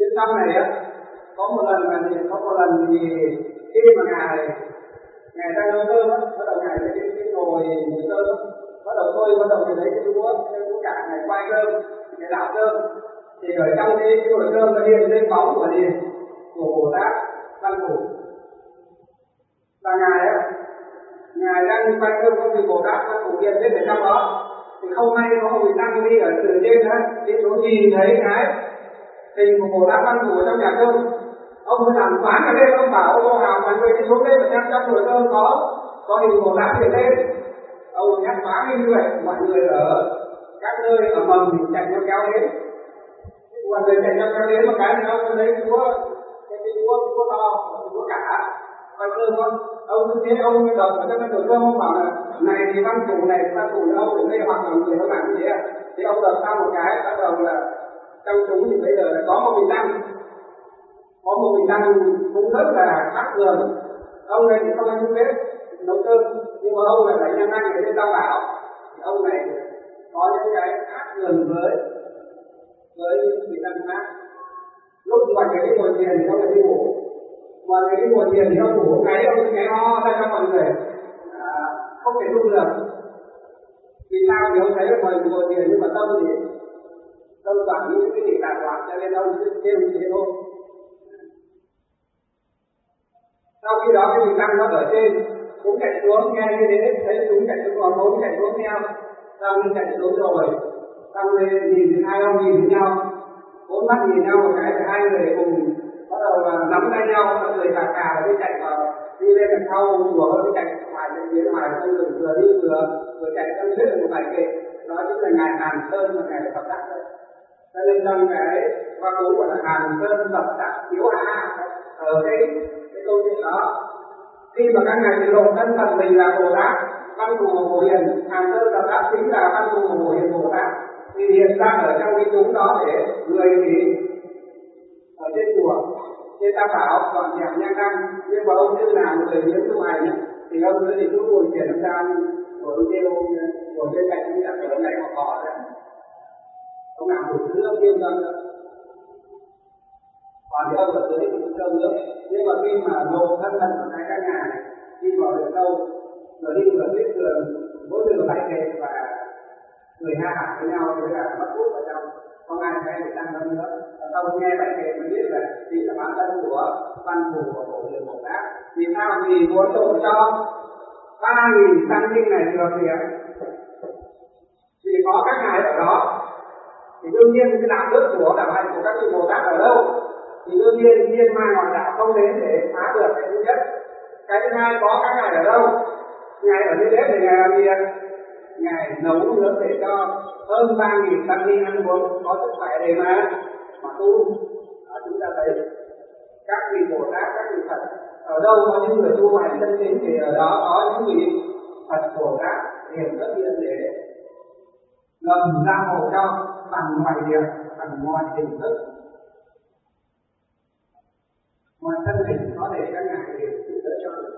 sau này á, có một lần là gì, có một lần thì khi mà ngài ngài đang nấu cơm á, bắt đầu ngài thấy cái, cái nồi nấu cơm á, bắt đầu tôi bắt đầu thì lấy cái đũa cái đũa cả ngài quay cơm, ngài đảo cơm, thì ở trong cái cái nồi cơm nó hiện lên bóng của gì, của Bồ Tát Văn Thủ. Và ngài á, ngài đang quay cơm công việc Bồ Tát Văn Thủ hiện lên ở trong đó, thì không may có một vị tăng đi ở từ trên đó, đi xuống nhìn thấy cái hình của Bồ Tát Văn Thủ ở trong nhà cơm. Ông mới làm quán ở đây, ông bảo ông nào mọi người đi xuống đây và xem trong nồi cơm có có hình Bồ Tát hiện lên. Ông nhắc quán như vậy, mọi người ở các nơi ở mầm thì chạy nhau kéo đến, mọi người chạy nhau kéo đến một cái thì ông lấy đũa, cái cái đũa đũa to, đũa cả, quay cơm không? Ông cứ thế ông đập ở trong cái nồi cơm, ông bảo là này thì Văn Thủ này, Văn Thủ đâu ở đây hoặc là người nó làm như thế à? Thì ông đập sang một cái, bắt đầu là trong chúng thì bây giờ là có một vị tăng, có một vị tăng cũng rất là khác thường. Ông này thì không ăn chút bếp nấu cơm, nhưng mà ông này lại nhân năng để lên Tam Bảo. Thì ông này có những cái khác thường với với vị tăng khác. Lúc ngoài cái ngồi thiền thì ông lại đi ngủ, ngoài cái ngồi thiền thì ông ngủ cái ông cái ho ra cho mọi người à, không thể lúc được. Vì sao thì ông thấy mọi người ngồi thiền nhưng mà tâm thì tâm toàn những cái gì tạp loạn, cho nên ông cứ kêu như thế thôi. Sau khi đó cái vị tăng nó ở trên cũng chạy xuống nghe như thế, thấy chúng chạy xuống còn bốn chạy xuống theo, sau khi chạy xuống rồi, sau khi nhìn hai ông nhìn nhau, bốn mắt nhìn nhau một cái thì hai người cùng bắt đầu là nắm tay nhau, mọi người cả cả và đi chạy vào đi lên đằng sau chùa, đi chạy ngoài trên phía ngoài không được, vừa đi vừa vừa chạy trong thuyết một vài kệ, đó chính là ngài Hàn Sơn và ngài Phật Đắc đấy. Cho nên trong cái qua cú gọi là Hàn Sơn Phật Đắc Tiếu A ở cái cái câu chuyện đó, khi mà các ngài lộ thân phận mình là Bồ Tát Văn Thù Bồ Hiền, Hàn Sơn Phật Đắc chính là Văn Thù Bồ Hiền Bồ Tát, thì hiện ra ở trong cái chúng đó để người thì ở trên chùa trên Tam Bảo dọn dẹp nhang đăng, nhưng mà ông chứ nào người nhiễm tu hành thì ông cứ thì cứ buồn chuyển ông ra của ông kêu của bên cạnh cái đặt ở này họ bỏ ra, ông nào đủ thứ ông kêu ra, còn thì ông ở dưới thì cũng trông nữa. Nhưng mà khi mà lộ thân phận của hai các ngài đi vào đường sâu, rồi đi vừa biết đường mỗi đường bảy kệ và người ha hả với nhau với cả mất hút vào trong, không ai thấy người tăng hơn nữa. Và sau khi nghe bài kệ mới biết là chỉ là bản thân của Văn Thù và Bồ Hiền Bồ Tát. Vì sao? Vì muốn độ cho ba nghìn tăng ni này được việc, vì có các ngài ở đó, thì đương nhiên cái đạo đức của đạo hạnh của các vị Bồ Tát ở đâu, thì đương nhiên thiên ma ngoại đạo không đến để phá được. Cái thứ nhất. Cái thứ hai, có các ngài ở đâu? Ngài ở dưới bếp để ngài làm việc, ngài nấu nước để cho hơn ba nghìn tăng ni ăn uống có sức khỏe để mà mà tu. Đó, chúng ta thấy các vị Bồ Tát, các vị Phật ở đâu có những người tu hành chân chính thì ở đó có những vị Phật Bồ Tát hiện xuất hiện để ngầm ra hộ cho bằng ngoài việc, bằng ngoài hình thức, ngoài thân hình có thể các ngài đều giúp đỡ cho được.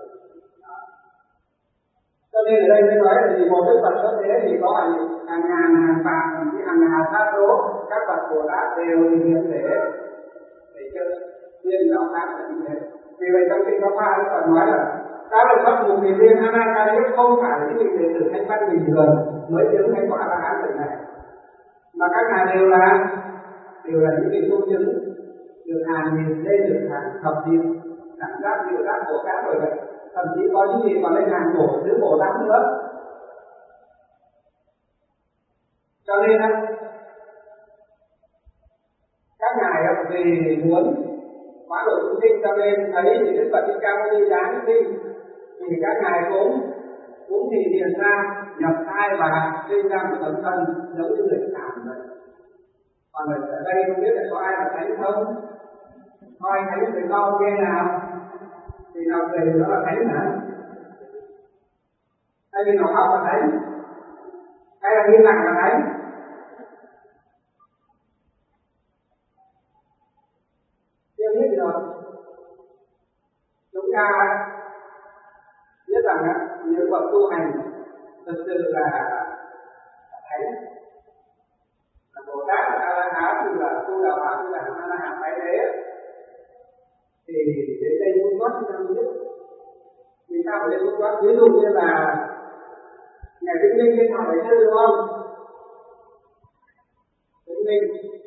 Cho nên ở đây mới nói là vì một Đức Phật xuất thế thì có hàng hàng ngàn hàng vạn hàng ngàn sa số các Phật Bồ Tát đều hiện để để cho tiên giáo pháp là như thế. Vì vậy trong kinh Pháp Hoa Đức Phật nói là ta được bắt một vị viên Anakaric không phải là những vị đệ tử thanh văn bình thường mới chứng thành quả La Hán đời này, mà các ngài đều là đều là những vị tu chứng được hàng nghìn lên được hàng thập nghìn cảm giác nhiều giác của các bởi vậy, thậm chí có những vị còn lên hàng cổ thứ Bồ Tát nữa. Cho nên á, các ngài vì muốn hóa độ chúng sinh, cho nên thấy thì Đức Phật Thích Ca Mâu Ni dáng sinh thì các ngài cũng cũng thì hiện ra nhập thai và sinh ra một tấm thân giống như người cảm vậy. Còn ở đây không biết là có ai là thánh không? Có ai thánh người con kia nào? Thì nào người đó là thánh hả? Hay vì nào khóc là thánh? Hay là như lặng là thánh? Chưa biết rồi. Chúng ta biết rằng những bậc tu hành thực sự là thánh, là Bồ Tát, là A La Hán, là tu là vào cái là nó là hàng máy đấy thì đến đây muốn thoát chúng ta mới biết vì sao phải muốn thoát. Ví dụ như là ngày Vĩnh Linh lên học phải chưa đúng không? Vĩnh Linh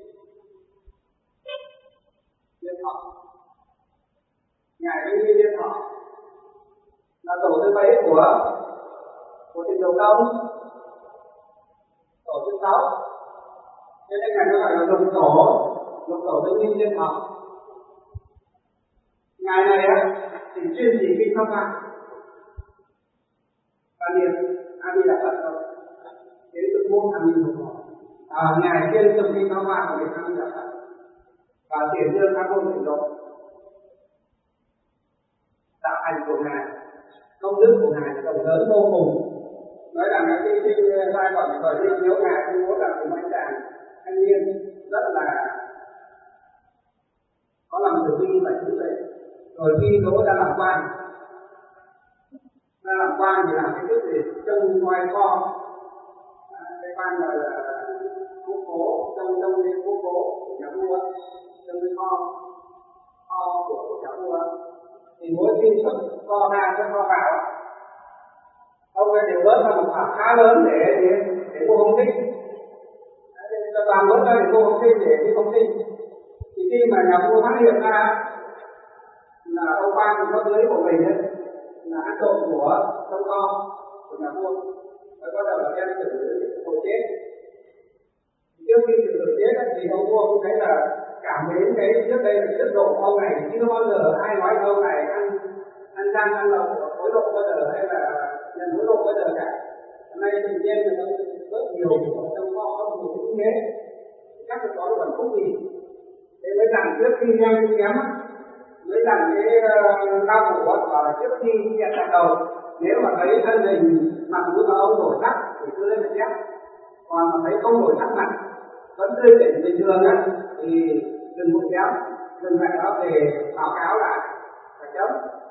lên học ngày Vĩnh Linh lên học là tổ thứ mấy của của Tịnh Độ Tông? Tổ thứ sáu. Cho nên ngày nó gọi là lục tổ, lục tổ Vĩnh Linh lên học. Ngày này á thì chuyên chỉ kinh pháp văn và niệm A Di Đà Phật thôi. Đến từ môn A Di Đà Phật. À, ngày chuyên tụng kinh pháp văn và niệm A Di Đà Phật và tiền dương các môn Tịnh Độ. Đạo hành của ngài, công đức của ngài rộng lớn vô cùng. Nói rằng cái kinh sai còn thời đi chiếu ngài tuyên bố rằng của anh chàng thanh niên rất là có lòng từ bi và trí tuệ. Rồi khi đỗ ra làm quan, ra làm quan thì làm cái chức gì trông ngoài kho, à, cái quan gọi là quốc cố, trông trông cái quốc cố của nhà vua, trông cái kho kho của, của nhà vua. Thì mỗi khi xuất kho ra xuất kho vào, ông ấy đều bớt ra một khoản khá lớn để để để mua không thích, cho toàn bớt ra để mua không thích để đi không thích. Thì khi mà nhà vua phát hiện ra là ông quan có dưới của mình ấy, là ăn trộm của trong kho của nhà vua, mới bắt đầu là đem xử tội chết. Trước khi xử tội chết thì ông vua cũng thấy là cảm mến cái trước đây là chất độ ông này, chứ không bao giờ ai nói ông này ăn ăn gian ăn lậu hối lộ bao giờ hay là nhận hối lộ bao giờ cả. Hôm nay tự nhiên là tôi rất nhiều của trong kho có một cái thế, chắc là có được bản phúc gì. Thế mới rằng trước khi đem đi chém mới rằng cái đau khổ và trước khi nhận ra đầu, nếu mà thấy thân hình mặt mũi mà ông đổi sắc thì cứ lên mà chém, còn mà thấy không đổi sắc mặt vẫn tươi tỉnh bình thường á thì đừng một chém, đừng lại đó về báo cáo lại và chấm.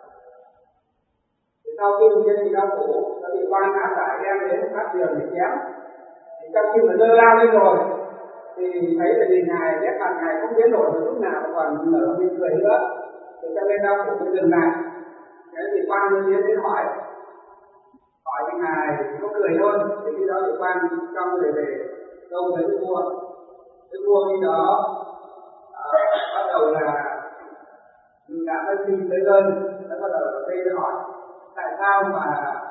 Thì sau khi nhân bị đau khổ đã bị quan áp giải đem đến phát tiền để chém, thì trong khi mà dơ lao lên rồi thì thấy là gì ngài nét mặt ngài không biến đổi được lúc nào còn nở mỉm cười nữa. Thì cho nên đau khổ mới dừng lại. Thế thì quan nhân tiến đến hỏi hỏi với ngài có cười thôi. Thì khi đó thì quan cho người về đâu tới đức vua. Đức vua khi đó à, bắt đầu là đã mới tin tới đơn, đã bắt đầu là đây để hỏi tại sao mà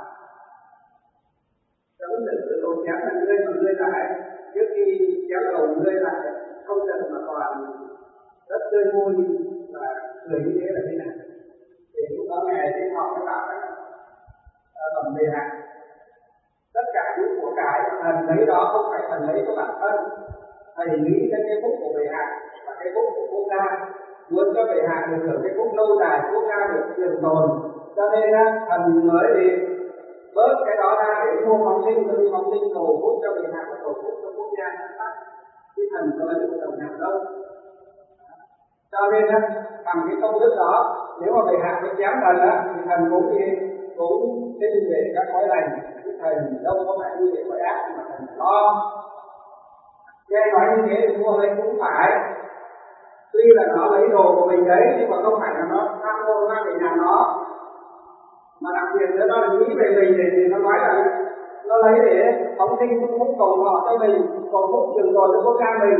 chấm được sự tôn chém là ngươi mà ngươi lại trước khi kéo đầu ngươi lại không giận mà còn rất tươi vui và cười như thế là thế nào. Thì lúc đó ngài đi học các bạn ở tầm bề hạ tất cả những của cải thần lấy đó không phải thần lấy của bản thân, thầy nghĩ đến cái phúc của bề hạ và cái phúc của quốc gia, muốn cho bề hạ được hưởng cái phúc lâu dài, quốc gia được trường tồn, cho nên thần mới đi bớt cái đó ra để mua phóng sinh, cho đi phóng sinh cầu phúc cho bề hạ và cầu phúc cho quốc gia. Chứ thần có lấy một đồng nào đâu. Cho nên á, bằng cái công đức đó, nếu mà bề hạ với chém thần á, thì thần cũng gì cũng sinh về các cõi lành. Chứ thần đâu có phải đi về cõi ác mà thần lo. Nghe nói như thế thì mua lấy cũng phải. Tuy là nó lấy đồ của mình đấy, nhưng mà không phải là nó tham ô mang về nhà nó. Mà đặc biệt nữa nó nghĩ về mình thì nó nói là nó lấy để phóng sinh phúc phúc cầu thọ cho mình, cầu phúc trường tồn cho quốc gia mình.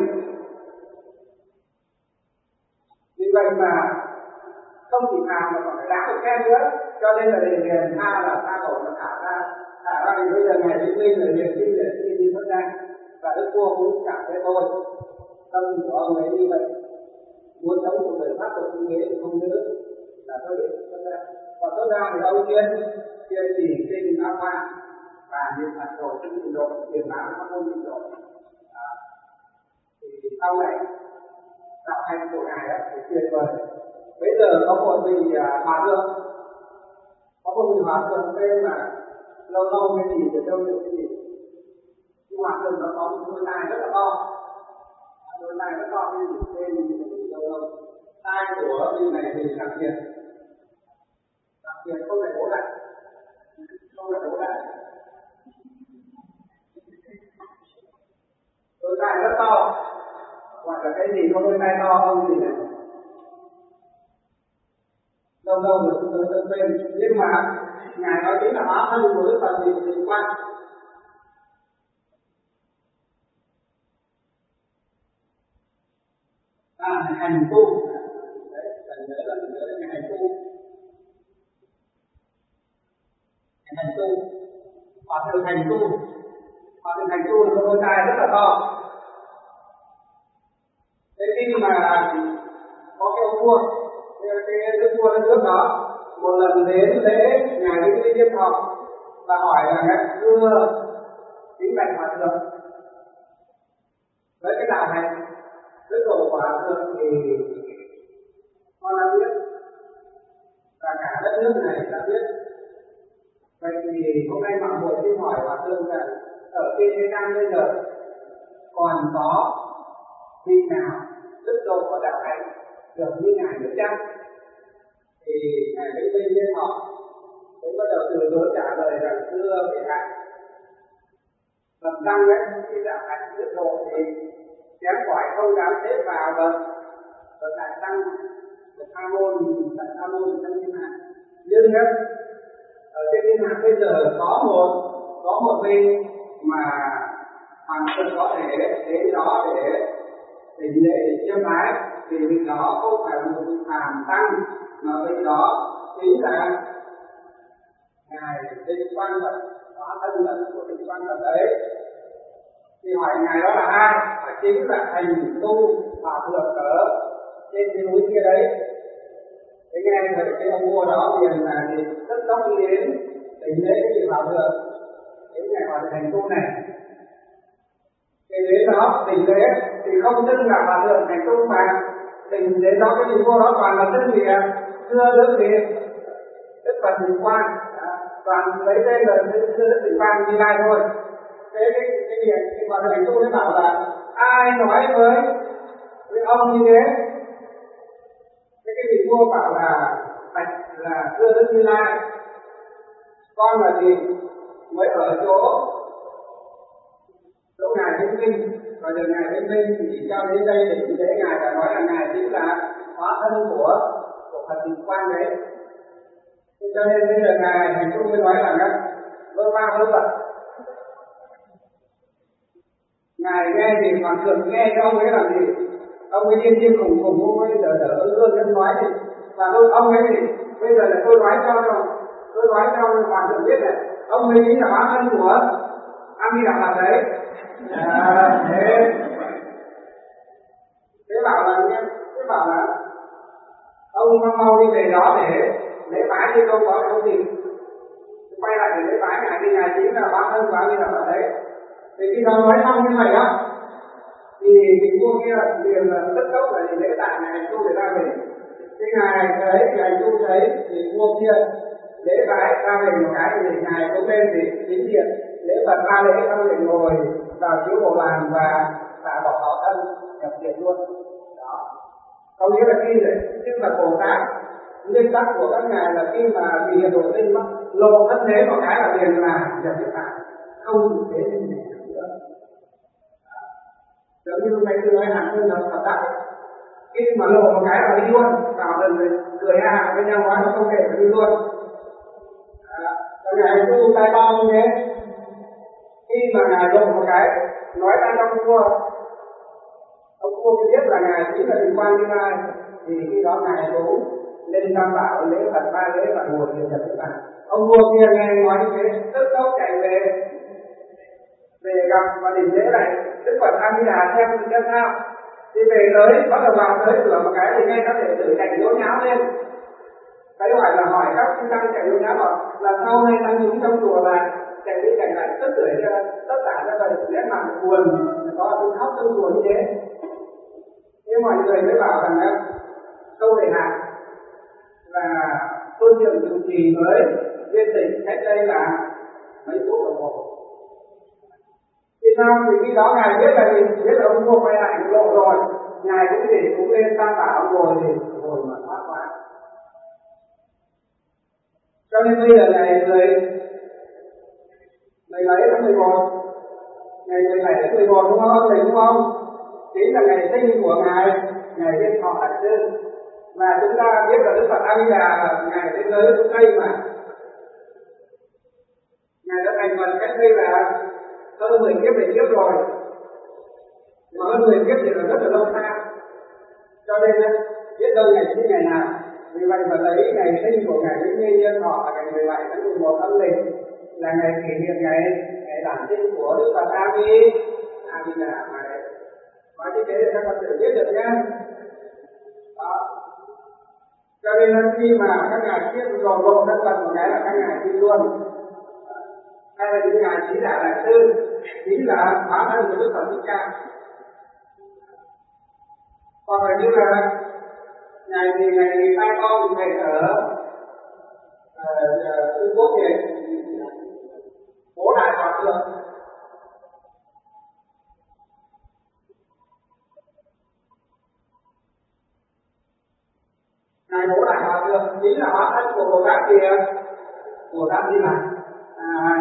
Vì vậy mà không chỉ làm mà còn phải đáng được khen nữa, cho nên là liền liền tha là tha cầu nó thả ra, thả ra thì bây giờ ngày Vĩnh Linh là liền sinh để sinh đi xuất ra, và đức vua cũng cảm thấy thôi, tâm của ông ấy như vậy, muốn sống cuộc đời pháp luật như thế thì không nữa, là thôi để xuất ra. Còn xuất ra thì ông tiên tiên thì kinh áp hoa và niệm phật rồi trên trình độ tiền báo các môn trình độ. Thì sau này đạo hành của ngài đó thì tuyệt vời. Bây giờ có một vị hòa thượng, có một vị hòa thượng tên là lâu lâu cái gì để đâu được cái gì. Nhưng hòa thượng nó có một đôi tai rất là to, đôi tai rất to như tên lâu lâu. Tai của vị này thì đặc biệt, đặc biệt không phải bố lại, không phải bố lại. Đôi tai rất to. gọi là cái gì có đôi tay to ông gì này, lâu lâu rồi tôi tôi quên, nhưng mà ngài nói chính là hóa thân của Đức Phật thì thì quan à hành tu đấy, cần nhớ là nhớ là hành tu, hành tu, hòa thượng hành tu, hòa thượng hành tu là đôi tay rất là to. Thế khi mà có cái ông vua, cái đức vua đất nước đó một lần đến lễ ngài Vĩnh Linh Diên Thọ và hỏi là thưa kính bạch hòa thượng, với cái đạo này đức độ của hòa thượng thì con đã biết và cả đất nước này đã biết, vậy thì hôm nay mạng hội xin hỏi hòa thượng là ở trên thế gian bây giờ còn có vị nào đức độ của đạo này được như ngài được chăng? Thì ngài Vĩnh Linh Diên Thọ mới bắt đầu từ chối trả lời rằng thưa vị hạ, phần tăng ấy thì đạo hạnh đức độ thì kém cỏi không dám xếp vào bậc bậc đại tăng, bậc a môn, đại a môn trong thiên hạ. Nhưng á ở trên thiên hạ bây giờ có một có một vị mà hoàng thượng có thể đến đó để để lễ để chiêm bái, vì vị đó không phải là một vị phàm tăng mà vị đó chính là ngài Định Quan Phật, hóa thân lần của Định Quan Phật ấy. Thì hỏi ngài đó là ai? Và chính là hành tu hòa thượng ở trên cái núi kia đấy. Thế nghe thấy cái ông vua đó liền là thì rất tốc đi đến đỉnh lễ cái vị hòa thượng, đến ngày hòa thượng hành tu này. Cái đến đó đỉnh lễ thì không xưng là hòa thượng hành tu mà đỉnh đến đó cái vị vua đó toàn là xưng gì ạ? Thưa Đức Việt, Đức Phật Định Quan, toàn lấy tên là thưa Đức Định Quan Như Lai thôi. Thế cái cái việc cái hòa thượng hành tu mới bảo là ai nói với với ông như thế? Thế cái vị vua bảo là bạch là thưa Đức Như Lai, con là gì mới ở chỗ chỗ ngài Vĩnh Linh, và giờ ngài Vĩnh Linh thì chỉ cho đến đây để để ngài đã nói là ngài chính là hóa thân của của Phật Định Quan đấy. Cho nên bây giờ ngài hành tu mới nói là các vơ va vơ vẩn. Ngài nghe thì hoàng thượng nghe cái ông ấy làm gì? Ông ấy điên điên khủng khủng, ông ấy giờ giờ ơn ơn nhân nói thì và tôi ông ấy thì bây giờ là tôi nói cho tôi nói cho hoàng thượng biết này, ông ấy chính là hóa thân của A Di Đà Phật đấy. À, thế thế bảo là thế bảo là ông mau mau đi về đó để lễ bái đi, không có không gì quay lại để lễ bái ngài, thì ngài chính là hóa thân của A Di Đà Phật đấy. Thì khi đó nói xong như vậy đó thì vị vua kia liền là tất tốc là lễ tạ ngài hành tu để ra về. Cái ngài thấy thì hành tu thấy thì vua kia lễ bái ra về một cái thì ngài cũng lên thì chính điện lễ Phật ra lễ, xong rồi ngồi vào chiếu bồ đoàn và tạ bỏ họ thân nhập điện luôn. Đó có nghĩa là khi đấy tức là Bồ Tát nguyên tắc của các ngài là khi mà vì hiện độ sinh mắc lộ thân thế một cái là liền là nhập điện hạ, không thế nên để nữa. Giống như lúc nãy tôi nói hẳn hơn là Phật đạo, khi mà lộ một cái là đi luôn, vào lần cười ha hạ với nhau nói nó không thể phải đi luôn. Còn ngài tu tay to như thế, khi mà ngài lộ một cái nói ra trong vua, ông vua biết là ngài chính là Định Quan Như Lai, thì khi đó ngài cũng lên tam bảo lễ Phật ba lễ và ngồi thiền nhập Phật. Ông vua kia nghe nói như thế tức tốc chạy về về gặp và đỉnh lễ này Đức Phật A Di Đà xem xem sao. Thì về tới bắt đầu vào tới cửa một cái thì nghe các đệ tử chạy nhốn nháo lên. Cái hỏi là hỏi các sư tăng chạy nhốn nháo bảo là sau này tăng chúng trong chùa là chạy đi chạy lại tất tuổi cho tất cả các thầy lẽ mặt buồn có tiếng khóc trong chùa như thế. Nhưng mọi người mới bảo rằng là câu đệ hạ là tôn trưởng trụ trì mới viên tịch cách đây là mấy phút đồng hồ. Vì sao? Vì khi đó ngài biết là gì? Biết là ông vua quay lại lộ rồi, ngài cũng thì cũng lên tam bảo ngồi thì ngồi mà thoát qua. Cho nên bây giờ ngày mười mười bảy tháng mười một, ngày mười bảy tháng mười một đúng không? Thầy đúng không? chính là ngày sinh của ngài ngài Viên Thọ Đại Sư. Mà chúng ta biết là Đức Phật A Di Đà là ngài thế giới phương Tây mà ngài đã thành Phật cách đây là hơn mười kiếp về trước rồi, mà hơn mười kiếp thì là rất là lâu xa, cho nên biết đâu ngày sinh ngày nào. Vì vậy mà lấy ngày sinh của ngài Vĩnh Viên Thọ là ngày mười bảy tháng mười một âm lịch là ngày kỷ niệm ngày ngày đản sinh của Đức Phật A Di A Di Đà mà đấy. Nói như thế để các bạn tự biết được nhé. Đó. Cho nên khi mà các ngài tiếp rồi gồm đất Phật một cái là các ngài tin luôn. Hay là những ngài Trí Đại Đại Sư, chính là hóa thân của Đức Phật Thích Ca. Hoặc là như là ngày thì ngày hai con thầy ở Trung Quốc thì Bố Đại Hòa Thượng. Ngài Bố Đại Hòa Thượng chính là hóa thân của Bồ Tát kia, Bồ Tát Di Lặc. À,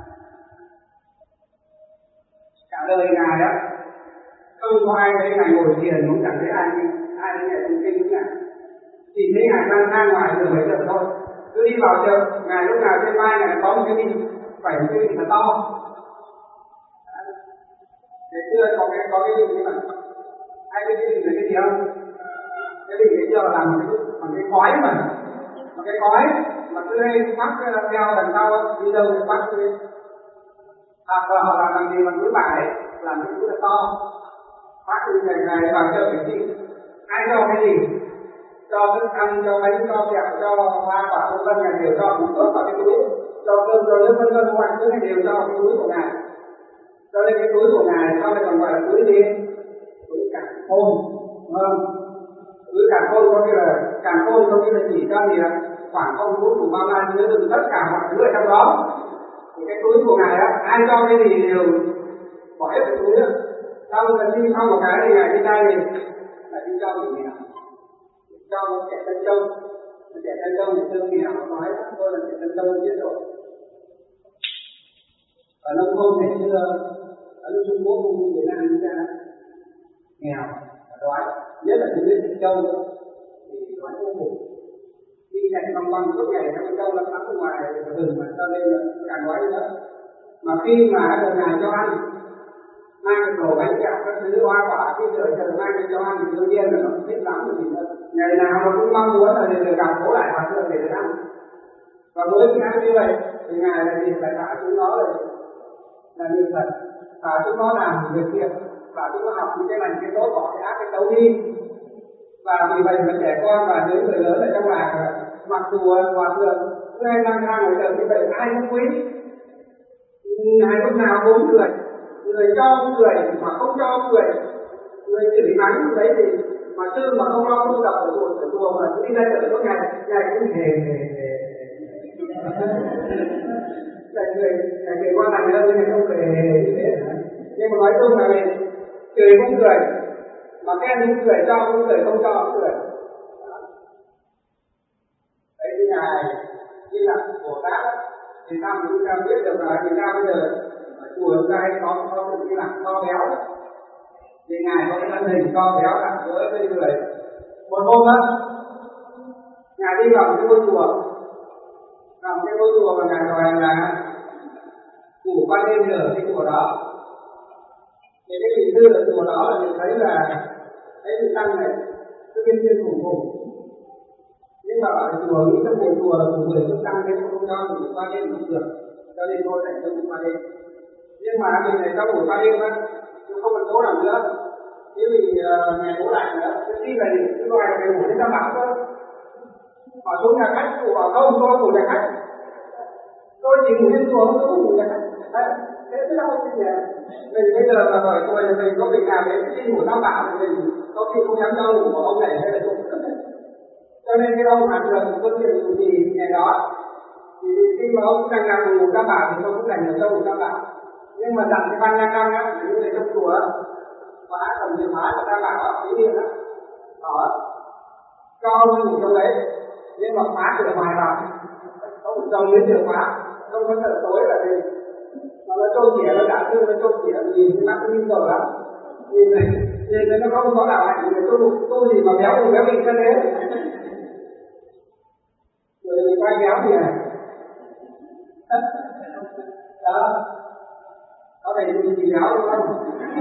cả đời ngài đó không có ai thấy ngài ngồi thiền, cũng chẳng thấy ai ai thấy ngài tụng kinh ngài, chỉ thấy ngài đang ra ngoài đường mấy giờ thôi. Cứ đi vào chợ, ngài lúc nào trên vai ngài có một cái gì phải một cái gì thật to. Thế xưa có cái có cái gì mà ai biết cái gì là cái gì không? Cái gì cái giờ làm một cái bằng cái khói mà một cái khói mà cứ hay phát theo đằng sau đi đâu thì phát đi. Hoặc là họ làm gì bằng túi vải làm cái túi là to, phát đi ngày ngày vào chợ cái gì ai cho cái gì, cho thức ăn, cho bánh, cho kẹo, cho hoa quả vân vân, ngài đều cho một tốt vào cái túi, cho cơm, cho nước vân vân, mọi thứ ngài đều cho cái túi của ngài. Cho nên cái túi của ngài sau này còn gọi là túi gì? Túi càn khôn, đúng không? Túi càn khôn có nghĩa là càn khôn có nghĩa là chỉ cho gì ạ? Khoảng không vũ trụ bao la chứa đựng tất cả mọi thứ ở trong đó. Thì cái túi của ngài đó, ai cho cái gì đều bỏ hết cái túi đó. Sau khi đi xong một cái thì ngài đi ra thì là đi cho người nghèo, cho một trẻ tân châu, một trẻ tân châu thì tương nghèo nói tôi là trẻ tân châu biết rồi. Ở nông thôn ngày xưa ở Trung Quốc cũng như Việt Nam chúng ta nghèo, đói, nhất là những cái châu thì đói vô cùng. Đi chạy vòng vòng suốt ngày trong châu là tắm ngoài rừng mà cho nên là càng đói nữa. Mà khi mà được ngài cho ăn, mang cái đồ bánh kẹo các thứ hoa quả khi trời trời mang cái cho ăn thì đương nhiên là nó thích lắm rồi thì ngày nào nó cũng mong muốn là được gặp Bố Đại Hòa Thượng để được ăn. Và mỗi khi ăn như vậy thì ngài là gì phải thả chúng nó rồi là niệm Phật, thả chúng nó làm việc thiện và chúng nó học những cái lành cái tốt, bỏ cái ác cái xấu đi. Và vì vậy mà trẻ con và những người lớn ở trong làng mặc dù Hòa Thượng cứ hay lang thang ngoài trời như vậy ai cũng quý, ngài lúc nào cũng cười, người cho cười mà không cho cười, người chửi mắng đấy thì mà sư mà không lo tu tập ở chùa ở chùa mà đi ra chợ suốt ngày ngày cũng hề hề hề là người là người qua lành hơn nhưng không cười hề hề như thế. Nhưng mà nói chung là mình cười cũng cười, mà khen cũng cười, cho cũng cười, không cho cũng cười. Đấy thì ngài Di Lặc Bồ Tát thì sao chúng ta biết được là Việt Nam bây giờ ở chùa chúng ta hay có có sự Di Lặc to béo, thì ngài có cái thân hình to béo nặng với với người. Một hôm đó ngài đi vào cái ngôi chùa, vào cái ngôi chùa mà ngài gọi là ngủ ban đêm ở cái chùa đó. Thì cái vị sư ở chùa đó là mình thấy là thấy vị tăng này cứ biên biên cùng cùng. Nhưng mà ở chùa nghĩ trong ngôi chùa là một người cứ tăng đến không cho ngủ ban đêm cũng được, cho nên thôi thành cho ngủ ban đêm. Nhưng mà mình này trong ngủ ban đêm á, chứ không còn chỗ nào nữa. Chứ vì ngày Bố Đại nữa, cái khi này cái loài này ngủ đến ta bảo cơ. Họ xuống nhà khách, họ bảo không, tôi ngủ nhà khách. Tôi chỉ ngủ trên chùa, tôi ngủ nhà khách. Đấy, thế chứ đâu có gì. Mình bây giờ mà hỏi tôi là mình có việc nào đấy khi ngủ tam bảo thì mình có khi không dám cho ngủ của ông này hay là tôi cũng đấy. Cho nên cái ông Hòa Thượng có chuyện gì ngày đó thì khi mà ông đang nằm ngủ tam bảo thì tôi cũng đành được cho ngủ tam bảo. Nhưng mà dặn cái ban nha năm á, những người trong chùa khóa cầm chìa khóa của tam bảo á, tí điện á, họ cho ông ngủ trong đấy, nhưng mà khóa cửa ngoài vào, không được trong đến chìa khóa, không có sợ tối là gì. Mà nó trông chỉa, nó đã thương, nó trông chỉa, nhìn cái mắt nó như cờ lắm. Nhìn này, Nên nó không có đạo hạnh người tu, tu gì mà béo thì béo bị cơ thế. Rồi mình quay béo gì à? Đó. Có thể trụ trì béo đúng không?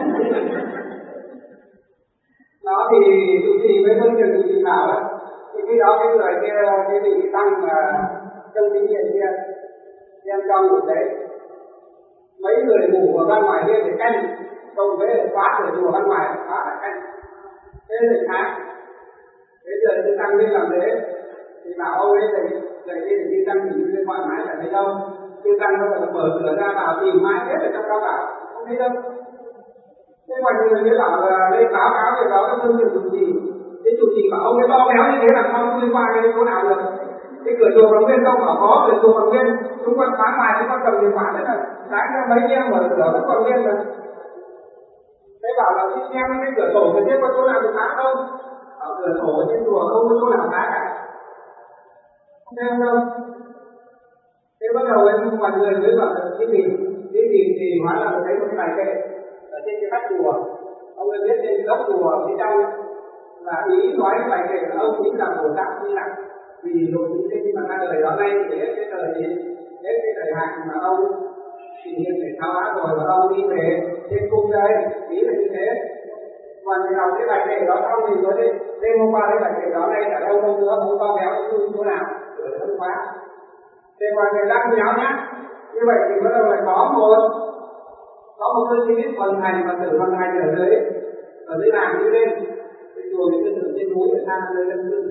Đó thì trụ trì với phương trường trụ trì bảo đó. Thì khi đó cái người kia, cái vị tăng mà trong kinh nghiệm kia, đem cho ngủ đấy. Mấy người ngủ ở bên ngoài kia để canh, cộng với lại khóa cửa chùa bên ngoài, khóa lại canh. Thế là sáng. Thế giờ chư tăng đi làm thế, thì bảo ông ấy dậy, dậy đi thì chư tăng chỉ đi thoải mái chẳng thấy đâu. Chư tăng nó phải mở cửa ra vào tìm mãi hết ở trong cao bảo, không thấy đâu. Thế mọi người mới bảo là lên báo cáo về đó các phương tiện chủ trì. Thế chủ trì bảo ông ấy to béo như thế làm sao không liên quan đến chỗ nào được. Cái cửa chùa bằng viên không bảo có, cửa chùa bằng viên, chúng con phá ngoài chúng con cầm điện thoại đấy là sáng ra mấy em mở cửa vẫn còn viên mà. Thế bảo là xin xem cái cửa sổ bên trên có chỗ nào bị phá không? Ở cửa sổ trên chùa không có chỗ nào phá cả. Không thấy không đâu. Thế bắt đầu em mọi người mới bảo là cái gì? Cái gì thì hóa là thấy một cái bài kệ ở trên cái vách chùa. Ông ấy viết trên góc chùa ở phía trong là ý nói cái bài kệ là ông chính là Bồ Tát Di Lặc. Vì lộ chúng sinh mà ra đời đó nay thì hết cái đời gì? Hết cái thời hạn mà ông thì hiện để thao hóa rồi và ông đi về trên cung đây, ý là như thế. Còn thì đọc cái bài kệ đó xong thì mới đi đêm hôm qua cái bài kệ đó đây ở đâu đâu nữa không to béo chỗ nào ở thân quá. Thế còn người đang nháo nhá, như vậy thì bắt đầu lại có một có một cơ sĩ vận hành và tự vận hành ở dưới ở dưới làng đi lên, cái chùa mình cứ ở trên núi ở xa lên lên lên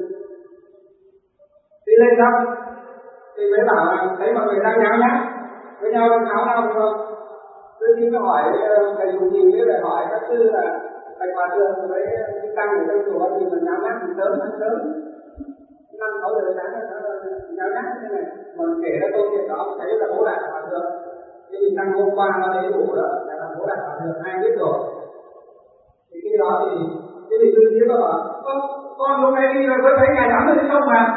đi lên đó thì mới bảo là thấy mọi người đang nháo nhá với nhau áo nào không. Tôi chỉ có hỏi thầy chủ trì với lại hỏi các sư là thầy hòa thượng với cái tăng của trong chùa thì mình nháo nhác thì sớm ăn sớm năm sáu giờ sáng là nháo nhác như này. Mà kể ra câu chuyện đó thấy là bố đại hòa thượng cái vị tăng hôm qua nó lấy đủ đó là bố đại hòa thượng ai biết rồi. Thì khi đó thì cái vị sư chỉ có bảo con hôm nay đi với thấy ngày lắm rồi không mà.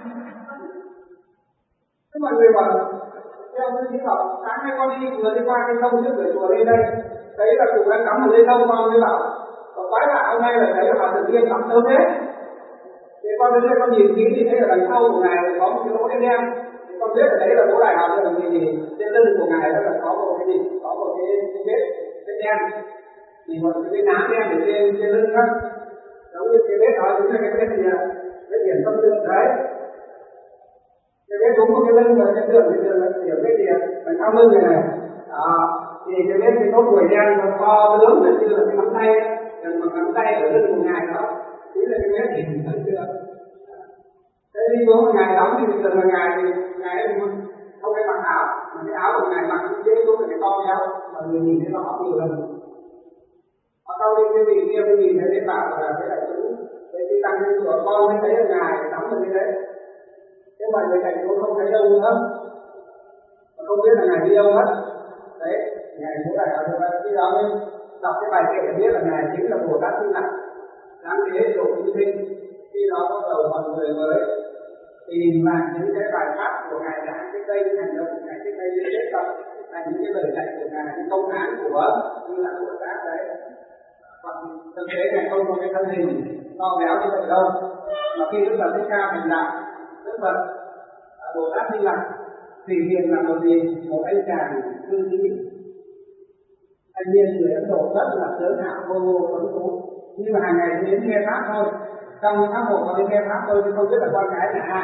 Thế mọi người bảo theo sư chỉ bảo sáng nay con đi vừa đi qua cái sông trước cửa chùa lên đây thấy là cụ đang cắm ở dưới sông con mới bảo có quái lạ hôm nay là thấy là hòa thượng viên cắm sớm thế. Thế con đến đây con nhìn kỹ thì thấy là đằng sau của ngài có một cái lỗ đen đen. Con biết ở đấy là bố đại hòa thượng thì trên lưng của ngài đó là có một cái gì, có một cái cái vết vết đen, thì một cái nám đen ở trên trên lưng đó, giống như cái vết đó chính là cái vết gì à, vết điểm tâm tương đấy. Cái vết đúng một cái lưng và cái đường cái đường là điểm vết gì à, ở sau lưng này này, đó, thì cái vết cái nốt ruồi đen nó to lớn là như là cái nắm tay, gần một nắm tay ở lưng của ngài đó, chính là cái vết điểm tâm tương. Thế đi xuống một ngày đóng thì thường là ngày thì ngày không phải mặc áo, mà cái áo của ngày mặc cũng dễ xuống là cái to nhau, mà người nhìn thấy rõ nhiều lần. Ở sau đi cái vị kia mới nhìn thấy cái bảo là cái đại chúng, cái cái tăng cái của con mới thấy là ngày đóng được như thế. Thế mà người thầy cũng không thấy đâu nữa, mà không biết là ngày đi đâu hết. Đấy, ngày bố đại ở đây khi đó mới đọc cái bài kệ để biết là ngày chính là Bồ Tát Di Lặc, đáng thế độ chúng sinh. Khi đó bắt đầu mọi người mới tìm lại những cái bài pháp của ngài giảng trước đây, những hành động của ngài trước đây, những kết tập thành những cái lời dạy của ngài, những công án của như là Bồ Tát đấy. Còn thực tế này không có cái thân hình to béo như vậy đâu, mà khi Đức Phật Thích Ca thành đạo, Đức Phật Bồ Tát Di Lặc thì hiện là một gì, một anh chàng cư sĩ, thanh niên người Ấn Độ rất là sớm hảo vô vô tuấn tú, nhưng mà hàng ngày đến nghe pháp thôi. Trong pháp hộ có đến nghe pháp tôi chứ không biết là con gái là ai.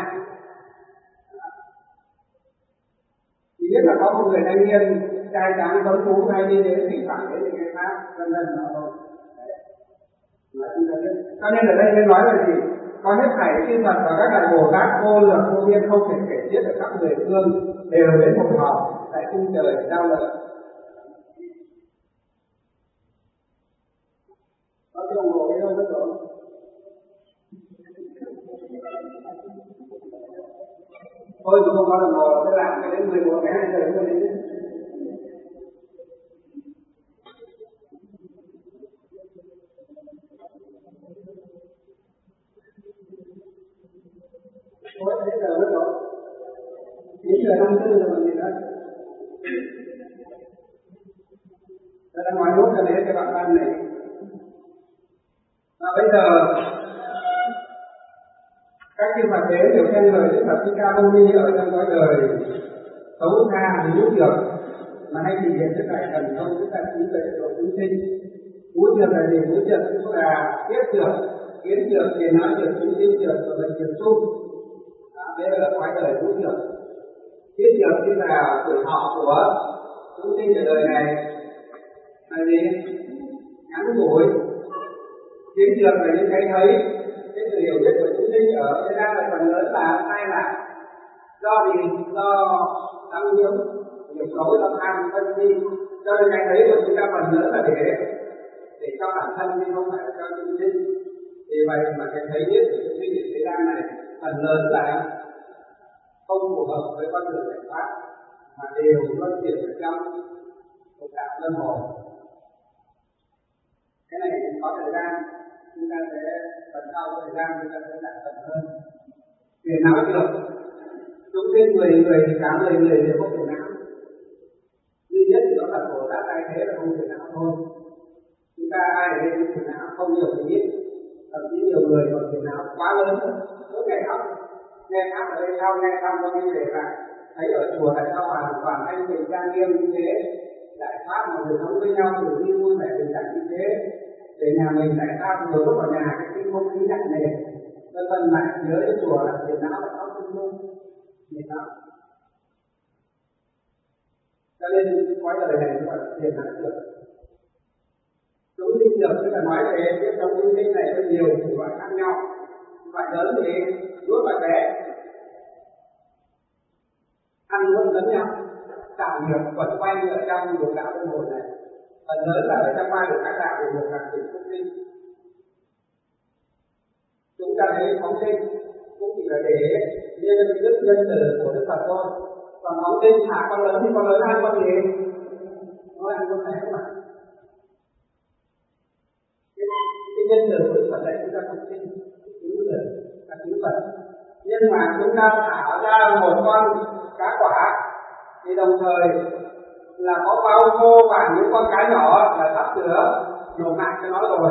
Chỉ biết là có một người thanh niên trai tráng tuấn tú hay đi đến thỉnh thoảng đến nghe pháp vân vân đó thôi. Cho nên ở đây nên nói là gì? Có hết thảy chư Phật và các đại Bồ Tát vô lượng vô biên không thể kể xiết được các người phương đều đến một họp tại cung trời giao lợi. Có cái đồng hồ cái đâu mất rồi. Tôi cũng không có đồng hồ, tôi làm cái đến mười một, mười hai giờ tôi đến. Tôi thấy giờ mất rồi. chín giờ năm mươi tư rồi gì đó. Tôi đang ngoài lúc cho để cái bạn ban này. bây giờ các chư Phật đế đều khen lời Đức Phật Thích Ca Mâu Ni ở trong cõi đời xấu xa ngũ trược mà hay thể hiện tất cả thần thông tất cả trí tuệ của chúng sinh. Ngũ trược là gì? Ngũ trược tức là kiết trược, kiến trược, tiền não trược, chúng sinh trược và bệnh trược chung. Đây là cõi đời ngũ trược. Kiết trược tức là tuổi thọ của chúng sinh ở đời này là gì? Ngắn ngủi. Kiến trược là những cái thấy, cái sự hiểu biết của chúng sinh ở thế gian là phần lớn là sai lạc. Do gì? Do tham nhiễm, nghiệp xấu, tâm tham, sân si. Cho nên cái thấy của chúng ta phần lớn là để để cho bản thân nhưng không phải cho chúng sinh. Vì vậy mà cái thấy biết của chúng sinh ở thế gian này phần lớn là không phù hợp với con đường giải thoát mà đều luân chuyển ở trong một đạo luân hồi. Cái này có thời gian chúng ta sẽ phần sau thời gian chúng ta sẽ giải phần hơn. Tiền não được chúng sinh mười người cả mười người đều có tiền não, duy nhất chỉ có Phật Bồ Tát thay thế là không tiền não thôi. Chúng ta ai ở đây tiền não không nhiều thì ít, thậm chí nhiều người còn tiền não quá lớn hơn. Mỗi ngày học nghe pháp ở đây sau nghe xong có như để lại thấy ở chùa tại sao hoàn toàn thanh tịnh trang nghiêm như thế, giải thoát mọi người sống với nhau từ như vui vẻ bình đẳng như thế. Để nhà mình tại sao vừa bước vào nhà cái không khí nặng nề, vân vân lại nhớ đến chùa là tiền não là không tinh luôn, tiền não. Cho nên cõi đời này gọi là tiền não được. Chúng sinh được tức là nói về cái trong chúng sinh này có nhiều chủng loại khác nhau, loại lớn thì nuốt loại bé, ăn nuốt lẫn nhau, tạo nghiệp quẩn quanh ở trong một đạo luân hồi này. Phần lớn là ở trong ba được các đạo để được càng tỉnh phúc sinh. Chúng ta thấy phóng sinh cũng chỉ là để nhân đức nhân từ của Đức Phật thôi. Còn phóng sinh thả con lớn thì con lớn ăn con gì? Nó ăn con bé mà. Cái, cái nhân từ của Đức Phật này chúng ta phóng sinh cứu người là cứu Phật. Nhưng mà chúng ta thả ra một con cá quả thì đồng thời là có bao khô và những con cá nhỏ là sắp sửa nộp lại cho nó rồi.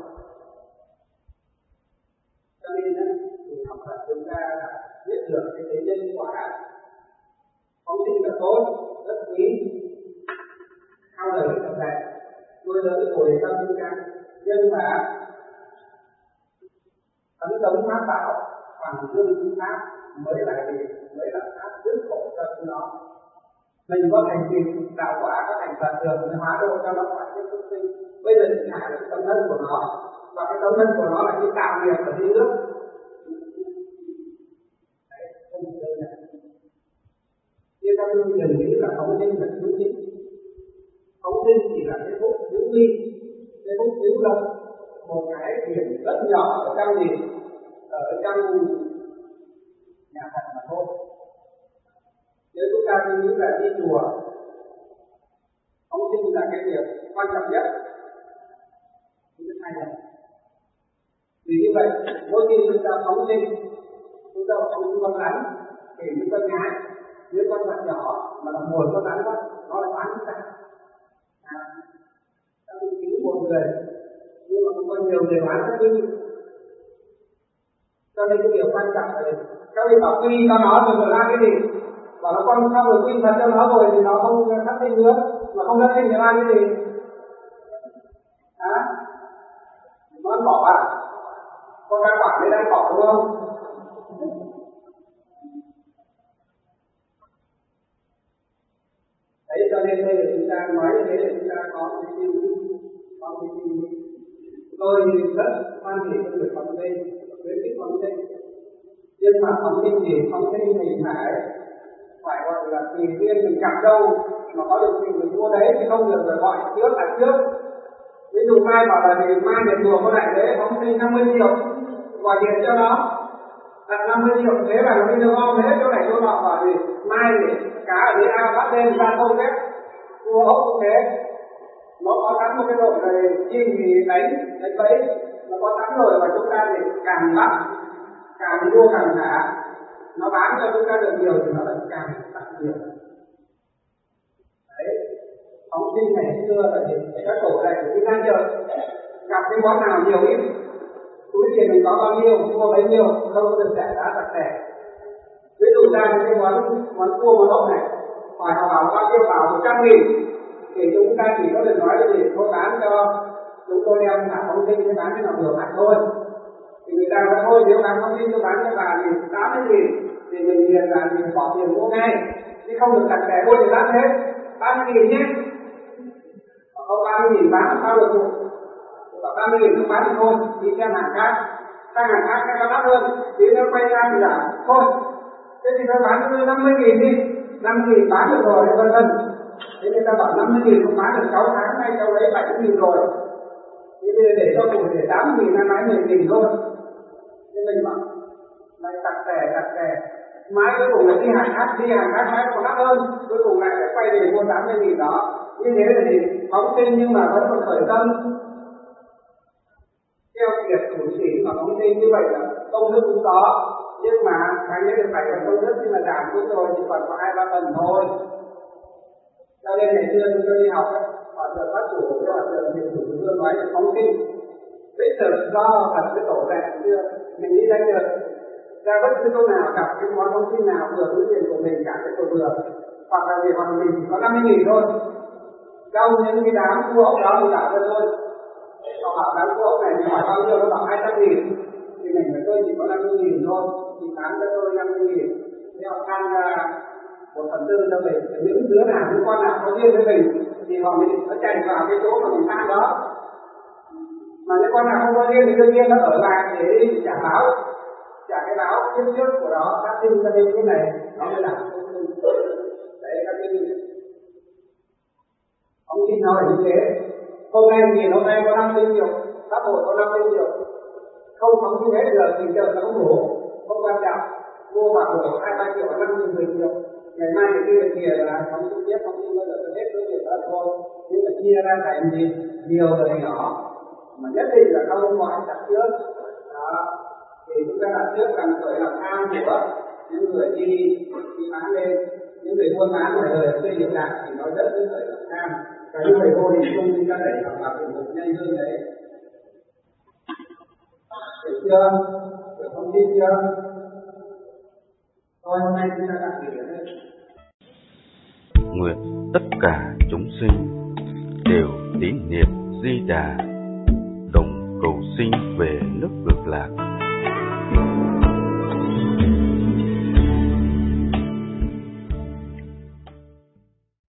Cho nên thì học Phật chúng ta biết được cái thế nhân quả phóng sinh là tốt, rất quý, cao đời rất đẹp, nuôi lớn rồi để tâm chúng ta. Nhưng mà tấn tống pháp bảo bằng dương chính pháp mới là gì? Mới là pháp rất khổ cho chúng nó. Mình có thành tựu đạo quả, có thành Phật được mới hóa độ cho nó quả tiếp xuất sinh. Bây giờ thì thả cái tâm thân của nó, và cái tâm thân của nó là cái tạo nghiệp ở dưới nước. Đấy, không đơn giản. Như các ngươi đừng nghĩ là phóng sinh là cứu sinh. Phóng sinh chỉ là cái phúc cứu vi, cái phúc cứu lập một cái điểm rất nhỏ ở trong gì? Ở trong nhà Phật mà thôi. Nếu chúng ta nghĩ là đi chùa, phóng sinh là cái việc quan trọng nhất, chúng ta sai lầm. Vì như vậy, mỗi khi chúng ta phóng sinh, chúng ta phóng sinh con rắn, thì những con nhái, những con vật nhỏ mà là mồi con rắn quá, nó lại bắn chúng ta. À, ta bị cứu một người, nhưng mà cũng có nhiều người bán các đi. Cho nên cái điều quan trọng là các vị bảo quy cho nó rồi ra cái gì? Bảo nó con sau rồi quy Phật cho nó rồi thì nó không thất sinh nữa, mà không thất sinh thì làm cái gì? Hả? Nó ăn bỏ à? Con cá quả đấy đang bỏ đúng không? Đấy cho nên đây là chúng ta nói như thế để chúng ta có cái suy nghĩ, có cái suy nghĩ. Tôi rất hoan hỉ với việc phóng sinh, khuyến khích phóng sinh. Nhưng mà phóng sinh thì phóng sinh thì phải phải gọi là tùy duyên mình gặp đâu mà có được gì mình mua đấy thì không được phải gọi trước là trước. Ví dụ mai bảo là thì mai để chùa có đại lễ phóng sinh năm mươi triệu, gọi điện cho nó đặt năm mươi triệu, thế là nó đi được ôm hết chỗ này chỗ nọ, bảo gì mai thì cá ở dưới ao bắt lên ra không hết, mua ốc cũng thế, nó có sẵn một cái đội này chim thì đánh đánh bẫy, nó có sẵn rồi và chúng ta thì càng bắt càng mua càng thả, nó bán cho chúng ta được nhiều thì nó lại càng tăng nhiều. Đấy, phóng sinh ngày xưa là gì? Các tổ này của chúng ta chơi gặp cái món nào nhiều ít túi tiền mình có bao nhiêu mua bấy nhiêu, không có được trả giá chặt chẽ. Ví dụ ra cái món món cua món lẩu này hỏi họ bảo bao nhiêu, bảo một trăm nghìn thì chúng ta chỉ có được nói là gì thôi bán cho chúng tôi đem cả thông tin để bán cho nào vừa mặt thôi. Thì người ta nói thôi nếu bán thông tin tôi bán cho bà thì tám mươi nghìn thì mình liền là mình bỏ tiền mua ngay, chứ không được chặt chẽ thôi thì bán hết ba mươi nghìn nhé. Không ba mươi nghìn bán sao được được, bảo ba mươi nghìn không bán thì thôi đi xem hàng khác, sang hàng khác cái nó đắt hơn thì nó quay ra thì giảm thôi. Thế thì tôi bán cho năm mươi nghìn đi, năm mươi nghìn bán được rồi vân vân. Thế người ta bảo năm mươi nghìn không bán được sáu tháng nay cháu lấy bảy mươi nghìn rồi. Thế bây giờ để cho cụ để tám mươi nghìn năm nay mười nghìn thôi. Thế mình bảo lại chặt chẽ chặt chẽ. Mãi cuối cùng là đi hàng khác, đi hàng khác mãi còn đắt hơn, cuối cùng lại phải quay về mua tám mươi nghìn đó. Như thế là gì? Phóng sinh nhưng mà vẫn còn khởi tâm. Theo việc chủ sĩ mà phóng sinh như vậy là công đức cũng có, nhưng mà cái nhất được phải là công đức nhưng mà giảm xuống rồi chỉ còn có hai ba phần thôi. Cho nên ngày xưa chúng tôi đi học ấy, họ được phát chủ với họ được nhiều chủ chúng tôi nói là phóng sinh. Bây giờ do thật cái tổ ràng chưa, mình đi đánh được. Ra bất cứ chỗ nào gặp cái món phóng sinh nào vừa túi tiền của mình cả cái tổ vừa. Hoặc là vì hoặc mình chỉ có năm mươi nghìn thôi. Trong những cái đám khu ốc đó mình bảo cho tôi. Họ bảo đám khu ốc này thì hỏi bao nhiêu, nó bảo hai trăm nghìn. Thì mình phải tôi chỉ có năm mươi nghìn thôi, thì bán cho tôi năm mươi nghìn. Thế họ tham ra một phần tư cho mình, những đứa nào, những con nào có duyên với mình thì họ mới nó chạy vào cái chỗ mà mình tham đó. Mà những con nào không có duyên thì đương nhiên nó ở lại để đi trả báo, trả cái báo trước trước của nó phát sinh ra bên cái này nó mới làm. Đấy các cái ông tin nói là như thế. Hôm nay thì hôm nay có năm mươi triệu, các hội có năm mươi triệu, không phóng sinh hết được thì chờ nó không đủ, không quan trọng, mua vào của hai ba triệu và năm mươi mười triệu. Ngày mai thì kia kia là phóng sinh tiếp, phóng sinh bao giờ hết số tiền đó thôi. Nhưng mà chia ra thành gì nhiều rồi nhỏ, mà nhất định là không gọi đặt trước. Đó, thì chúng ta đặt trước làm khởi làm tham của những người đi đi bán lên, những người buôn bán ngoài đời xây dựng lại thì nó rất là khởi làm tham. Và những người vô hình chung chúng ta đẩy họ vào cái một nhanh hơn đấy. Được chưa? Được không tin chưa? Thôi hôm nay chúng ta đặt nghỉ ở đây. Nguyện tất cả chúng sinh đều tín niệm Di Đà, đồng cầu sinh về nước Cực Lạc.